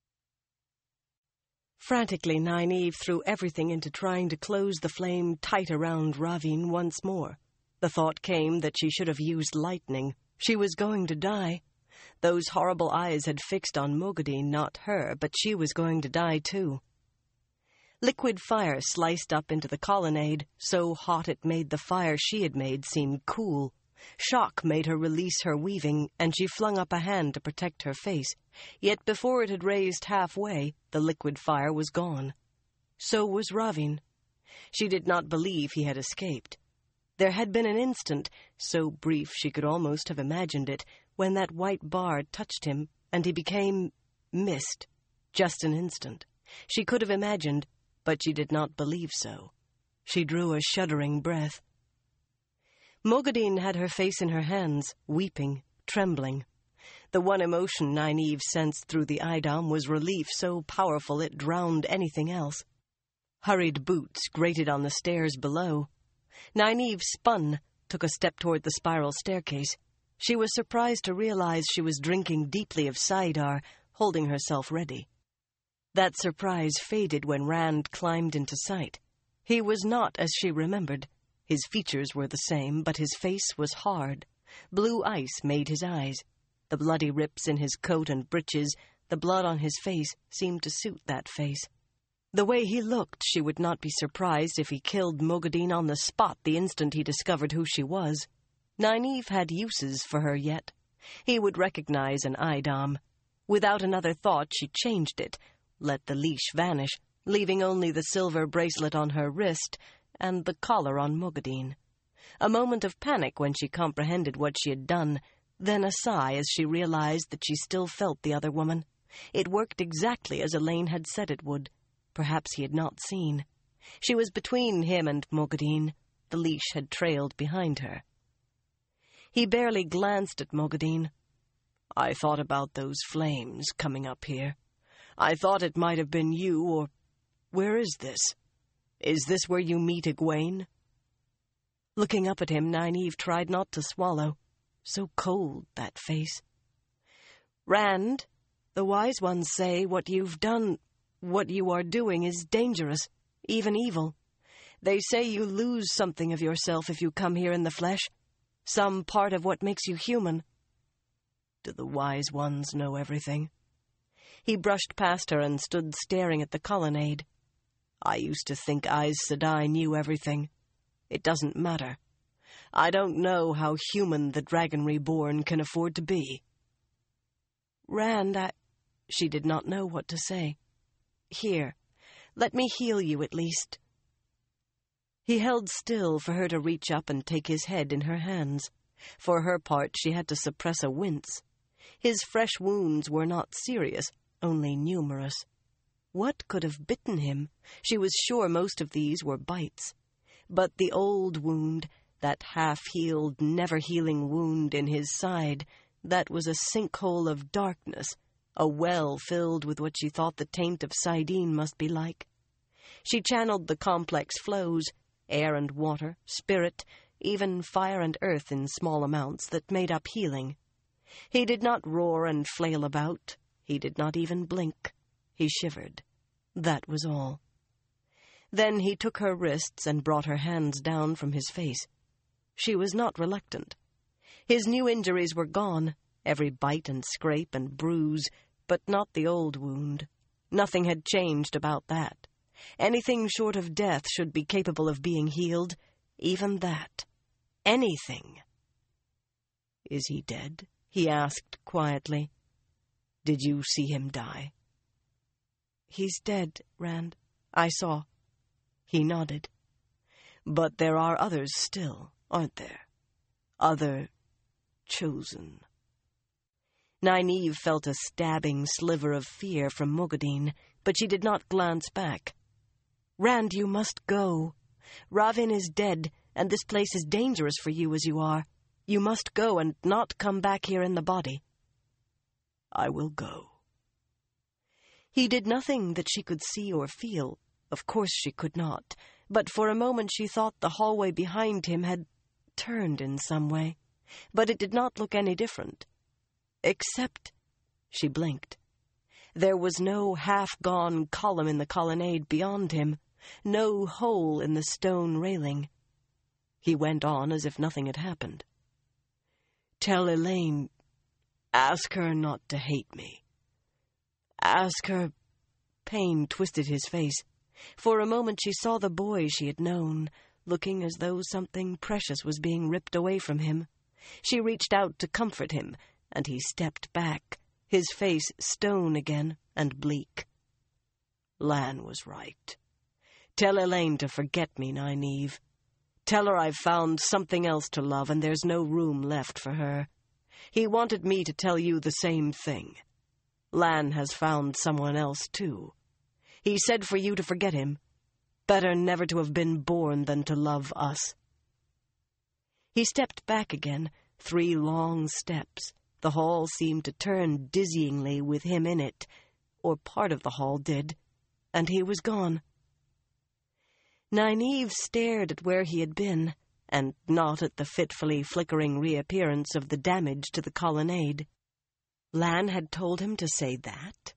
Frantically, Nynaeve threw everything into trying to close the flame tight around Ravin once more. The thought came that she should have used lightning. She was going to die. Those horrible eyes had fixed on Moghedien, not her, but she was going to die too. Liquid fire sliced up into the colonnade, so hot it made the fire she had made seem cool. Shock made her release her weaving, and she flung up a hand to protect her face. Yet before it had raised halfway, the liquid fire was gone. So was Ravin. She did not believe he had escaped. There had been an instant, so brief she could almost have imagined it, when that white bar touched him, and he became mist. Just an instant. She could have imagined, but she did not believe so. She drew a shuddering breath. Moghedien had her face in her hands, weeping, trembling. The one emotion Nynaeve sensed through the Idam was relief so powerful it drowned anything else. Hurried boots grated on the stairs below. Nynaeve spun, took a step toward the spiral staircase. She was surprised to realize she was drinking deeply of Saidar, holding herself ready. That surprise faded when Rand climbed into sight. He was not as she remembered. His features were the same, but his face was hard. Blue ice made his eyes. The bloody rips in his coat and breeches, the blood on his face, seemed to suit that face. The way he looked, she would not be surprised if he killed Moghedien on the spot the instant he discovered who she was. Nynaeve had uses for her yet. He would recognize an eidam. Without another thought, she changed it, let the leash vanish, leaving only the silver bracelet on her wrist and the collar on Mogadin. A moment of panic when she comprehended what she had done, then a sigh as she realized that she still felt the other woman. It worked exactly as Elaine had said it would. Perhaps he had not seen. She was between him and Mogadin. The leash had trailed behind her. He barely glanced at Mogadin. "I thought about those flames coming up here. I thought it might have been you, or... Where is this? Is this where you meet Egwene?" Looking up at him, Nynaeve tried not to swallow. So cold, that face. "Rand, the wise ones say what you've done, what you are doing is dangerous, even evil. They say you lose something of yourself if you come here in the flesh, some part of what makes you human." Do the wise ones know everything? He brushed past her and stood staring at the colonnade. "I used to think Aes Sedai knew everything. It doesn't matter. I don't know how human the Dragon Reborn can afford to be." "Rand, She did not know what to say. "Here, let me heal you at least." He held still for her to reach up and take his head in her hands. For her part, she had to suppress a wince. His fresh wounds were not serious, only numerous. What could have bitten him? She was sure most of these were bites. But the old wound, that half-healed, never-healing wound in his side, that was a sinkhole of darkness, a well filled with what she thought the taint of saidin must be like. She channeled the complex flows, air and water, spirit, even fire and earth in small amounts that made up healing. He did not roar and flail about. He did not even blink. He shivered. That was all. Then he took her wrists and brought her hands down from his face. She was not reluctant. His new injuries were gone, every bite and scrape and bruise, but not the old wound. Nothing had changed about that. Anything short of death should be capable of being healed, even that. Anything. "Is he dead?" he asked quietly. "Did you see him die?" "He's dead, Rand. I saw." He nodded. "But there are others still, aren't there? Other chosen." Nynaeve felt a stabbing sliver of fear from Mogadin, but she did not glance back. "Rand, you must go. Ravin is dead, and this place is dangerous for you as you are. You must go and not come back here in the body." "I will go." He did nothing that she could see or feel. Of course she could not, but for a moment she thought the hallway behind him had turned in some way. But it did not look any different. Except, she blinked. There was no half-gone column in the colonnade beyond him, no hole in the stone railing. He went on as if nothing had happened. "Tell Elaine, ask her not to hate me. Ask her..." Pain twisted his face. For a moment she saw the boy she had known, looking as though something precious was being ripped away from him. She reached out to comfort him, and he stepped back, his face stone again and bleak. "Lan was right. Tell Elaine to forget me, Nynaeve. Tell her I've found something else to love and there's no room left for her. He wanted me to tell you the same thing. Lan has found someone else, too. He said for you to forget him. Better never to have been born than to love us." He stepped back again, 3 long steps. The hall seemed to turn dizzyingly with him in it, or part of the hall did, and he was gone. Nynaeve stared at where he had been, and not at the fitfully flickering reappearance of the damage to the colonnade. Lan had told him to say that?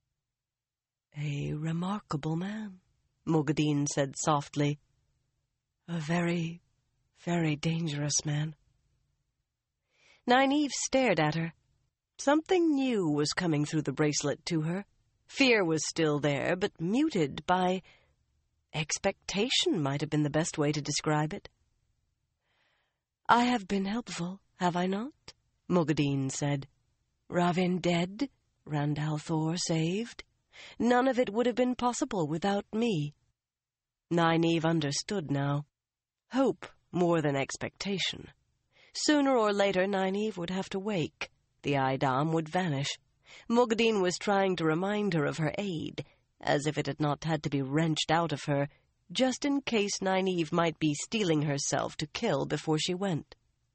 "A remarkable man," Mogadin said softly. "A very, very dangerous man." Nynaeve stared at her. Something new was coming through the bracelet to her. Fear was still there, but muted by... expectation might have been the best way to describe it. "I have been helpful, have I not?" Mogadin said. "Ravin dead, Rand al'Thor saved. None of it would have been possible without me." Nynaeve understood now. Hope more than expectation. Sooner or later Nynaeve would have to wake. The Eidam would vanish. Mogadin was trying to remind her of her aid, as if it had not had to be wrenched out of her, just in case Nynaeve might be steeling herself to kill before she went.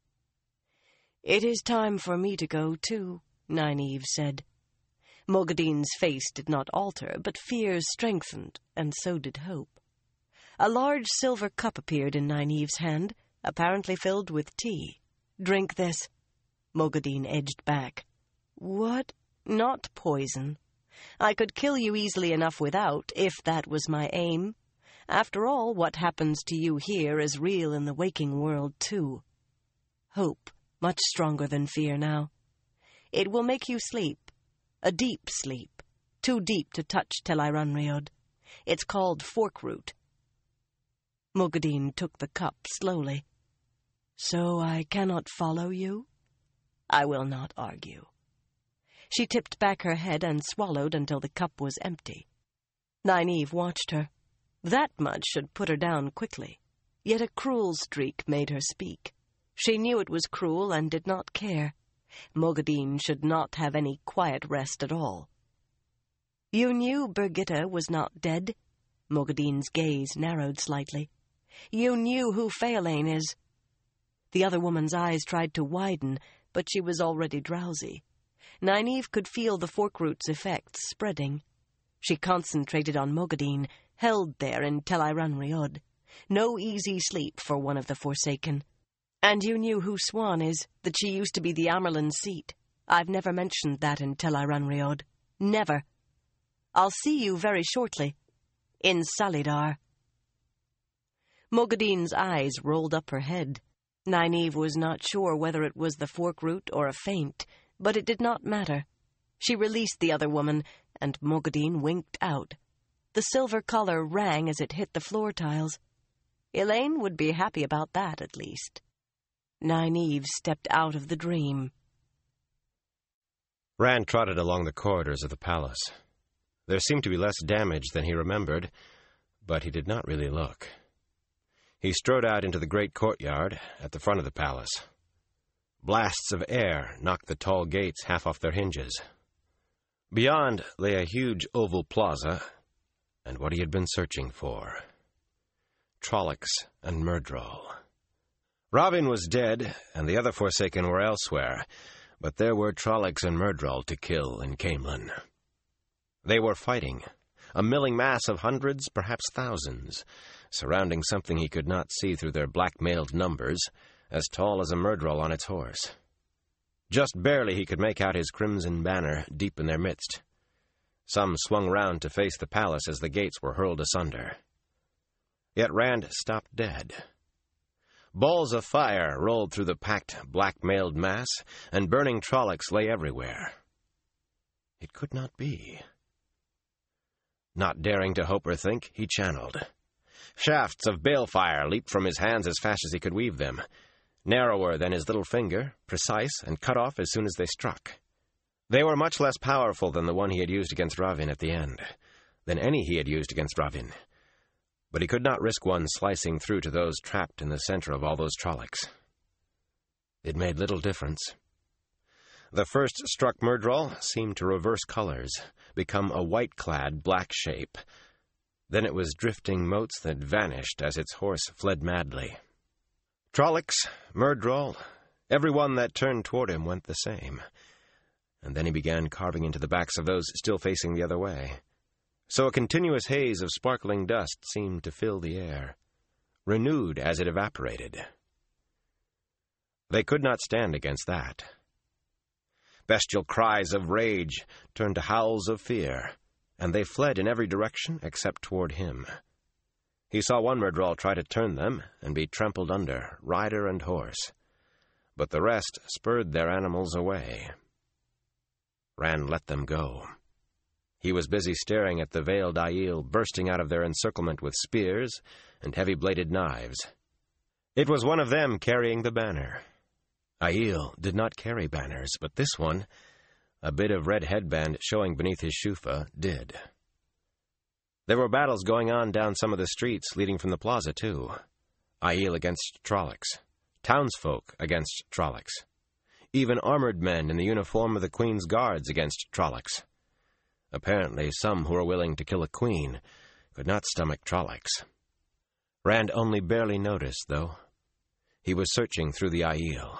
"It is time for me to go, too," Nynaeve said. Mogadin's face did not alter, but fears strengthened, and so did hope. A large silver cup appeared in Nynaeve's hand, apparently filled with tea. "Drink this." Mogadin edged back. "What? Not poison. I could kill you easily enough without, if that was my aim. After all, what happens to you here is real in the waking world, too. Hope, much stronger than fear now. It will make you sleep. A deep sleep. Too deep to touch Tel'aran'rhiod. It's called Forkroot." Mogadin took the cup slowly. "So I cannot follow you?" "I will not argue." She tipped back her head and swallowed until the cup was empty. Nynaeve watched her. That much should put her down quickly. Yet a cruel streak made her speak. She knew it was cruel and did not care. Mogadin should not have any quiet rest at all. "You knew Birgitte was not dead?" Mogadin's gaze narrowed slightly. "You knew who Fealain is?" The other woman's eyes tried to widen, but she was already drowsy. Nynaeve could feel the Forkroot's effects spreading. She concentrated on Mogadin, held there in Tel'aran'rhiod. No easy sleep for one of the Forsaken. "And you knew who Siuan is, that she used to be the Amyrlin seat. I've never mentioned that in Tel'aran'rhiod. Never. I'll see you very shortly. In Salidar." Mogadin's eyes rolled up her head. Nynaeve was not sure whether it was the Forkroot or a feint, but it did not matter. She released the other woman, and Mogadin winked out. The silver collar rang as it hit the floor tiles. Elaine would be happy about that, at least. Nynaeve stepped out of the dream. Rand trotted along the corridors of the palace. There seemed to be less damage than he remembered, but he did not really look. He strode out into the great courtyard at the front of the palace. Blasts of air knocked the tall gates half off their hinges. Beyond lay a huge oval plaza, and what he had been searching for. Trollocs and Myrddraal. Ravin was dead, and the other Forsaken were elsewhere, but there were Trollocs and Myrddraal to kill in Caemlyn. They were fighting, a milling mass of hundreds, perhaps thousands, surrounding something he could not see through their black-mailed numbers, as tall as a Myrddraal on its horse. Just barely he could make out his crimson banner deep in their midst. Some swung round to face the palace as the gates were hurled asunder. Yet Rand stopped dead. Balls of fire rolled through the packed, black-mailed mass, and burning Trollocs lay everywhere. It could not be. Not daring to hope or think, he channeled. Shafts of balefire leaped from his hands as fast as he could weave them, narrower than his little finger, precise, and cut off as soon as they struck. They were much less powerful than the one he had used against Ravin at the end, than any he had used against Ravin. But he could not risk one slicing through to those trapped in the center of all those Trollocs. It made little difference. The first struck Myrddraal seemed to reverse colors, become a white-clad black shape. Then it was drifting motes that vanished as its horse fled madly. Trollocs, Myrddraal, everyone that turned toward him went the same. And then he began carving into the backs of those still facing the other way. So a continuous haze of sparkling dust seemed to fill the air, renewed as it evaporated. They could not stand against that. Bestial cries of rage turned to howls of fear, and they fled in every direction except toward him. He saw one Myrddraal try to turn them and be trampled under, rider and horse, but the rest spurred their animals away. Rand let them go. He was busy staring at the veiled Aiel bursting out of their encirclement with spears and heavy-bladed knives. It was one of them carrying the banner. Aiel did not carry banners, but this one, a bit of red headband showing beneath his shufa, did. There were battles going on down some of the streets leading from the plaza, too. Aiel against Trollocs, townsfolk against Trollocs, even armored men in the uniform of the Queen's guards against Trollocs. Apparently, some who were willing to kill a queen could not stomach Trollocs. Rand only barely noticed, though. He was searching through the Aiel.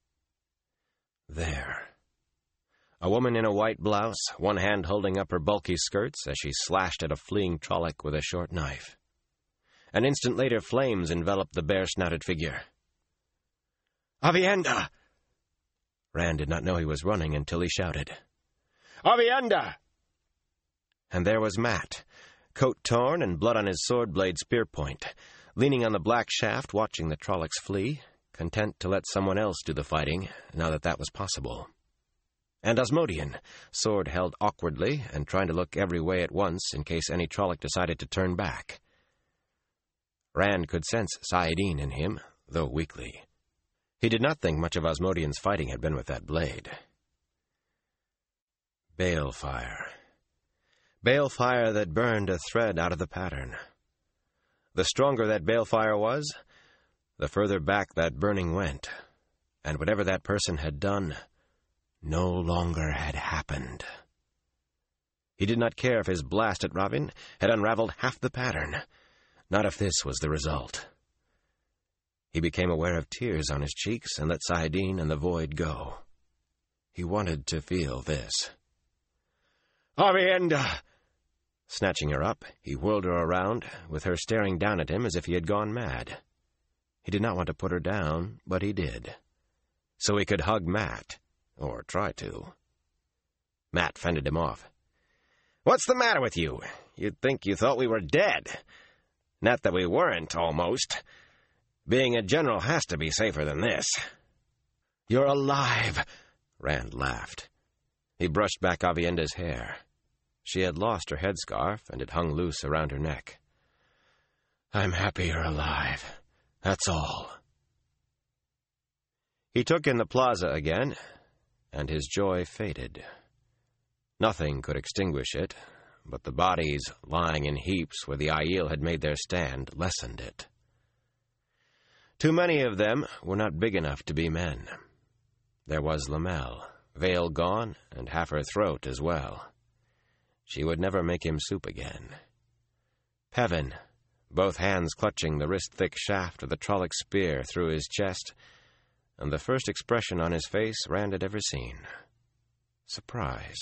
There. A woman in a white blouse, one hand holding up her bulky skirts as she slashed at a fleeing Trolloc with a short knife. An instant later, flames enveloped the bare-snouted figure. "Aviendha!" Rand did not know he was running until he shouted, "Aviendha!" And there was Mat, coat torn and blood on his sword blade spear point, leaning on the black shaft, watching the Trollocs flee, content to let someone else do the fighting, now that that was possible. And Asmodean, sword held awkwardly and trying to look every way at once in case any Trolloc decided to turn back. Rand could sense Saidin in him, though weakly. He did not think much of Asmodean's fighting had been with that blade. Balefire. Balefire that burned a thread out of the pattern. The stronger that balefire was, the further back that burning went, and whatever that person had done no longer had happened. He did not care if his blast at Ravin had unraveled half the pattern, not if this was the result. He became aware of tears on his cheeks and let Saidin and the void go. He wanted to feel this. "Aviendha!" Snatching her up, he whirled her around, with her staring down at him as if he had gone mad. He did not want to put her down, but he did. So he could hug Mat, or try to. Mat fended him off. "What's the matter with you? You'd think you thought we were dead. Not that we weren't, almost. Being a general has to be safer than this." "You're alive," Rand laughed. He brushed back Aviendha's hair. She had lost her headscarf, and it hung loose around her neck. "I'm happy you're alive. That's all." He took in the plaza again, and his joy faded. Nothing could extinguish it, but the bodies lying in heaps where the Aiel had made their stand lessened it. Too many of them were not big enough to be men. There was Lamel, veil gone, and half her throat as well. She would never make him soup again. Pevin, both hands clutching the wrist-thick shaft of the Trolloc spear through his chest, and the first expression on his face Rand had ever seen. Surprise.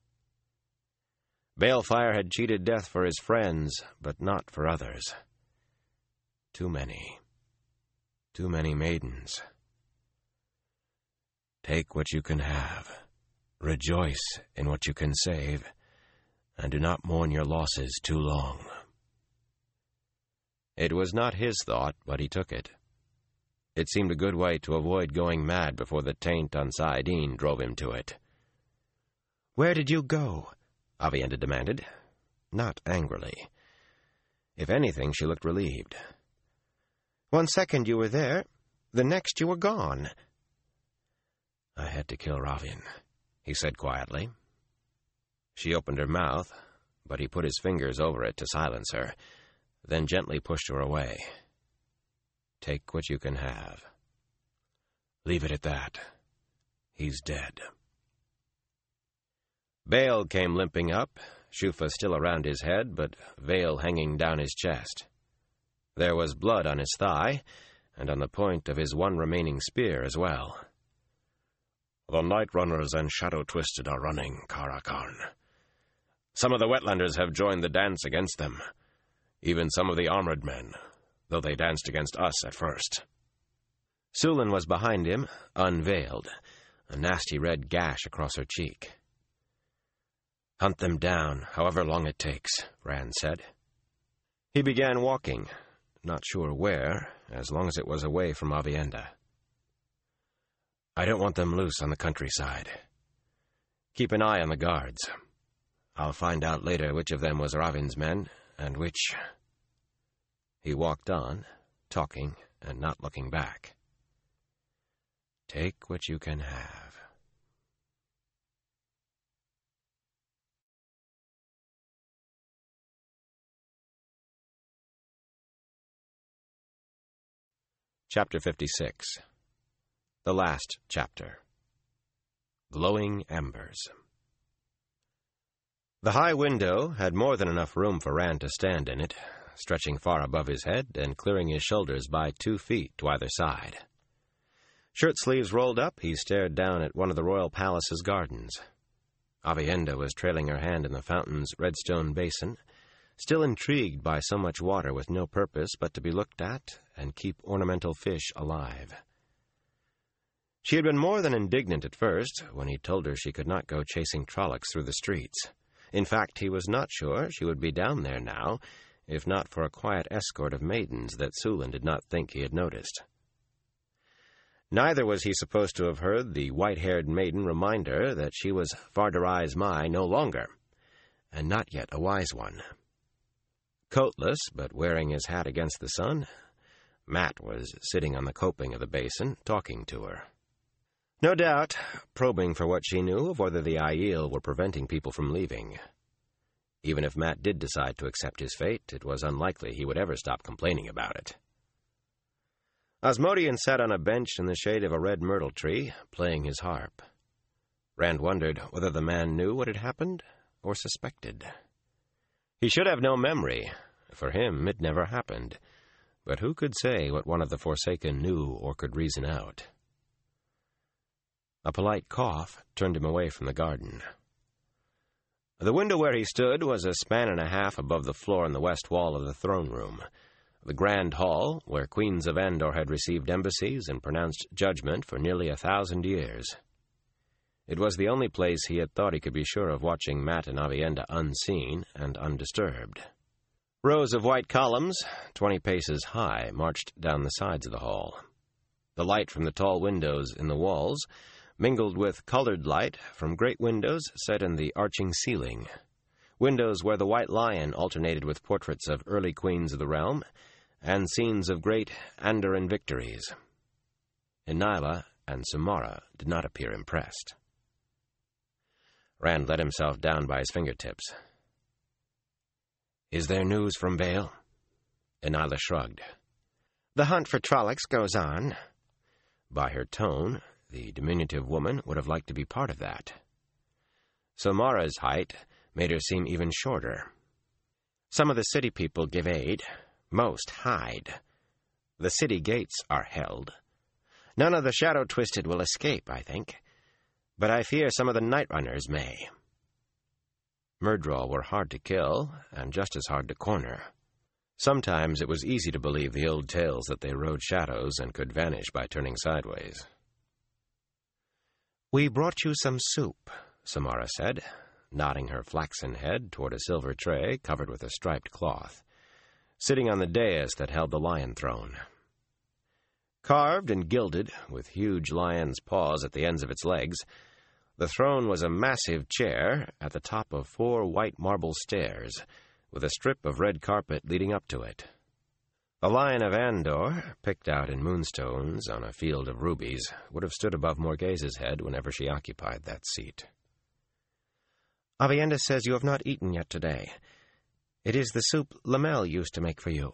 Balefire had cheated death for his friends, but not for others. Too many. Too many maidens. Take what you can have. Rejoice in what you can save, and do not mourn your losses too long. It was not his thought, but he took it. It seemed a good way to avoid going mad before the taint on Saidin drove him to it. "Where did you go?" Aviendha demanded, not angrily. If anything, she looked relieved. "One second you were there, the next you were gone." "I had to kill Ravin," he said quietly. She opened her mouth, but he put his fingers over it to silence her, then gently pushed her away. "Take what you can have. Leave it at that. He's dead." Baal came limping up, shufa still around his head, but veil hanging down his chest. There was blood on his thigh, and on the point of his one remaining spear as well. "The Night Runners and Shadow Twisted are running, Karakarn. Some of the Wetlanders have joined the dance against them. Even some of the armored men, though they danced against us at first." Sulin was behind him, unveiled, a nasty red gash across her cheek. "Hunt them down, however long it takes," Rand said. He began walking, not sure where, as long as it was away from Aviendha. "I don't want them loose on the countryside. Keep an eye on the guards. I'll find out later which of them was Ravin's men, and which..." He walked on, talking, and not looking back. Take what you can have. Chapter 56. The last chapter. Glowing Embers. The high window had more than enough room for Rand to stand in it, stretching far above his head and clearing his shoulders by 2 feet to either side. Shirt-sleeves rolled up, he stared down at one of the royal palace's gardens. Aviendha was trailing her hand in the fountain's redstone basin, still intrigued by so much water with no purpose but to be looked at and keep ornamental fish alive. She had been more than indignant at first when he told her she could not go chasing Trollocs through the streets. In fact, he was not sure she would be down there now, if not for a quiet escort of maidens that Sulin did not think he had noticed. Neither was he supposed to have heard the white-haired maiden remind her that she was Fardarai's Mai no longer, and not yet a wise one. Coatless, but wearing his hat against the sun, Mat was sitting on the coping of the basin, talking to her. No doubt, probing for what she knew of whether the Aiel were preventing people from leaving. Even if Mat did decide to accept his fate, it was unlikely he would ever stop complaining about it. Asmodean sat on a bench in the shade of a red myrtle tree, playing his harp. Rand wondered whether the man knew what had happened or suspected. He should have no memory. For him, it never happened. But who could say what one of the Forsaken knew or could reason out? A polite cough turned him away from the garden. The window where he stood was a span and a half above the floor in the west wall of the throne room, the grand hall where queens of Endor had received embassies and pronounced judgment for nearly 1,000 years. It was the only place he had thought he could be sure of watching Mat and Aviendha unseen and undisturbed. Rows of white columns, 20 paces high, marched down the sides of the hall. The light from the tall windows in the walls mingled with colored light from great windows set in the arching ceiling, windows where the white lion alternated with portraits of early queens of the realm and scenes of great Andoran victories. Inyla and Samara did not appear impressed. Rand let himself down by his fingertips. "Is there news from Vale?" Inyla shrugged. "The hunt for Trollocs goes on." By her tone, the diminutive woman would have liked to be part of that. Samara's height made her seem even shorter. "Some of the city people give aid. Most hide. The city gates are held. None of the Shadow-Twisted will escape, I think. But I fear some of the Night Runners may." Myrddraal were hard to kill, and just as hard to corner. Sometimes it was easy to believe the old tales that they rode shadows and could vanish by turning sideways. "We brought you some soup," Samara said, nodding her flaxen head toward a silver tray covered with a striped cloth, sitting on the dais that held the lion throne. Carved and gilded, with huge lion's paws at the ends of its legs, the throne was a massive chair at the top of 4 white marble stairs, with a strip of red carpet leading up to it. A lion of Andor, picked out in moonstones on a field of rubies, would have stood above Morghase's head whenever she occupied that seat. "Aviendha says you have not eaten yet today. It is the soup Lamel used to make for you."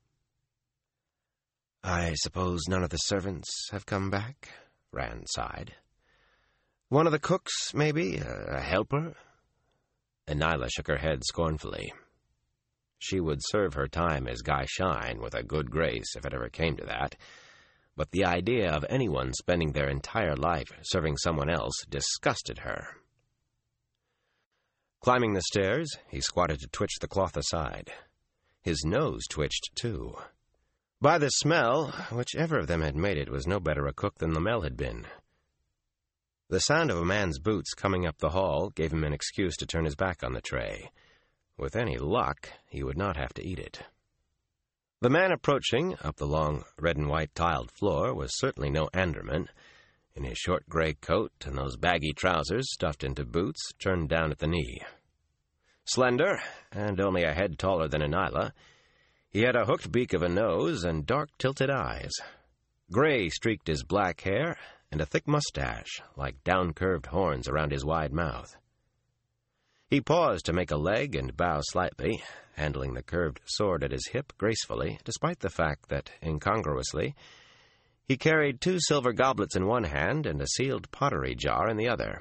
"I suppose none of the servants have come back?" Rand sighed. "One of the cooks, maybe? A helper?" Inyla shook her head scornfully. She would serve her time as Guy Shine with a good grace if it ever came to that, but the idea of anyone spending their entire life serving someone else disgusted her. Climbing the stairs, he squatted to twitch the cloth aside. His nose twitched, too. By the smell, whichever of them had made it was no better a cook than Lamel had been. The sound of a man's boots coming up the hall gave him an excuse to turn his back on the tray. With any luck, he would not have to eat it. The man approaching up the long red and white tiled floor was certainly no Anderman, in his short gray coat and those baggy trousers stuffed into boots turned down at the knee. Slender, and only a head taller than Inyla, He had a hooked beak of a nose and dark tilted eyes. Gray streaked his black hair, and a thick mustache, like down-curved horns around his wide mouth. He paused to make a leg and bow slightly, handling the curved sword at his hip gracefully, despite the fact that, incongruously, he carried 2 silver goblets in one hand and a sealed pottery jar in the other.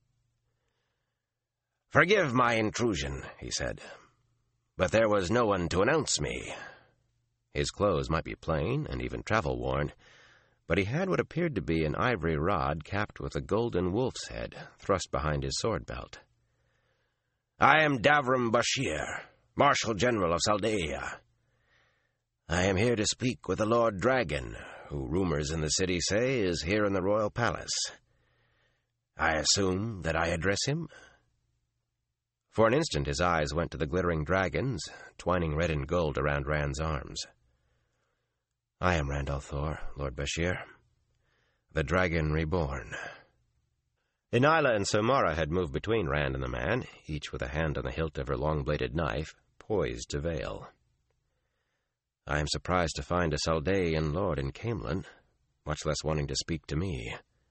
"Forgive my intrusion," he said, "but there was no one to announce me." His clothes might be plain and even travel-worn, but he had what appeared to be an ivory rod capped with a golden wolf's head thrust behind his sword-belt. "I am Davram Bashir, Marshal General of Saldaea. I am here to speak with the Lord Dragon, who rumors in the city say is here in the royal palace. I assume that I address him?" For an instant his eyes went to the glittering dragons, twining red and gold around Rand's arms. "I am Rand al'Thor, Lord Bashir, the Dragon Reborn." Inayla and Somara had moved between Rand and the man, each with a hand on the hilt of her long-bladed knife, poised to veil. "I am surprised to find a Saldaean lord in Caemlyn, much less wanting to speak to me."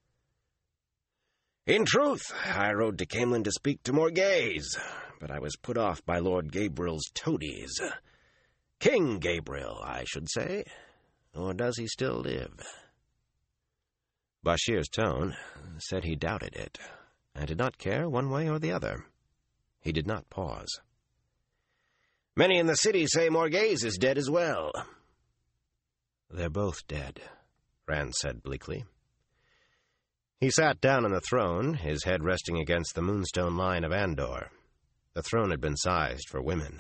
"In truth, I rode to Caemlyn to speak to Morghese, but I was put off by Lord Gabriel's toadies. King Gabriel, I should say. Or does he still live?" Bashir's tone said he doubted it, and did not care one way or the other. He did not pause. "Many in the city say Morghese is dead as well." "They're both dead," Rand said bleakly. He sat down on the throne, his head resting against the moonstone line of Andor. The throne had been sized for women.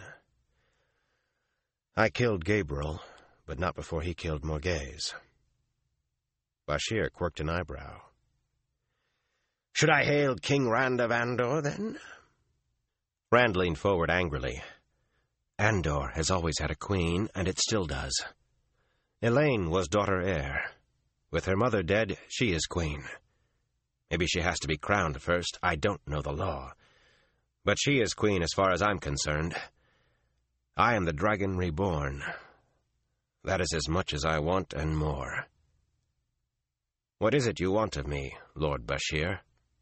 "I killed Gabriel, but not before he killed Morghese." Bashir quirked an eyebrow. "Should I hail King Rand of Andor, then?" Rand leaned forward angrily. "Andor has always had a queen, and it still does. Elaine was daughter heir. With her mother dead, she is queen. Maybe she has to be crowned first. I don't know the law. But she is queen as far as I'm concerned. I am the Dragon Reborn. That is as much as I want and more." "What is it you want of me, Lord Bashir?"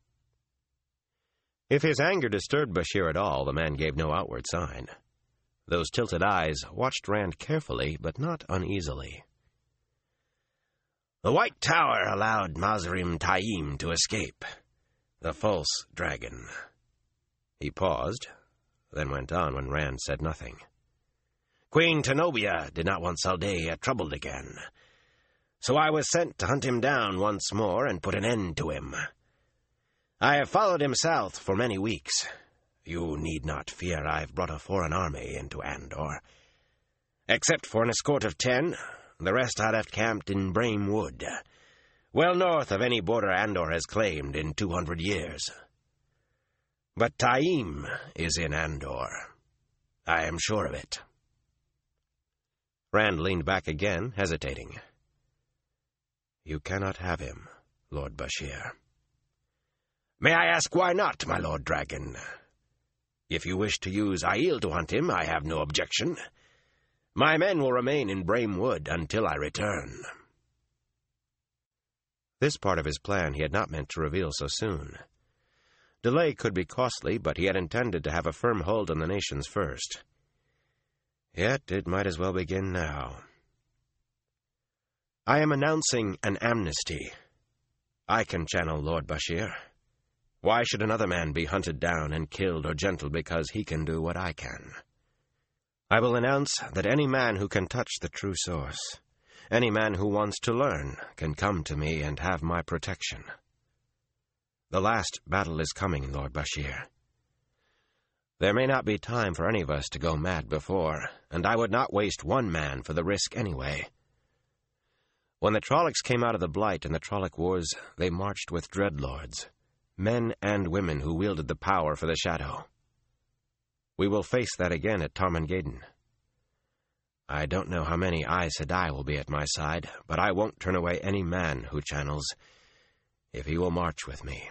If his anger disturbed Bashir at all, the man gave no outward sign. Those tilted eyes watched Rand carefully, but not uneasily. "The White Tower allowed Mazrim Taim to escape, the false dragon." He paused, then went on when Rand said nothing. "Queen Tenobia did not want Saldaea troubled again, so I was sent to hunt him down once more and put an end to him. I have followed him south for many weeks. You need not fear I've brought a foreign army into Andor. Except for an escort of 10, the rest I left camped in Brame Wood, well north of any border Andor has claimed in 200 years. But Taim is in Andor. I am sure of it." Rand leaned back again, hesitating. "You cannot have him, Lord Bashir." "May I ask why not, my Lord Dragon? If you wish to use Aiel to hunt him, I have no objection. My men will remain in Brame Wood until I return." This part of his plan he had not meant to reveal so soon. Delay could be costly, but he had intended to have a firm hold on the nations first. Yet it might as well begin now. "I am announcing an amnesty. I can channel Lord Bashir. Why should another man be hunted down and killed or gentled because he can do what I can? I will announce that any man who can touch the true source, any man who wants to learn, can come to me and have my protection. The last battle is coming, Lord Bashir. There may not be time for any of us to go mad before, and I would not waste one man for the risk anyway. When the Trollocs came out of the Blight and the Trolloc Wars, they marched with dreadlords, men and women who wielded the power for the Shadow. We will face that again at Tarmangaden. I don't know how many Aes Sedai will be at my side, but I won't turn away any man who channels, if he will march with me.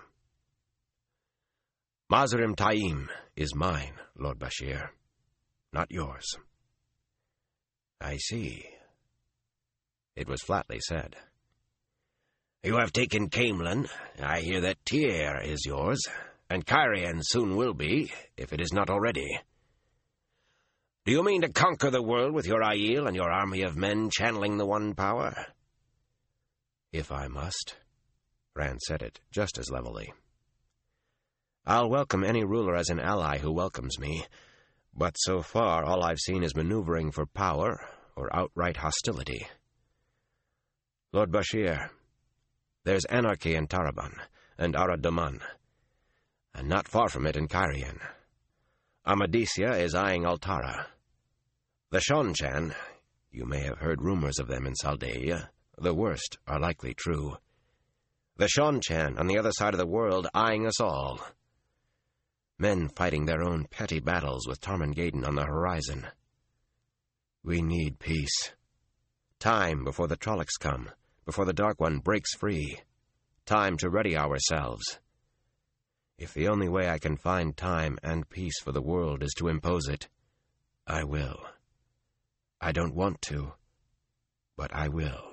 Mazrim Taim is mine, Lord Bashir, not yours. I see. It was flatly said. You have taken Caemlyn. I hear that Tyr is yours, and Cairhien soon will be, if it is not already. Do you mean to conquer the world with your Aiel and your army of men channeling the one power? If I must. Rand said it just as levelly. I'll welcome any ruler as an ally who welcomes me, but so far all I've seen is maneuvering for power or outright hostility. Lord Bashir, there's anarchy in Taraban and Arad-Daman, and not far from it in Cairhien. Amadisia is eyeing Altara. The Seanchan, you may have heard rumors of them in Saldaea. The worst are likely true. The Seanchan on the other side of the world eyeing us all. Men fighting their own petty battles with Tarmangaden on the horizon. We need peace. Time before the Trollocs come, before the Dark One breaks free. Time to ready ourselves. If the only way I can find time and peace for the world is to impose it, I will. I don't want to, but I will.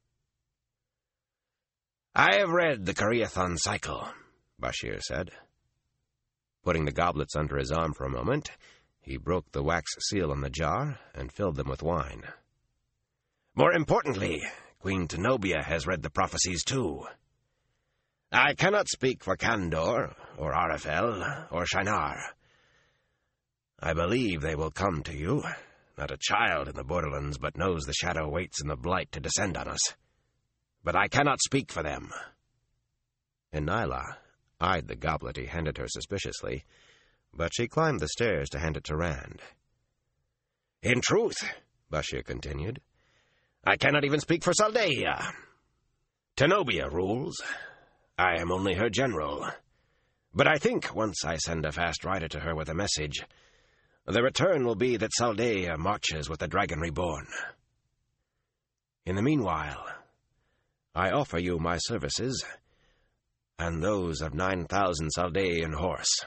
I have read the Cariathon cycle, Bashir said. Putting the goblets under his arm for a moment, he broke the wax seal on the jar and filled them with wine. More importantly, Queen Tenobia has read the prophecies too. I cannot speak for Kandor, or Arafel, or Shinar. I believe they will come to you. Not a child in the Borderlands but knows the shadow waits in the blight to descend on us. But I cannot speak for them. And Nyla eyed the goblet he handed her suspiciously, but she climbed the stairs to hand it to Rand. In truth, Bashir continued, I cannot even speak for Saldaea. Tenobia rules. I am only her general. But I think once I send a fast rider to her with a message, the return will be that Saldaea marches with the Dragon Reborn. In the meanwhile, I offer you my services and those of 9,000 Saldaean horse.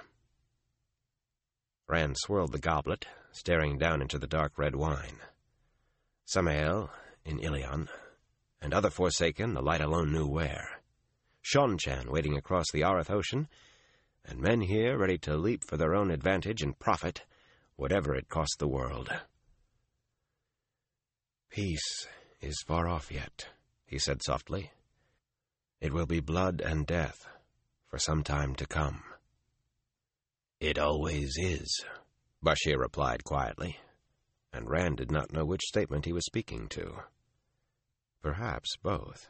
Rand swirled the goblet, staring down into the dark red wine. Samael in Ilion, and other Forsaken the light alone knew where. Seanchan waiting across the Arath Ocean, and men here ready to leap for their own advantage and profit, whatever it cost the world. Peace is far off yet, he said softly. It will be blood and death for some time to come. It always is, Bashir replied quietly, and Rand did not know which statement he was speaking to. Perhaps both.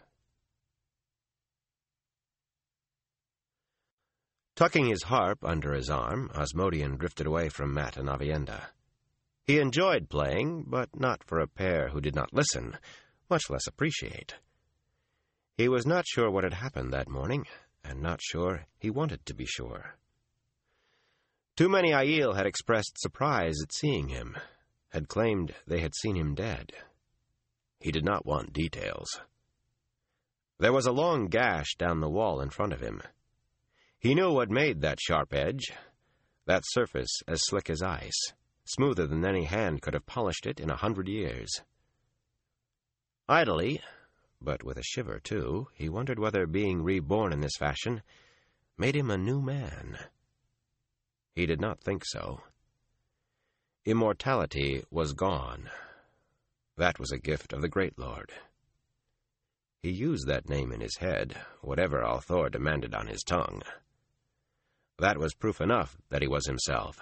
Tucking his harp under his arm, Asmodean drifted away from Mat and Aviendha. He enjoyed playing, but not for a pair who did not listen, much less appreciate. He was not sure what had happened that morning, and not sure he wanted to be sure. Too many Aiel had expressed surprise at seeing him, had claimed they had seen him dead. He did not want details. There was a long gash down the wall in front of him. He knew what made that sharp edge, that surface as slick as ice, smoother than any hand could have polished it in 100 years. Idly, but with a shiver too, he wondered whether being reborn in this fashion made him a new man. He did not think so. Immortality was gone. That was a gift of the Great Lord. He used that name in his head, whatever Althor demanded on his tongue. That was proof enough that he was himself.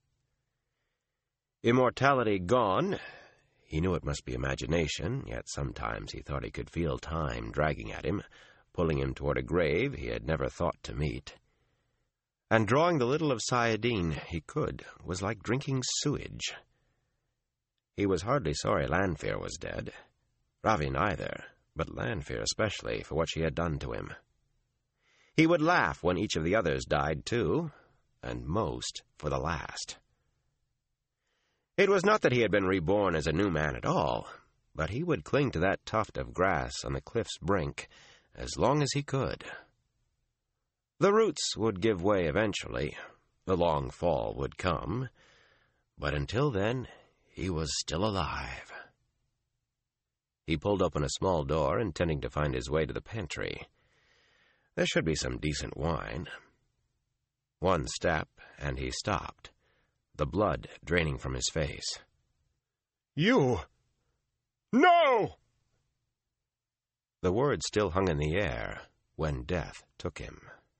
Immortality gone, he knew it must be imagination, yet sometimes he thought he could feel time dragging at him, pulling him toward a grave he had never thought to meet. And drawing the little of Saladin he could was like drinking sewage. He was hardly sorry Lanfear was dead. Ravi neither, but Lanfear especially for what she had done to him. He would laugh when each of the others died too, and most for the last. It was not that he had been reborn as a new man at all, but he would cling to that tuft of grass on the cliff's brink as long as he could. The roots would give way eventually, the long fall would come, but until then he was still alive, He pulled open a small door, intending to find his way to the pantry. There should be some decent wine. One step, and he stopped, the blood draining from his face. You! No! The words still hung in the air when death took him.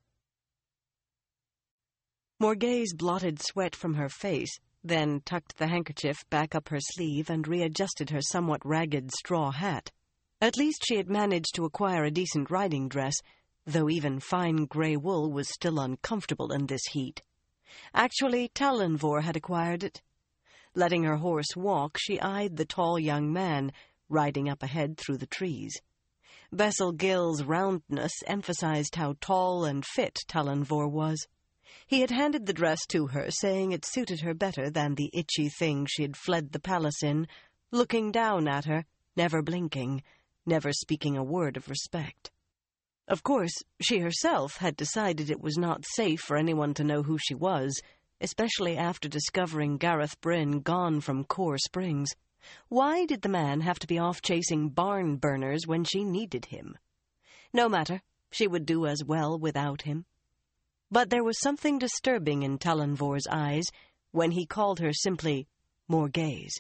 Morghese blotted sweat from her face, then tucked the handkerchief back up her sleeve and readjusted her somewhat ragged straw hat. At least she had managed to acquire a decent riding dress, though even fine grey wool was still uncomfortable in this heat. Actually, Talonvor had acquired it. Letting her horse walk, she eyed the tall young man, riding up ahead through the trees. Bessel Gill's roundness emphasized how tall and fit Talonvor was. He had handed the dress to her, saying it suited her better than the itchy thing she had fled the palace in, looking down at her, never blinking, never speaking a word of respect. Of course, she herself had decided it was not safe for anyone to know who she was, especially after discovering Gareth Bryn gone from Core Springs. Why did the man have to be off chasing barn burners when she needed him? No matter, she would do as well without him. But there was something disturbing in Talonvor's eyes when he called her simply Morghese.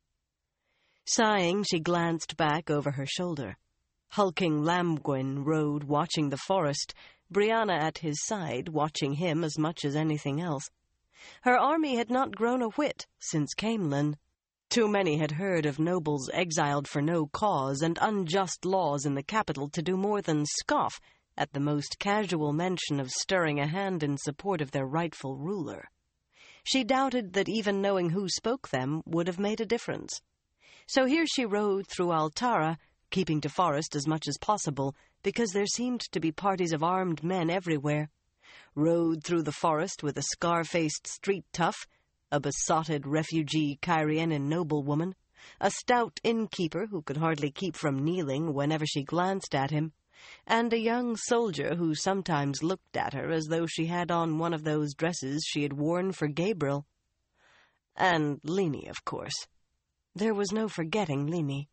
Sighing, she glanced back over her shoulder. Hulking Lamgwin rode watching the forest, Brianna at his side watching him as much as anything else. Her army had not grown a whit since Caemlyn. Too many had heard of nobles exiled for no cause and unjust laws in the capital to do more than scoff at the most casual mention of stirring a hand in support of their rightful ruler. She doubted that even knowing who spoke them would have made a difference. So here she rode through Altara, keeping to forest as much as possible, because there seemed to be parties of armed men everywhere. Rode through the forest with a scar-faced street tough, a besotted refugee Cairienin noblewoman, a stout innkeeper who could hardly keep from kneeling whenever she glanced at him, and a young soldier who sometimes looked at her as though she had on one of those dresses she had worn for Gabriel. And Lini, of course. There was no forgetting Lini.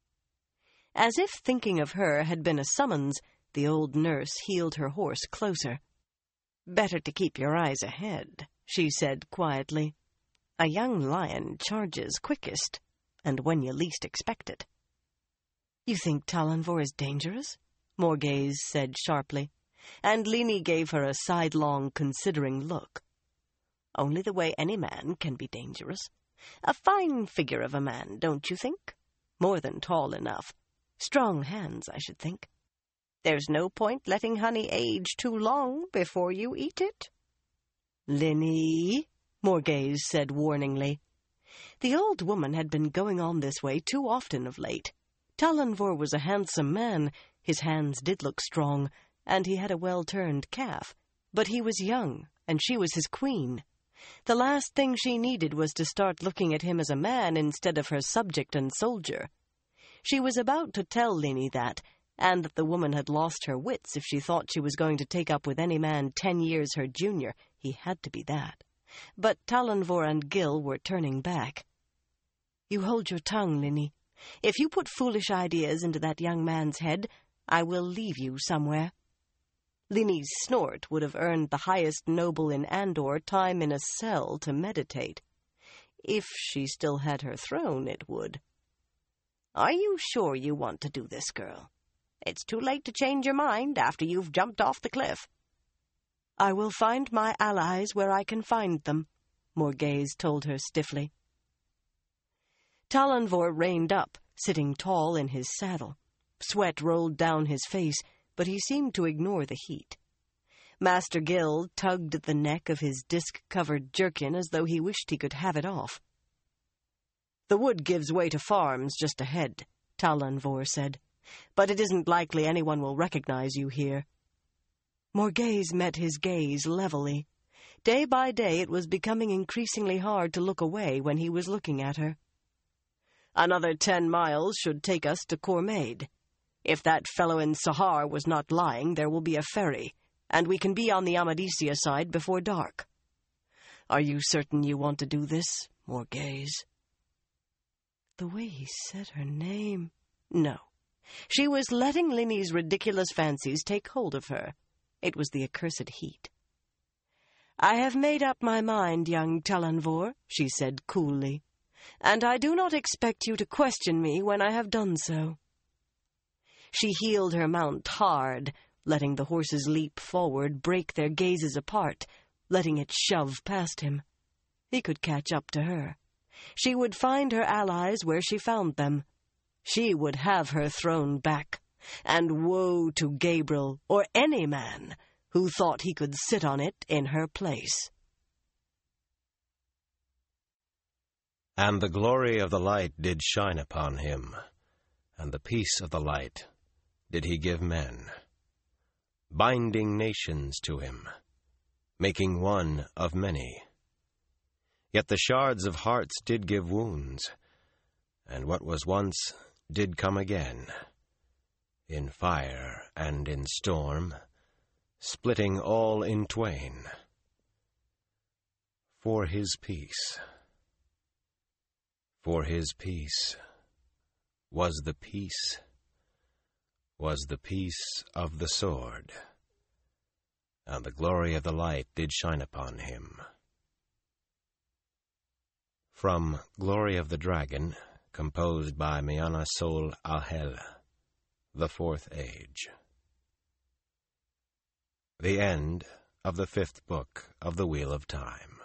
As if thinking of her had been a summons, the old nurse heeled her horse closer. "Better to keep your eyes ahead," she said quietly. "A young lion charges quickest, and when you least expect it." "You think Talonvor is dangerous?" Morghese said sharply, and Lini gave her a sidelong, considering look. "Only the way any man can be dangerous. A fine figure of a man, don't you think? More than tall enough. Strong hands, I should think. There's no point letting honey age too long before you eat it." "Lini," Morghese said warningly. The old woman had been going on this way too often of late. Talonvor was a handsome man, his hands did look strong, and he had a well-turned calf. But he was young, and she was his queen. The last thing she needed was to start looking at him as a man instead of her subject and soldier. She was about to tell Lini that, and that the woman had lost her wits if she thought she was going to take up with any man 10 years her junior. He had to be that. But Talonvor and Gil were turning back. "You hold your tongue, Lini. If you put foolish ideas into that young man's head, I will leave you somewhere." Lini's snort would have earned the highest noble in Andor time in a cell to meditate. If she still had her throne, it would. "Are you sure you want to do this, girl? It's too late to change your mind after you've jumped off the cliff." "I will find my allies where I can find them," Morghese told her stiffly. Talonvor reined up, sitting tall in his saddle. Sweat rolled down his face, but he seemed to ignore the heat. Master Gil tugged at the neck of his disc-covered jerkin as though he wished he could have it off. "The wood gives way to farms just ahead," Talonvor said, "but it isn't likely anyone will recognize you here." Morghese met his gaze levelly. Day by day it was becoming increasingly hard to look away when he was looking at her. "Another 10 miles should take us to Cormaid. If that fellow in Sahar was not lying, there will be a ferry, and we can be on the Amadisia side before dark." "Are you certain you want to do this, Morghese?" The way he said her name, No. She was letting Linny's ridiculous fancies take hold of her. It was the accursed heat. "I have made up my mind, young Talanvor," she said coolly, "and I do not expect you to question me when I have done so." She heeled her mount hard, letting the horse's leap forward break their gazes apart, letting it shove past him. He could catch up to her. She would find her allies where she found them. She would have her throne back, and woe to Gabriel or any man who thought he could sit on it in her place. And the glory of the light did shine upon him, and the peace of the light did he give men, binding nations to him, making one of many. Yet the shards of hearts did give wounds, and what was once did come again, in fire and in storm, splitting all in twain. For his peace was the peace of the sword, and the glory of the light did shine upon him. From Glory of the Dragon, composed by Miana Sol Alhel, The Fourth Age. The end of the 5th book of the Wheel of Time.